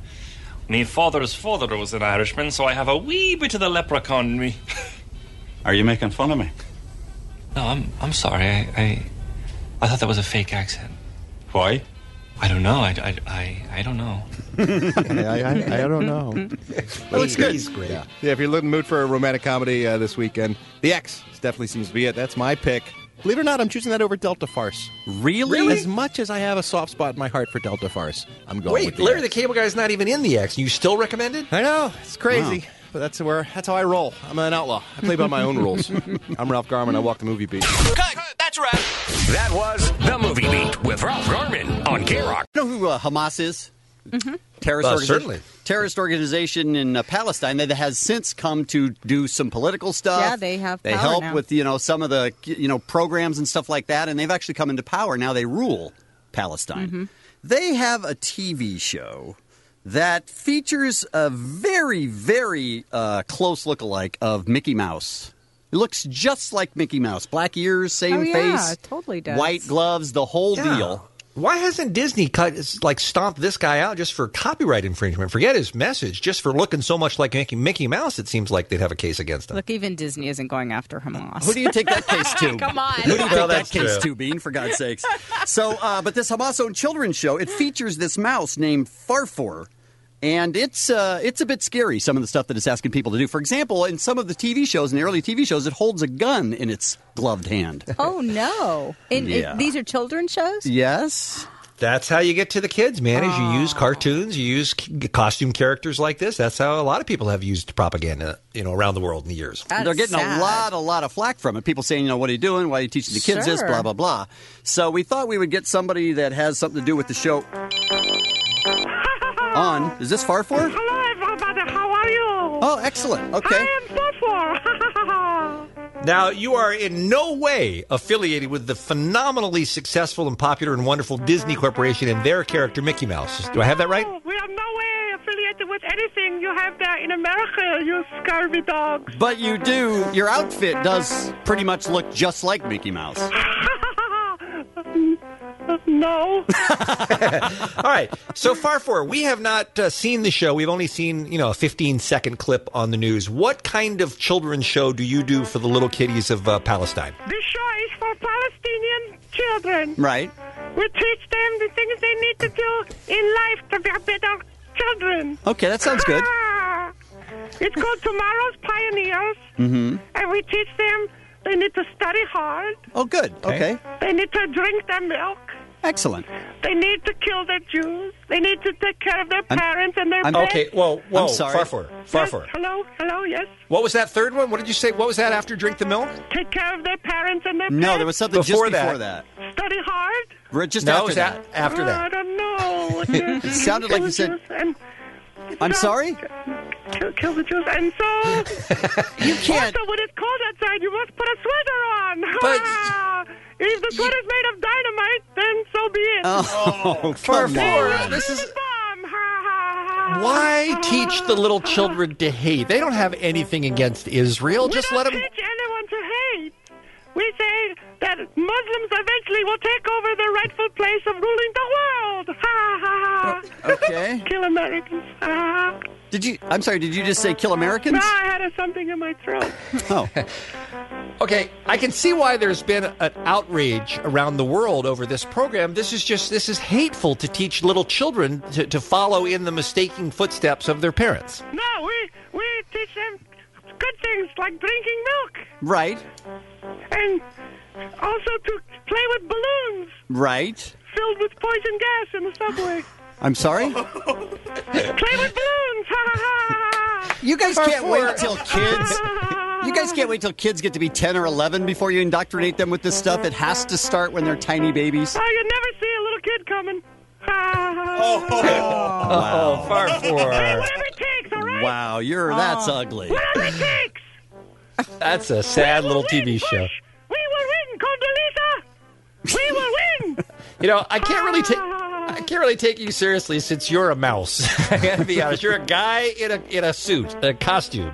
Me father's father was an Irishman, so I have a wee bit of the leprechaun in me. Are you making fun of me? No, I'm sorry. I I thought that was a fake accent. Why? I don't know. I don't know. I don't know. That looks good. He's great. Yeah, if you're in the mood for a romantic comedy this weekend, The X definitely seems to be it. That's my pick. Believe it or not, I'm choosing that over Delta Farce. Really? As much as I have a soft spot in my heart for Delta Farce, I'm going with Wait, The Larry X. the Cable Guy's not even in the X. You still recommend it? I know. It's crazy. But that's how I roll. I'm an outlaw. I play by my own rules. I'm Ralph Garman. I walk the movie beat. Cut. That's right. That was The Movie Beat with Ralph Garman on K-Rock. You know who Hamas is? Mm-hmm. Certainly. Terrorist organization in Palestine that has since come to do some political stuff. Yeah, they have They power help now. with some of the programs and stuff like that, and they've actually come into power. Now they rule Palestine. Mm-hmm. They have a TV show that features a very, very close lookalike of Mickey Mouse. It looks just like Mickey Mouse. Black ears, same face. It totally does. White gloves, the whole deal. Why hasn't Disney stomped this guy out just for copyright infringement? Forget his message. Just for looking so much like Mickey Mouse, it seems like they'd have a case against him. Look, even Disney isn't going after Hamas. Who do you take that case to? Come on. Who do you take that case true. to, Bean, for God's sakes? So, but this Hamas-owned children's show, it features this mouse named Farfor. And it's a bit scary, some of the stuff that it's asking people to do. For example, in some of the TV shows, in the early TV shows, it holds a gun in its gloved hand. Oh, no. These are children's shows? Yes. That's how you get to the kids, man, is you use cartoons, you use costume characters like this. That's how a lot of people have used propaganda, around the world in the years. That's They're getting sad. a lot of flack from it. People saying, what are you doing? Why are you teaching the kids this? Sure. Blah, blah, blah. So we thought we would get somebody that has something to do with the show on. Is this Farfor? Hello, everybody. How are you? Oh, excellent. Okay. I am Farfor. Now, you are in no way affiliated with the phenomenally successful and popular and wonderful Disney Corporation and their character, Mickey Mouse. Do I have that right? We are no way affiliated with anything you have there in America, you scurvy dogs. But you do. Your outfit does pretty much look just like Mickey Mouse. No. All right. So Farfor, we have not seen the show. We've only seen, a 15-second clip on the news. What kind of children's show do you do for the little kiddies of Palestine? This show is for Palestinian children. Right. We teach them the things they need to do in life to be better children. Okay, that sounds good. It's called Tomorrow's Pioneers. Mm-hmm. And we teach them they need to study hard. Oh, good. Okay. They need to drink their milk. Excellent. They need to kill their Jews. They need to take care of their parents and their Okay, whoa, I'm sorry. Farfor. Yes, hello, yes. What was that third one? What did you say? What was that after drink the milk? Take care of their parents and their No, pets. there was something Before just before that. Study hard. Just No, after it was that. after I that. don't know. It sounded like you said... I'm sorry? Kill the Jews. And so... You can't... Also, when it's cold outside, you must put a sweater on. But... If the sweater's made of dynamite, then so be it. Oh, come on. This is... Why teach the little children to hate? They don't have anything against Israel. Just let them... We don't teach anyone to hate. We say that Muslims eventually will take over the rightful place of ruling the world. Ha ha ha. Okay. Kill Americans. Ha ha. I'm sorry, did you just say kill Americans? No, I had something in my throat. Oh. Okay, I can see why there's been an outrage around the world over this program. This is hateful to teach little children to follow in the mistaken footsteps of their parents. No, we teach them good things like drinking milk. Right. And also to play with balloons Right. filled with poison gas in the subway. I'm sorry? Play with balloons. Ha ha ha. You guys can't wait till kids... You guys can't wait till kids get to be 10 or 11 before you indoctrinate them with this stuff. It has to start when they're tiny babies. Oh, you never see a little kid coming. Oh, Farfor. Hey, whatever it takes, all right? Wow, that's ugly. Whatever it takes. That's a sad little TV show. We will win, Condoleezza. We will win. I can't really take you seriously since you're a mouse. I gotta be honest. You're a guy in a suit, a costume.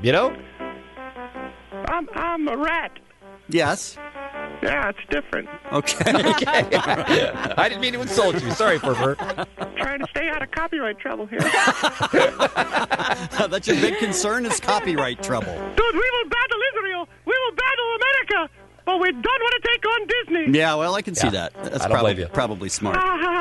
I'm a rat. Yes. Yeah, it's different. Okay. I didn't mean to insult you. Sorry, Farfor. Trying to stay out of copyright trouble here. That's your big concern is copyright trouble. Dude, we will battle Israel. We will battle America. But we don't want to take on Disney. Yeah, well, I can see that. That's I don't blame you. probably smart.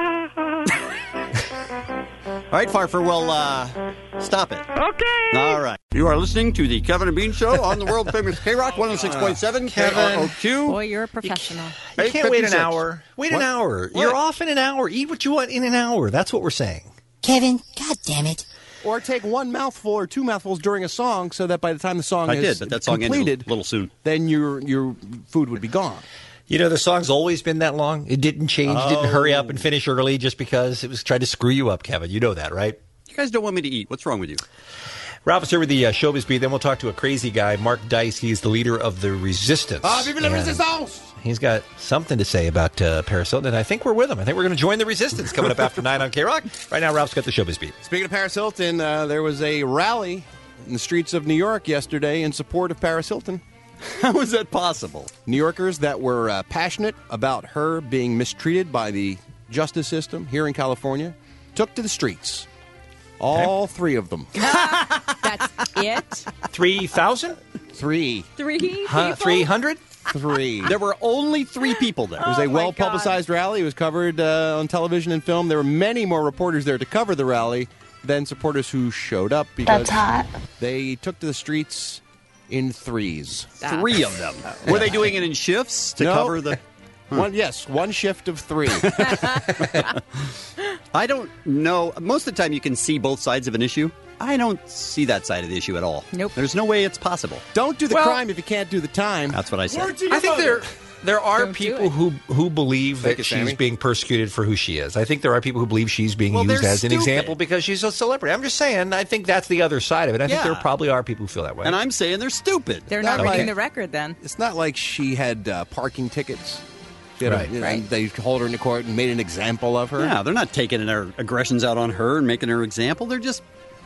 All right, Farfer, well, stop it. Okay. All right. You are listening to the Kevin and Bean Show on the world-famous K-Rock 106.7 KROQ. Boy, you're a professional. You can't wait an 8:56. hour. Wait What? an hour. What? You're off in an hour. Eat what you want in an hour. That's what we're saying. Kevin, God damn it. Or take one mouthful or two mouthfuls during a song so that by the time the song is but that song completed, ended a little soon. Then your food would be gone. You know, the song's always been that long. It didn't change. It didn't hurry up and finish early just because it was trying to screw you up, Kevin. You know that, right? You guys don't want me to eat. What's wrong with you? Ralph is here with the Showbiz Beat. Then we'll talk to a crazy guy, Mark Dice. He's the leader of the Resistance. Vive la Resistance! He's got something to say about Paris Hilton, and I think we're with him. I think we're going to join the Resistance coming up after 9 on K-Rock. Right now, Ralph's got the Showbiz Beat. Speaking of Paris Hilton, there was a rally in the streets of New York yesterday in support of Paris Hilton. How is that possible? New Yorkers that were passionate about her being mistreated by the justice system here in California took to the streets. All three of them. That's it? 3,000? 3. 3 people? 300? 3. There were only 3 people there. It was a well-publicized rally. It was covered on television and film. There were many more reporters there to cover the rally than supporters who showed up because That's hot. they took to the streets in threes. 3 of them. Were they doing it in shifts to No. cover the... One shift of 3. I don't know. Most of the time you can see both sides of an issue. I don't see that side of the issue at all. Nope. There's no way it's possible. Don't do the crime if you can't do the time. That's what I said. I think there are Don't do people it. who believe Thank that you, she's Sammy. being persecuted for who she is. I think there are people who believe she's being Well, used they're as an stupid. example because she's a celebrity. I'm just saying, I think that's the other side of it. I think Yeah. there probably are people who feel that way. And I'm saying they're stupid. They're not Okay. reading the record then. It's not like she had parking tickets. She had Right. and they hold her into court and made an example of her. Yeah, they're not taking their aggressions out on her and making her example. They're just...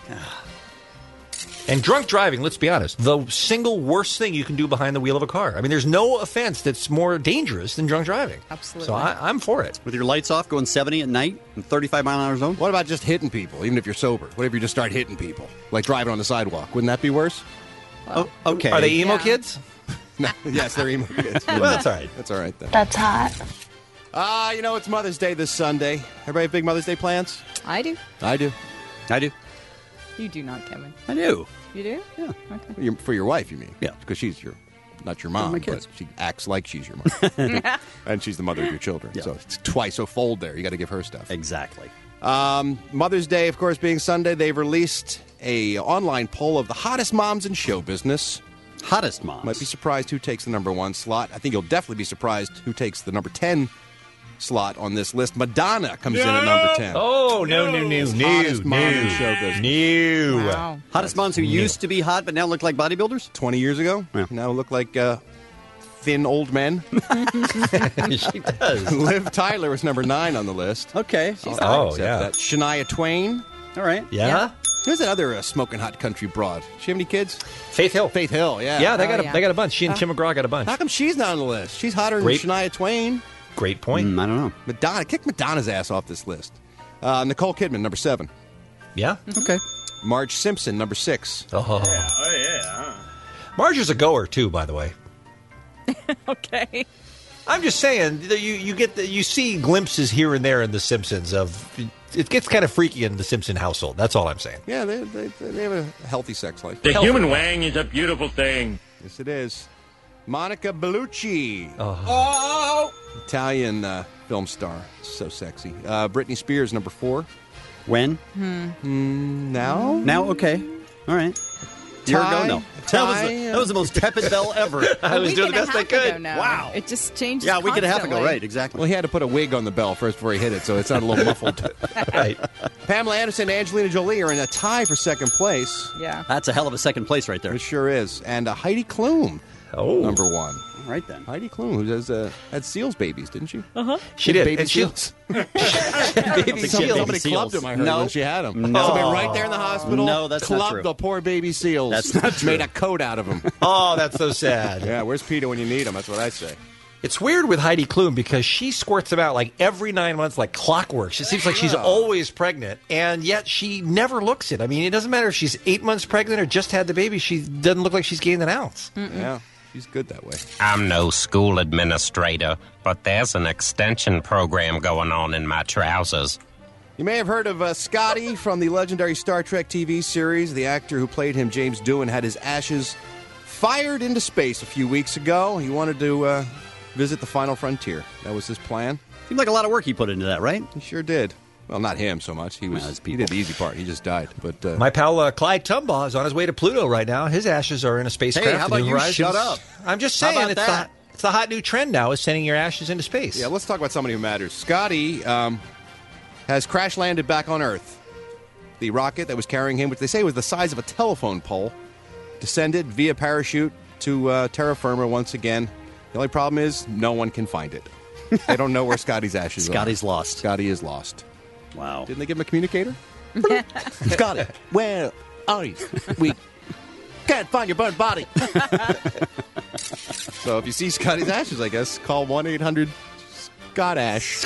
And drunk driving, let's be honest, the single worst thing you can do behind the wheel of a car. I mean, there's no offense that's more dangerous than drunk driving. Absolutely. So I'm for it. With your lights off, going 70 at night in 35-mile-an-hour zone? What about just hitting people, even if you're sober? What if you just start hitting people? Like driving on the sidewalk. Wouldn't that be worse? Oh, okay. Are they emo Yeah. kids? No, yes, they're emo kids. Well, that's all right. That's all right, then. That's hot. It's Mother's Day this Sunday. Everybody have big Mother's Day plans? I do. I do. I do. You do not, Kevin. I do. You do? Yeah. Okay. For your wife, you mean? Yeah. Because she's not your mom, my but kids. she acts like she's your mom. And she's the mother of your children. Yeah. So it's twice a fold there. You got to give her stuff. Exactly. Mother's Day, of course, being Sunday, they've released a online poll of the hottest moms in show business. Hottest moms. Might be surprised who takes the number 1 slot. I think you'll definitely be surprised who takes the number 10 slot on this list. Madonna comes in at number 10. Oh, no. Hottest mom in show business. Wow. Hottest moms who used to be hot but now look like bodybuilders? 20 years ago. Yeah. Now look like thin old men. She does. Liv Tyler was number 9 on the list. Okay. Oh, Except yeah. that. Shania Twain. All right. Yeah? Who's that other smoking hot country broad? She have any kids? Faith Hill. Faith Hill, yeah. Yeah, they Oh, got a bunch. She and Tim McGraw got a bunch. How come she's not on the list? She's hotter Great. than Shania Twain. Great point. I don't know. Madonna. Kick Madonna's ass off this list. Nicole Kidman, number 7. Yeah? Okay. Marge Simpson, number 6. Oh, Marge is a goer, too, by the way. Okay. I'm just saying, you see glimpses here and there in The Simpsons of... It gets kind of freaky in the Simpson household. That's all I'm saying. Yeah, they have a healthy sex life. The human wang is a beautiful thing. Yes, it is. Monica Bellucci. Oh. Italian film star. So sexy. Britney Spears, number 4. When? Now? Now? Okay. All right. Year ago? Ty? No. Ty? That was the most tepid bell ever. I was doing the best I could. Wow. It just changes. Yeah, a week and a half ago. constantly. Right, exactly. Well, he had to put a wig on the bell first before he hit it, so it sounded a little muffled. Right. Pamela Anderson and Angelina Jolie are in a tie for second place. Yeah. That's a hell of a second place right there. It sure is. And Heidi Klum, number 1. All right, then. Heidi Klum, who has, had Seals babies, didn't she? Uh-huh. She did. Baby And she- Seals. Baby Somebody seals. clubbed him, I heard, No. when she had him. No. Somebody right there in the hospital. No, that's not clubbed true. the poor baby seals. That's not true. Made a coat out of them. Oh, that's so sad. Yeah, where's Peter when you need him? That's what I say. It's weird with Heidi Klum because she squirts them out like every 9 months like clockwork. It seems like she's always pregnant, and yet she never looks it. I mean, it doesn't matter if she's 8 months pregnant or just had the baby. She doesn't look like she's gained an ounce. Yeah. She's good that way. I'm no school administrator, but there's an extension program going on in my trousers. You may have heard of Scotty from the legendary Star Trek TV series. The actor who played him, James Doohan, had his ashes fired into space a few weeks ago. He wanted to visit the final frontier. That was his plan. Seemed like a lot of work he put into that, right? He sure did. Well, not him so much. He did the easy part. He just died. But my pal Clyde Tumbaugh is on his way to Pluto right now. His ashes are in a spacecraft. Hey, how about New you Horizons. shut up? I'm just How saying about it's the hot new trend now is sending your ashes into space. yeah, let's talk about somebody who matters. Scotty has crash landed back on Earth. The rocket that was carrying him, which they say was the size of a telephone pole, descended via parachute to terra firma once again. The only problem is no one can find it. They don't know where Scotty's ashes are. Scotty's lost. Scotty is lost. Wow. Didn't they give him a communicator? Scotty, where are you? We can't find your burnt body. So if you see Scotty's ashes, I guess, call 1-800-SCOT-ASH.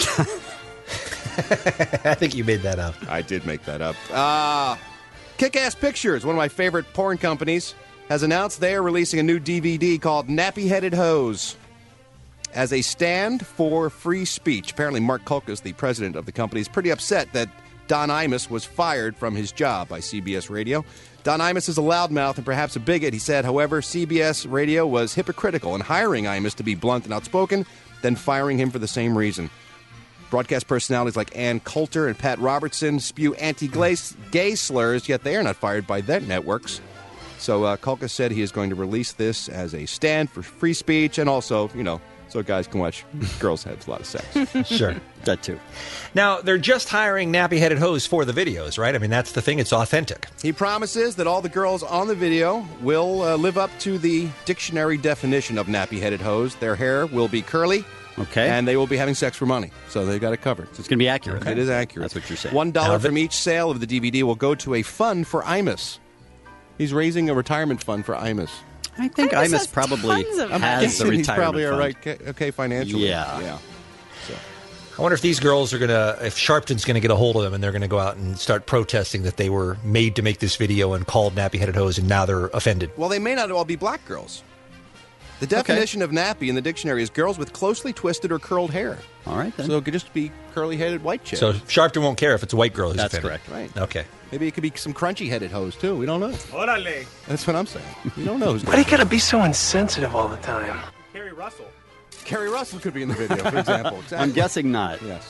I think you made that up. I did make that up. Kick-Ass Pictures, one of my favorite porn companies, has announced they are releasing a new DVD called Nappy-Headed Hose as a stand for free speech. Apparently, Mark Kulkas, the president of the company, is pretty upset that Don Imus was fired from his job by CBS Radio. Don Imus is a loudmouth and perhaps a bigot, he said. However, CBS Radio was hypocritical in hiring Imus to be blunt and outspoken, then firing him for the same reason. Broadcast personalities like Ann Coulter and Pat Robertson spew anti-gay slurs, yet they are not fired by their networks. So Kulkas said he is going to release this as a stand for free speech and also, so guys can watch girls have a lot of sex. Sure. That too. Now, they're just hiring nappy-headed hose for the videos, right? I mean, that's the thing. It's authentic. He promises that all the girls on the video will live up to the dictionary definition of nappy-headed hose. Their hair will be curly. Okay. And they will be having sex for money. So they've got it covered. So it's going to be accurate. Okay. It is accurate. That's what you're saying. $1 from each sale of the DVD will go to a fund for Imus. He's raising a retirement fund for Imus. I think Imus probably has the retirement he's probably fund. all right, okay financially. Yeah. So. I wonder if these girls are if Sharpton's going to get a hold of them and they're going to go out and start protesting that they were made to make this video and called nappy-headed hose and now they're offended. Well, they may not all be black girls. The definition of nappy in the dictionary is girls with closely twisted or curled hair. All right, then. So it could just be curly-headed white chick. So Sharpton won't care if it's a white girl who's That's offended. correct. Right. Okay. Maybe it could be some crunchy-headed hose, too. We don't know. Orale. That's what I'm saying. We don't know who's Why do you gotta be so insensitive all the time? Carrie Russell. Carrie Russell could be in the video, for example. Exactly. I'm guessing not. Yes.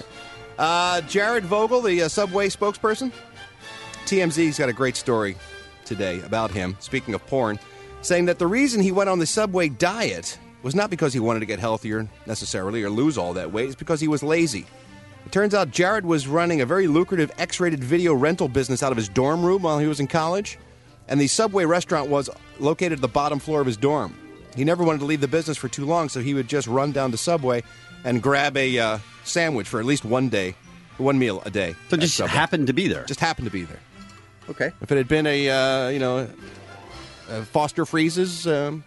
Jared Vogel, the Subway spokesperson. TMZ's got a great story today about him, speaking of porn, saying that the reason he went on the Subway diet was not because he wanted to get healthier necessarily or lose all that weight. It's because he was lazy. It turns out Jared was running a very lucrative X-rated video rental business out of his dorm room while he was in college, and the Subway restaurant was located at the bottom floor of his dorm. He never wanted to leave the business for too long, so he would just run down to Subway and grab a sandwich for at least one meal a day. So just happened to be there. Just happened to be there. Okay. If it had been a Foster Freeze's,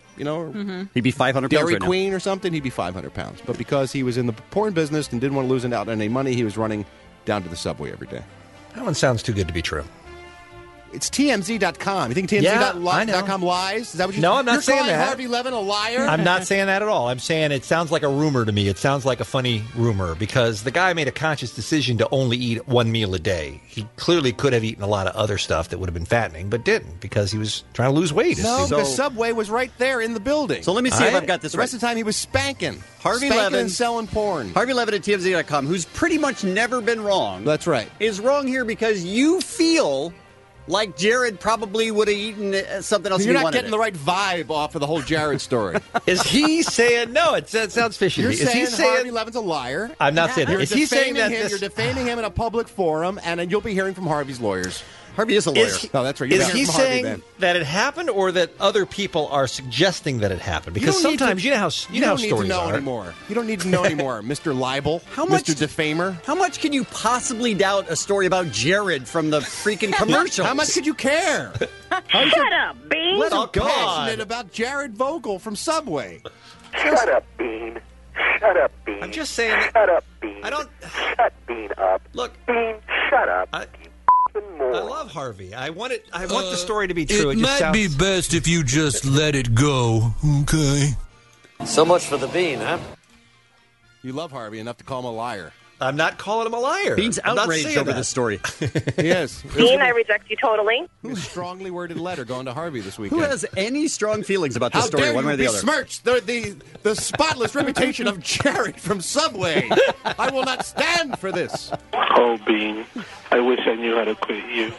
he'd be 500 pounds Dairy right now. Queen or something, he'd be 500 pounds. But because he was in the porn business and didn't want to lose out on any money, he was running down to the Subway every day. That one sounds too good to be true. It's TMZ.com. You think TMZ.com lies? Is that what No, I'm not saying calling that. Harvey Levin a liar? I'm not saying that at all. I'm saying it sounds like a rumor to me. It sounds like a funny rumor because the guy made a conscious decision to only eat one meal a day. He clearly could have eaten a lot of other stuff that would have been fattening, but didn't because he was trying to lose weight. No, because Subway was right there in the building. So let me see if I've got this the right. rest of the time he was spanking. Harvey Levin and selling porn. Harvey Levin at TMZ.com, who's pretty much never been wrong. That's right. Is wrong here because you feel like Jared probably would have eaten something else. You're he not wanted getting the right vibe off of the whole Jared story. Is he saying no? It sounds fishy. You're Is saying he saying Harvey Levin's a liar? I'm not saying that. You're Is he saying that You're defaming him in a public forum, and you'll be hearing from Harvey's lawyers. Harvey is a lawyer. No, that's right. You're Is hearing he from Harvey saying then. that it happened, or that other people are suggesting that it happened? Because You don't need sometimes to- you know how You don't need to stories know are. anymore. You don't need to know anymore, Mr. Libel, How much- Mr. Defamer. How much can you possibly doubt a story about Jared from the freaking commercials? How much could you care? Shut up, Bean. Let Oh, him God. passionate about Jared Vogel from Subway. Shut up, Bean. Shut up, Bean. I'm just saying that Shut up, Bean. I don't. Shut Bean up. Look, Bean, shut up. I- You f***ing moron. I love Harvey. I want the story to be true. It just might be sounds... best if you just let it go, okay? So much for the Bean, huh? You love Harvey enough to call him a liar. I'm not calling him a liar. Bean's outraged over this story. Yes. Bean, I reject you totally. A strongly worded letter going to Harvey this weekend. Who has any strong feelings about this story, one way or the other? How dare you besmirch the spotless reputation of Jared from Subway? I will not stand for this. Oh, Bean, I wish I knew how to quit you.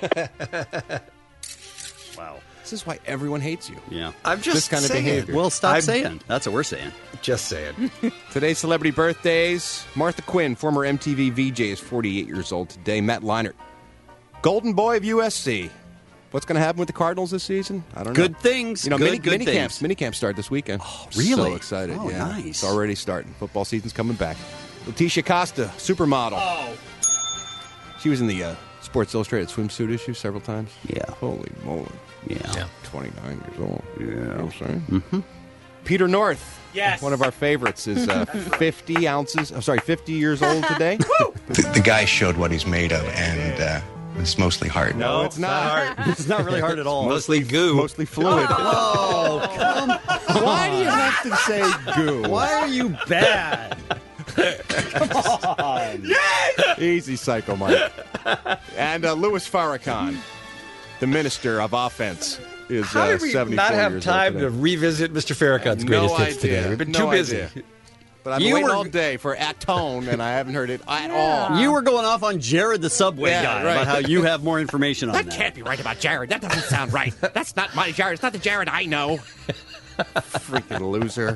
Wow. This is why everyone hates you. Yeah. I'm just this kind saying. of behavior. Well, stop saying. That's what we're saying. Just saying. Today's celebrity birthdays. Martha Quinn, former MTV VJ, is 48 years old today. Matt Leinart, Golden Boy of USC. What's going to happen with the Cardinals this season? I don't know. Good things. Mini camps start this weekend. Oh, really? So excited. Oh, yeah. nice. It's already starting. Football season's coming back. Leticia Costa, supermodel. Oh. She was in the Sports Illustrated swimsuit issue several times. Yeah. Holy moly. Yeah. 29 years old. Yeah. You know what I'm saying? Mm-hmm. Peter North. Yes. One of our favorites is 50 years old today. The guy showed what he's made of, and it's mostly hard. No, it's not. It's not really hard at all. Mostly goo. Mostly fluid. Oh, come on. Why do you have to say goo? Why are you bad? Come on. Yes! Easy, Psycho Mike. And Louis Farrakhan, the minister of offense, is How did we 74 not have years time old to revisit Mr. Farrakhan's greatest hits today? We've been too busy. But I've been waiting all day for Atone, and I haven't heard it at all. You were going off on Jared the Subway guy right. about how you have more information on that. That can't be right about Jared. That doesn't sound right. That's not my Jared. It's not the Jared I know. Freaking loser.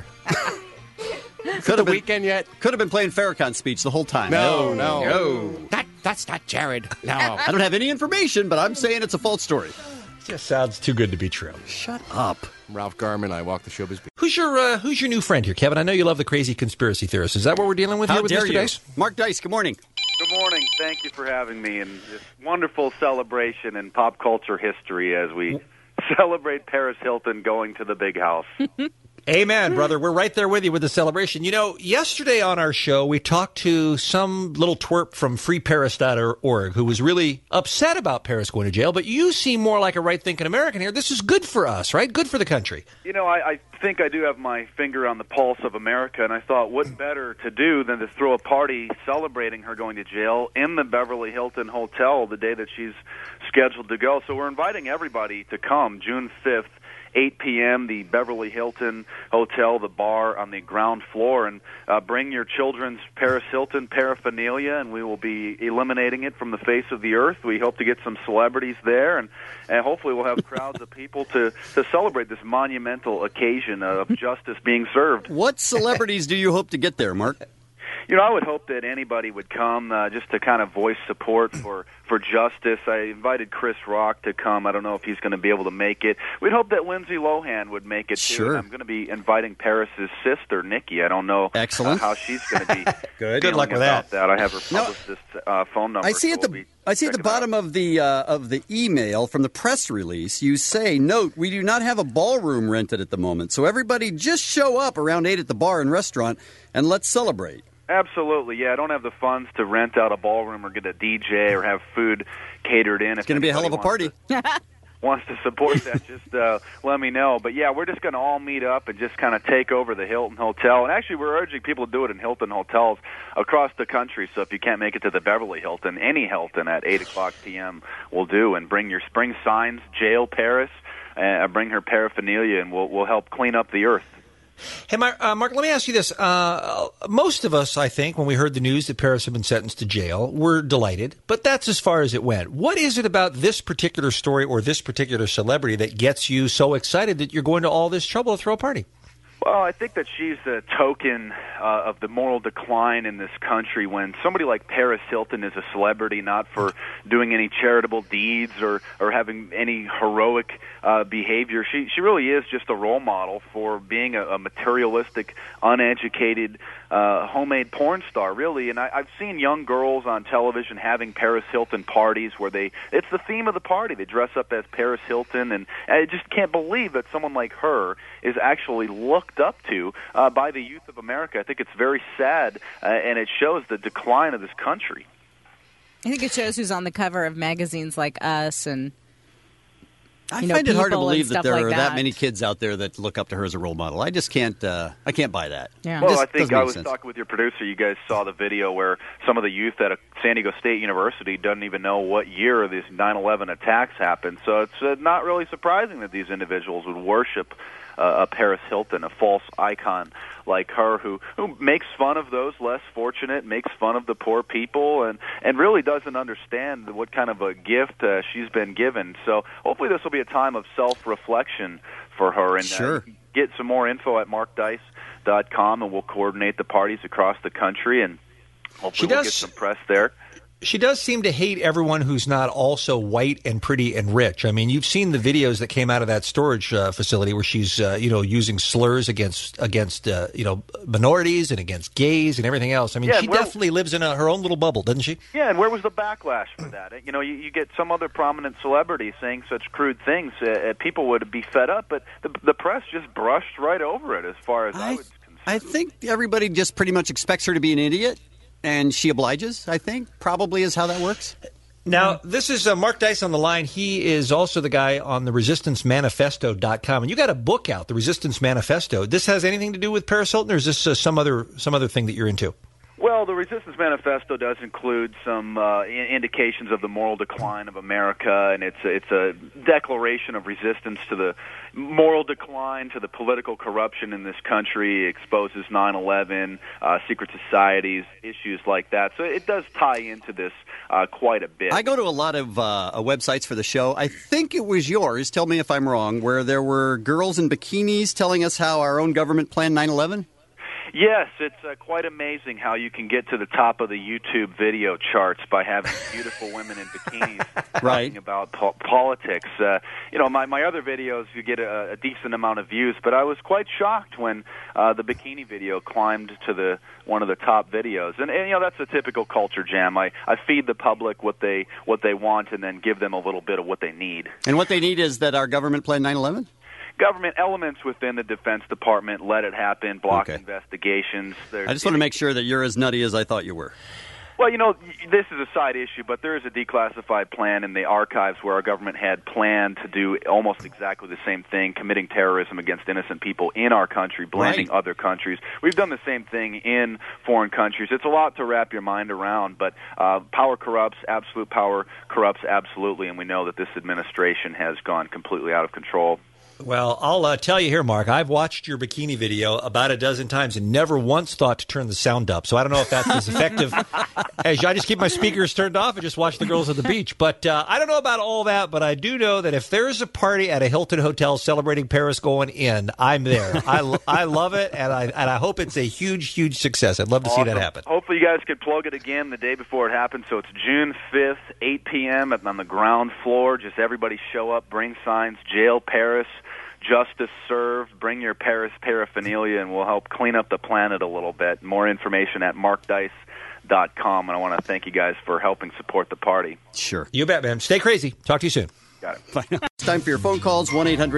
Could have weekend yet? Could have been playing Farrakhan's speech the whole time. No. That's not Jared. No. I don't have any information, but I'm saying it's a false story. Just sounds too good to be true. Shut up. Ralph Garman, I walk the showbiz beat. Who's your new friend here, Kevin? I know you love the crazy conspiracy theorists. Is that what we're dealing with here with Mr. Dice? Mark Dice, good morning. Good morning. Thank you for having me in this wonderful celebration in pop culture history as we celebrate Paris Hilton going to the big house. Amen, brother. We're right there with you with the celebration. You know, yesterday on our show, we talked to some little twerp from freeparis.org who was really upset about Paris going to jail, but you seem more like a right-thinking American here. This is good for us, right? Good for the country. You know, I think I do have my finger on the pulse of America, and I thought what better to do than to throw a party celebrating her going to jail in the Beverly Hilton Hotel the day that she's scheduled to go. So we're inviting everybody to come June 5th. 8 p.m., the Beverly Hilton Hotel, the bar on the ground floor, and bring your children's Paris Hilton paraphernalia, and we will be eliminating it from the face of the earth. We hope to get some celebrities there, and hopefully we'll have crowds of people to celebrate this monumental occasion of justice being served. What celebrities do you hope to get there, Mark? You know, I would hope that anybody would come just to kind of voice support for justice. I invited Chris Rock to come. I don't know if he's going to be able to make it. We'd hope that Lindsay Lohan would make it, too. Sure. And I'm going to be inviting Paris's sister, Nikki. I don't know how she's going to be Good luck with that. I have her publicist's phone number. I see at the bottom of the email from the press release, you say, note, we do not have a ballroom rented at the moment, so everybody just show up around 8 at the bar and restaurant and let's celebrate. Absolutely, yeah. I don't have the funds to rent out a ballroom or get a DJ or have food catered in. It's going to be a hell of a party. Wants to support that, just let me know. But, yeah, we're just going to all meet up and just kind of take over the Hilton Hotel. And actually, we're urging people to do it in Hilton hotels across the country. So if you can't make it to the Beverly Hilton, any Hilton at 8 o'clock p.m. will do. And bring your spring signs, jail Paris, bring her paraphernalia, and we'll help clean up the earth. Hey, Mark, let me ask you this. Most of us, I think, when we heard the news that Paris had been sentenced to jail, were delighted. But that's as far as it went. What is it about this particular story or this particular celebrity that gets you so excited that you're going to all this trouble to throw a party? Well, I think that she's a token of the moral decline in this country when somebody like Paris Hilton is a celebrity not for doing any charitable deeds or having any heroic behavior. She really is just a role model for being a materialistic, uneducated, homemade porn star, really. And I've seen young girls on television having Paris Hilton parties where it's the theme of the party. They dress up as Paris Hilton, and I just can't believe that someone like her is actually looked up to by the youth of America. I think it's very sad, and it shows the decline of this country. I think it shows who's on the cover of magazines like Us and. I find it hard to believe that there are like that many kids out there that look up to her as a role model. I just can't. I can't buy that. Yeah. Well, I think I was talking with your producer. You guys saw the video where some of the youth at San Diego State University doesn't even know what year these 9/11 attacks happened. So it's not really surprising that these individuals would worship a Paris Hilton, a false icon like her, who makes fun of those less fortunate, makes fun of the poor people, and really doesn't understand what kind of a gift she's been given. So hopefully this will be a time of self-reflection for her. And get some more info at markdice.com, and we'll coordinate the parties across the country, and hopefully we'll get some press there. She does seem to hate everyone who's not also white and pretty and rich. I mean, you've seen the videos that came out of that storage facility where she's, using slurs against minorities and against gays and everything else. I mean, she definitely lives in her own little bubble, doesn't she? Yeah, and where was the backlash for that? You get some other prominent celebrity saying such crude things. People would be fed up, but the press just brushed right over it as far as I was concerned. I think everybody just pretty much expects her to be an idiot. And she obliges, I think, probably is how that works. Now, this is Mark Dice on the line. He is also the guy on the ResistanceManifesto.com. And you got a book out, The Resistance Manifesto. This has anything to do with Paris Hilton, or is this some other thing that you're into? Well, the Resistance Manifesto does include some indications of the moral decline of America, and it's a declaration of resistance to the moral decline, to the political corruption in this country. It exposes 9/11, secret societies, issues like that. So it does tie into this quite a bit. I go to a lot of websites for the show. I think it was yours, tell me if I'm wrong, where there were girls in bikinis telling us how our own government planned 9/11? Yes, it's quite amazing how you can get to the top of the YouTube video charts by having beautiful women in bikinis talking about politics. My other videos, you get a decent amount of views, but I was quite shocked when the bikini video climbed to one of the top videos. And that's a typical culture jam. I feed the public what they want and then give them a little bit of what they need. And what they need is that our government planned 9/11? Government elements within the Defense Department let it happen, block investigations. I just want to make sure that you're as nutty as I thought you were. Well, this is a side issue, but there is a declassified plan in the archives where our government had planned to do almost exactly the same thing, committing terrorism against innocent people in our country, blaming other countries. We've done the same thing in foreign countries. It's a lot to wrap your mind around, but power corrupts, absolute power corrupts absolutely, and we know that this administration has gone completely out of control. Well, I'll tell you here, Mark, I've watched your bikini video about a dozen times and never once thought to turn the sound up. So I don't know if that's as effective as I just keep my speakers turned off and just watch the girls at the beach. But I don't know about all that, but I do know that if there's a party at a Hilton Hotel celebrating Paris going in, I'm there. I love it, and I hope it's a huge, huge success. I'd love to see that happen. Hopefully you guys could plug it again the day before it happens. So it's June 5th, 8 p.m. on the ground floor. Just everybody show up, bring signs, jail Paris. Justice served, bring your Paris paraphernalia, and we'll help clean up the planet a little bit. More information at markdice.com, and I want to thank you guys for helping support the party. Sure. You bet, man. Stay crazy. Talk to you soon. Got it. It's time for your phone calls,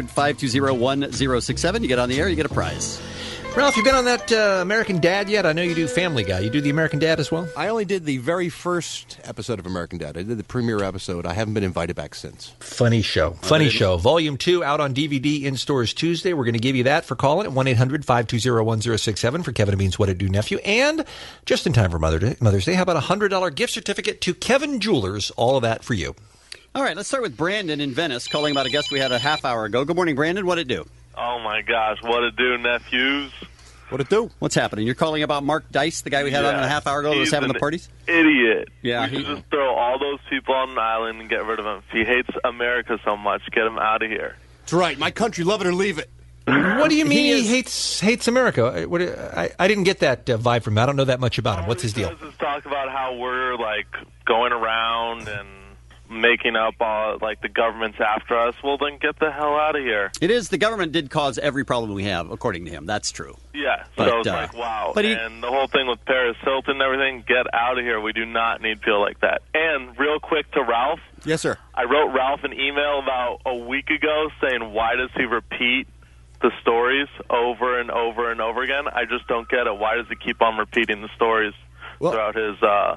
1-800-520-1067. You get on the air, you get a prize. Ralph, you been on that American Dad yet? I know you do Family Guy. You do the American Dad as well? I only did the very first episode of American Dad. I did the premiere episode. I haven't been invited back since. Funny show. Funny show. Volume 2 out on DVD in stores Tuesday. We're going to give you that for calling at 1-800-520-1067 for Kevin and Bean's What It Do Nephew. And just in time for Mother's Day, how about a $100 gift certificate to Kevin Jewelers? All of that for you. All right, let's start with Brandon in Venice, calling about a guest we had a half hour ago. Good morning, Brandon. What it do? Oh, my gosh. What it do, nephews? What it do? What's happening? You're calling about Mark Dice, the guy we had on a half hour ago that was having the parties? Idiot. Yeah. We should just throw all those people on an island and get rid of him. If he hates America so much, get him out of here. That's right. My country, love it or leave it. What do you mean he hates America? I didn't get that vibe from him. I don't know that much about him. What's his deal? He does talk about how we're, going around and making up the government's after us. Well, then get the hell out of here. It is. The government did cause every problem we have, according to him. That's true. Yeah. But, so it's wow. And the whole thing with Paris Hilton and everything, get out of here. We do not need people like that. And real quick to Ralph. Yes, sir. I wrote Ralph an email about a week ago saying, why does he repeat the stories over and over and over again? I just don't get it. Why does he keep on repeating the stories throughout his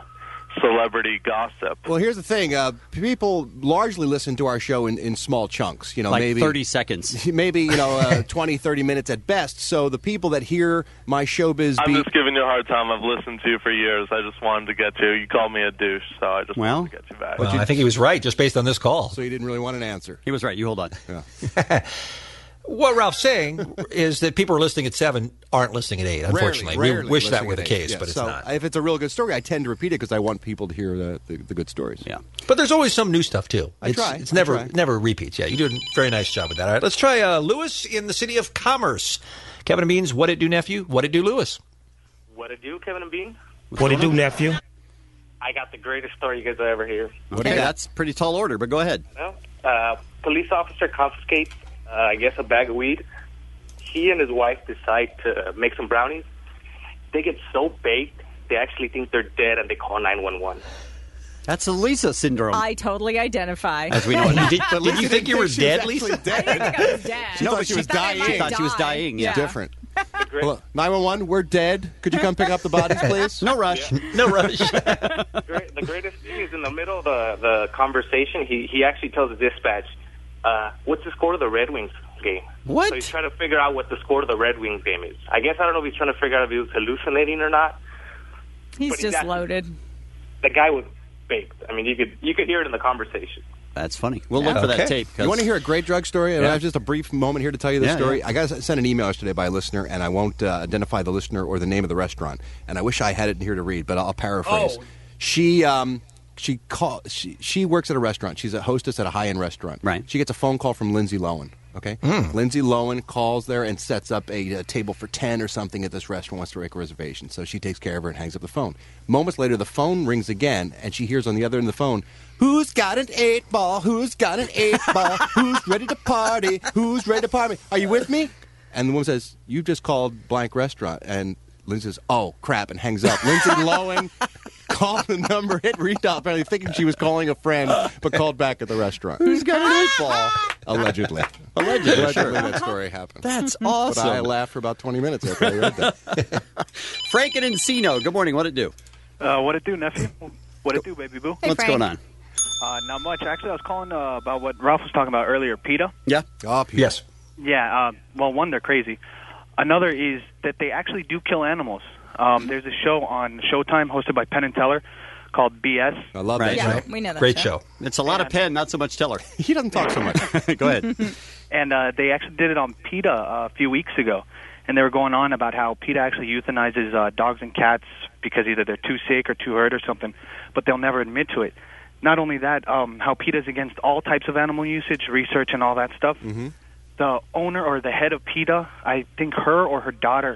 celebrity gossip. Well, here's the thing. People largely listen to our show in small chunks. You know, Like maybe 30 seconds. Maybe, 20, 30 minutes at best. So the people that hear my showbiz I'm beat... just giving you a hard time. I've listened to you for years. I just wanted to get you. You called me a douche, so I just wanted to get you back. Well, I think he was right just based on this call. So you didn't really want an answer. He was right. You hold on. Yeah. What Ralph's saying is that people who are listening at 7 aren't listening at 8, unfortunately. Rarely we wish that listening were the at case, 8. but it's so not. If it's a real good story, I tend to repeat it because I want people to hear the good stories. Yeah. But there's always some new stuff, too. I try. It's never repeats. Yeah, you do a very nice job with that. All right, let's try Lewis in the city of Commerce. Kevin and Bean's What It Do, Nephew? What It Do, Lewis? What it do, Kevin and Bean? What It Do, Nephew? I got the greatest story you guys will ever hear. Okay, that's pretty tall order, but go ahead. Police officer confiscates, I guess, a bag of weed. He and his wife decide to make some brownies. They get so baked, they actually think they're dead, and they call 911. That's the Lisa syndrome. I totally identify. As we know it now. Did you think you were dead, Lisa? I didn't think I was dead. No, but she was dying. She thought she was dying. Yeah. Different. Well, 911, we're dead. Could you come pick up the bodies, please? No rush. No rush. The greatest thing is in the middle of the conversation, he actually tells the dispatch, what's the score of the Red Wings game? What? So he's trying to figure out what the score of the Red Wings game is. I guess I don't know if he's trying to figure out if he was hallucinating or not. He's just loaded. The guy was baked. I mean, you could hear it in the conversation. That's funny. We'll look for that tape. You want to hear a great drug story? I Yeah. have just a brief moment here to tell you this Yeah, story. yeah. I got sent an email yesterday by a listener, and I won't identify the listener or the name of the restaurant. And I wish I had it in here to read, but I'll paraphrase. Oh. She works at a restaurant. She's a hostess at a high-end restaurant. Right. She gets a phone call from Lindsay Lohan. Okay. Lindsay Lohan calls there and sets up a table for 10 or something at this restaurant, wants to make a reservation. So she takes care of her and hangs up the phone. Moments later, the phone rings again, and she hears on the other end of the phone, "Who's got an 8-ball? Who's got an 8-ball? Who's ready to party? Who's ready to party? Are you with me?" And the woman says, "You just called blank restaurant." And Lindsay says, "Oh, crap," and hangs up. Lindsay Lohan called the number, hit redial, apparently thinking she was calling a friend, but called back at the restaurant. Who's got an 8-ball? Allegedly. Allegedly, sure. that story happened. That's awesome. But I laughed for about 20 minutes after I read that. Frank and Encino. Good morning. What it do? What it do, nephew? What it do, baby boo? Hey, What's Frank. Going on? Not much. Actually, I was calling about what Ralph was talking about earlier, PETA. Yeah. Oh, PETA. Yes. Yeah, well, one, they're crazy. Another is that they actually do kill animals. There's a show on Showtime hosted by Penn and Teller called BS. I love that show. We know that Great show. It's a lot of Penn, not so much Teller. He doesn't talk so much. Go ahead. And they actually did it on PETA a few weeks ago. And they were going on about how PETA actually euthanizes dogs and cats because either they're too sick or too hurt or something, but they'll never admit to it. Not only that, how PETA is against all types of animal usage, research, and all that stuff. Mm-hmm. The owner or the head of PETA, I think her or her daughter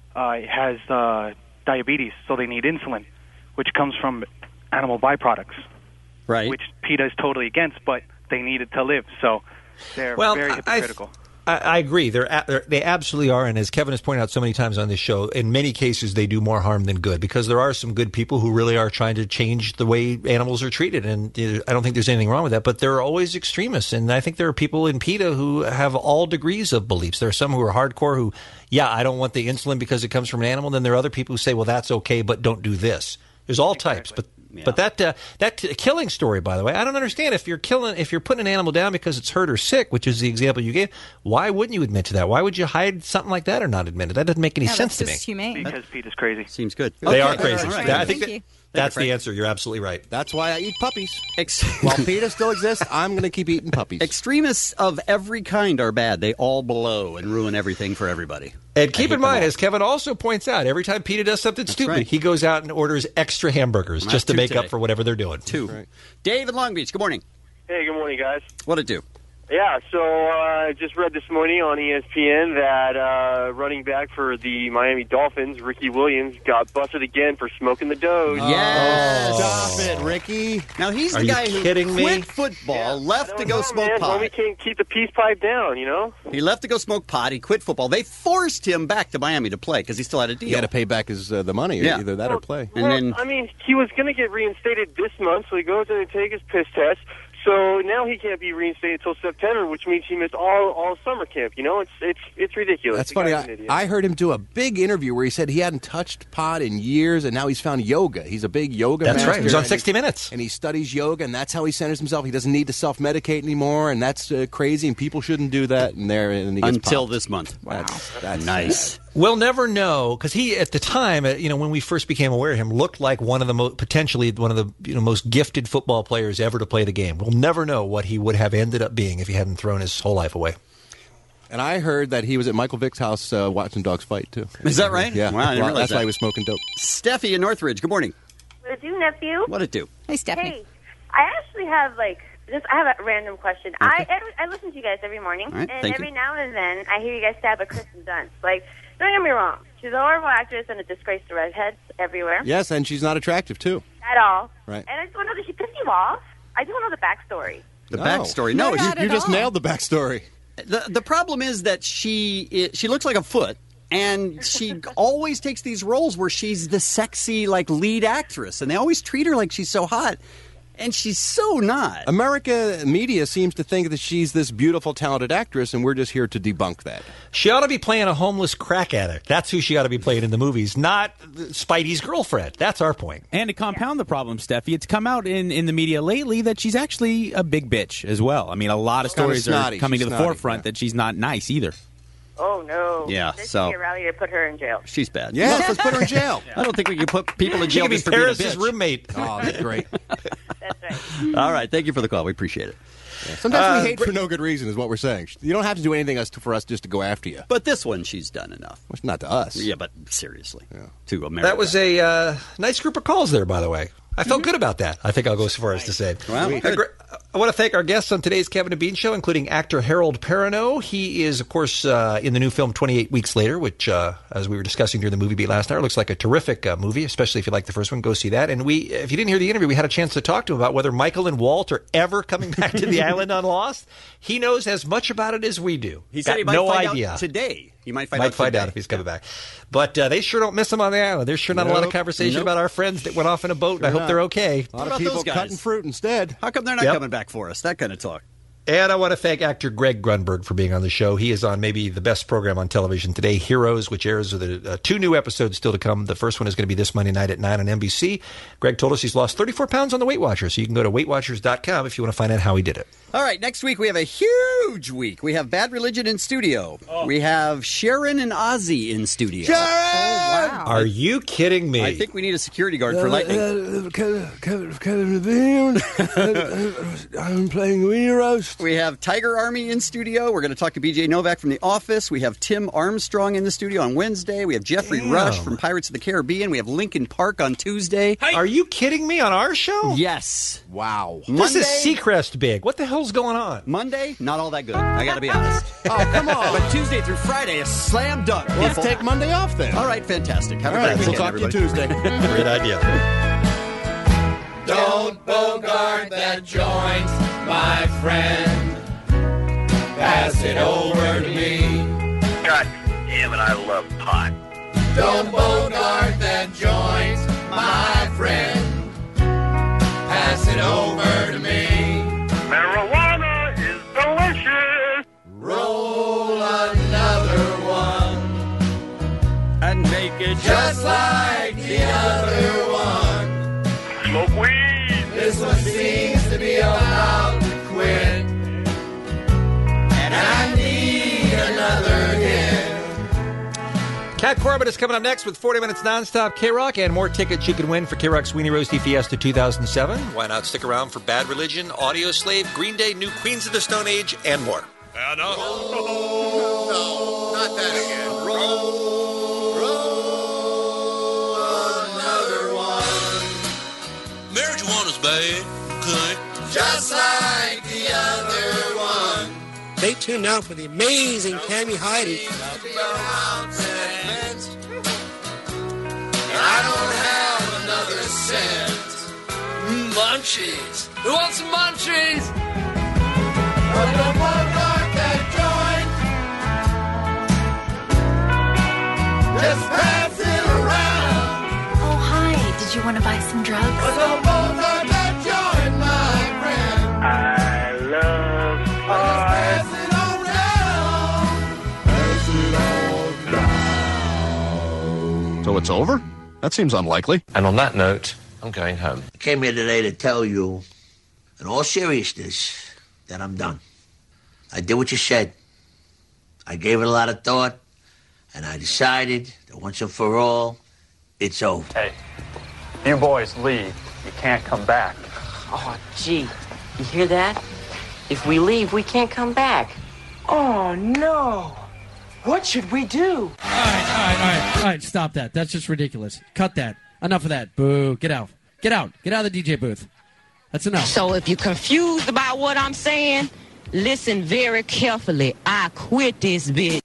has diabetes, so they need insulin, which comes from animal byproducts. Right. Which PETA is totally against, but they need it to live, so they're very hypocritical. I agree. They absolutely are, and as Kevin has pointed out so many times on this show, in many cases they do more harm than good because there are some good people who really are trying to change the way animals are treated, and I don't think there's anything wrong with that, but there are always extremists, and I think there are people in PETA who have all degrees of beliefs. There are some who are hardcore who, I don't want the insulin because it comes from an animal, and then there are other people who say, well, that's okay, but don't do this. There's all types, but that killing story, by the way, I don't understand. If you're putting an animal down because it's hurt or sick, which is the example you gave, why wouldn't you admit to that? Why would you hide something like that or not admit it? That doesn't make any sense to me. That's humane. Because PETA's crazy. Seems good. They are crazy. All right. I think that's the answer. You're absolutely right. That's why I eat puppies. While PETA still exists, I'm going to keep eating puppies. Extremists of every kind are bad. They all blow and ruin everything for everybody. And keep in mind, as Kevin also points out, every time PETA does something stupid, right. he goes out and orders extra hamburgers just to make up for whatever they're doing. 2. Right. Dave in Long Beach, good morning. Hey, good morning, guys. What it do? Yeah, so I just read this morning on ESPN that running back for the Miami Dolphins, Ricky Williams, got busted again for smoking the doge. Yes! Stop it, Ricky. Now, he's Are the you guy who kidding me? quit football, left to go smoke man. pot. Homie can't keep the peace pipe down, you know? He left to go smoke pot. He quit football. They forced him back to Miami to play because he still had a deal. He had to pay back his the money, either that or play. And then I mean, he was going to get reinstated this month, so he goes in and takes his piss test. So now he can't be reinstated until September, which means he missed all summer camp. You know, it's ridiculous. That's The funny. guy's an idiot. I heard him do a big interview where he said he hadn't touched pot in years, and now he's found yoga. He's a big yoga That's master. right. He was on and 60 Minutes. And he studies yoga, and that's how he centers himself. He doesn't need to self-medicate anymore, and that's crazy, and people shouldn't do that. And he gets Until popped. this month. Wow. That's Nice. We'll never know, because he, at the time, when we first became aware of him, looked like one of the potentially one of the most gifted football players ever to play the game. We'll never know what he would have ended up being if he hadn't thrown his whole life away. And I heard that he was at Michael Vick's house watching dogs fight, too. Is that right? Yeah. Wow, I didn't realize that's that. why he was smoking dope. Steffi in Northridge, good morning. What it do, nephew? What it do? Hey, Stephanie. Hey, I actually have I have a random question. I listen to you guys every morning, All right, and thank every you. now and then I hear you guys stab at Kristen Dunst. Like, don't get me wrong, she's a horrible actress and a disgrace to redheads everywhere. Yes, and she's not attractive, too. At all. Right. And I just want to know, did she piss you off? I don't know the backstory. The backstory. No, you just nailed the backstory. The problem is that she looks like a foot, and she always takes these roles where she's the sexy, lead actress, and they always treat her like she's so hot, and she's so not. America media seems to think that she's this beautiful, talented actress, and we're just here to debunk that. She ought to be playing a homeless crack addict. That's who she ought to be playing in the movies, not Spidey's girlfriend. That's our point. And to compound the problem, Steffi, it's come out in the media lately that she's actually a big bitch as well. I mean, a lot of Kinda stories snotty. are coming She's to the snotty, forefront that she's not nice either. Oh, no. Yeah, This so- should be a rally to put her in jail. She's bad. Yes, let's put her in jail. I don't think we can put people in She jail could be just for being a Paris' bitch. roommate. Oh, that's great. That's right. All right, thank you for the call. We appreciate it. Sometimes we hate for no good reason, is what we're saying. You don't have to do anything for us just to go after you. But this one, she's done enough. Well, not to us. Yeah, but seriously, to America. That was a nice group of calls there, by the way. I felt good about that. I think I'll go so far as to say. Wow, good. I want to thank our guests on today's Kevin and Bean Show, including actor Harold Perrineau. He is, of course, in the new film 28 Weeks Later, which, as we were discussing during the movie beat last hour, looks like a terrific movie, especially if you like the first one. Go see that. And if you didn't hear the interview, we had a chance to talk to him about whether Michael and Walt are ever coming back to the island on Lost. He knows as much about it as we do. He said Got he might no find idea. out today. He might find out if he's coming back. But they sure don't miss him on the island. There's sure not a lot of Nope. conversation Nope. about our friends that went off in a boat, and I Sure hope they're not. okay. A lot about of people those guys? cutting fruit instead. How come they're not Yep. coming back for us? That kind of talk. And I want to thank actor Greg Grunberg for being on the show. He is on maybe the best program on television today, Heroes, which airs with 2 new episodes still to come. The first one is going to be this Monday night at 9 on NBC. Greg told us he's lost 34 pounds on the Weight Watchers, so you can go to WeightWatchers.com if you want to find out how he did it. All right, next week we have a huge week. We have Bad Religion in studio. We have Sharon and Ozzy in studio. Sharon! Wow. Are you kidding me? I think we need a security guard for Lightning. Kevin Bean. I'm playing Weenie Roast. We have Tiger Army in studio. We're going to talk to BJ Novak from The Office. We have Tim Armstrong in the studio on Wednesday. We have Jeffrey Rush from Pirates of the Caribbean. We have Linkin Park on Tuesday. Are you kidding me on our show? Yes. Wow. This is Seacrest big. What the hell's going on? Monday, not all that good. I got to be honest. Oh, come on. But Tuesday through Friday, a slam dunk. Let's people. take Monday off then. All right, fantastic. Have All a great right, we'll weekend, talk everybody. to you Tuesday. Great idea. Don't bogart that joint, my friend. Pass it over to me. God damn it, I love pot. Don't bogart that joint, my friend. Pass it over to me. Marijuana is delicious. Roll another one. And make it Just like the other one. Smoke weed. This one seems to be about to quit. And I need another hit. Kat Corbett is coming up next with 40 Minutes Nonstop K-Rock and more tickets you can win for K-Rock's Weenie Roasty Fiesta 2007. Why not stick around for Bad Religion, Audio Slave, Green Day, New Queens of the Stone Age, and more. No, not that again. Roll another one. Marijuana's bad, okay? Just like the other one. Stay tuned now for the amazing Tammy Heidi. I don't have another cent. Munchies. Who wants some munchies? But don't bogart that joint. Just pass it around. Oh, hi. Did you want to buy some drugs? But don't bogart that joint, my friend. it's over? That seems unlikely. And on that note, I'm going home. I came here today to tell you, in all seriousness, that I'm done. I did what you said. I gave it a lot of thought, and I decided that once and for all, it's over. Hey, you boys leave. You can't come back. Oh, gee. You hear that? If we leave, we can't come back. Oh, no. What should we do? All right. Stop that. That's just ridiculous. Cut that. Enough of that. Boo. Get out. Get out. Get out of the DJ booth. That's enough. So if you're confused about what I'm saying, listen very carefully. I quit this bitch.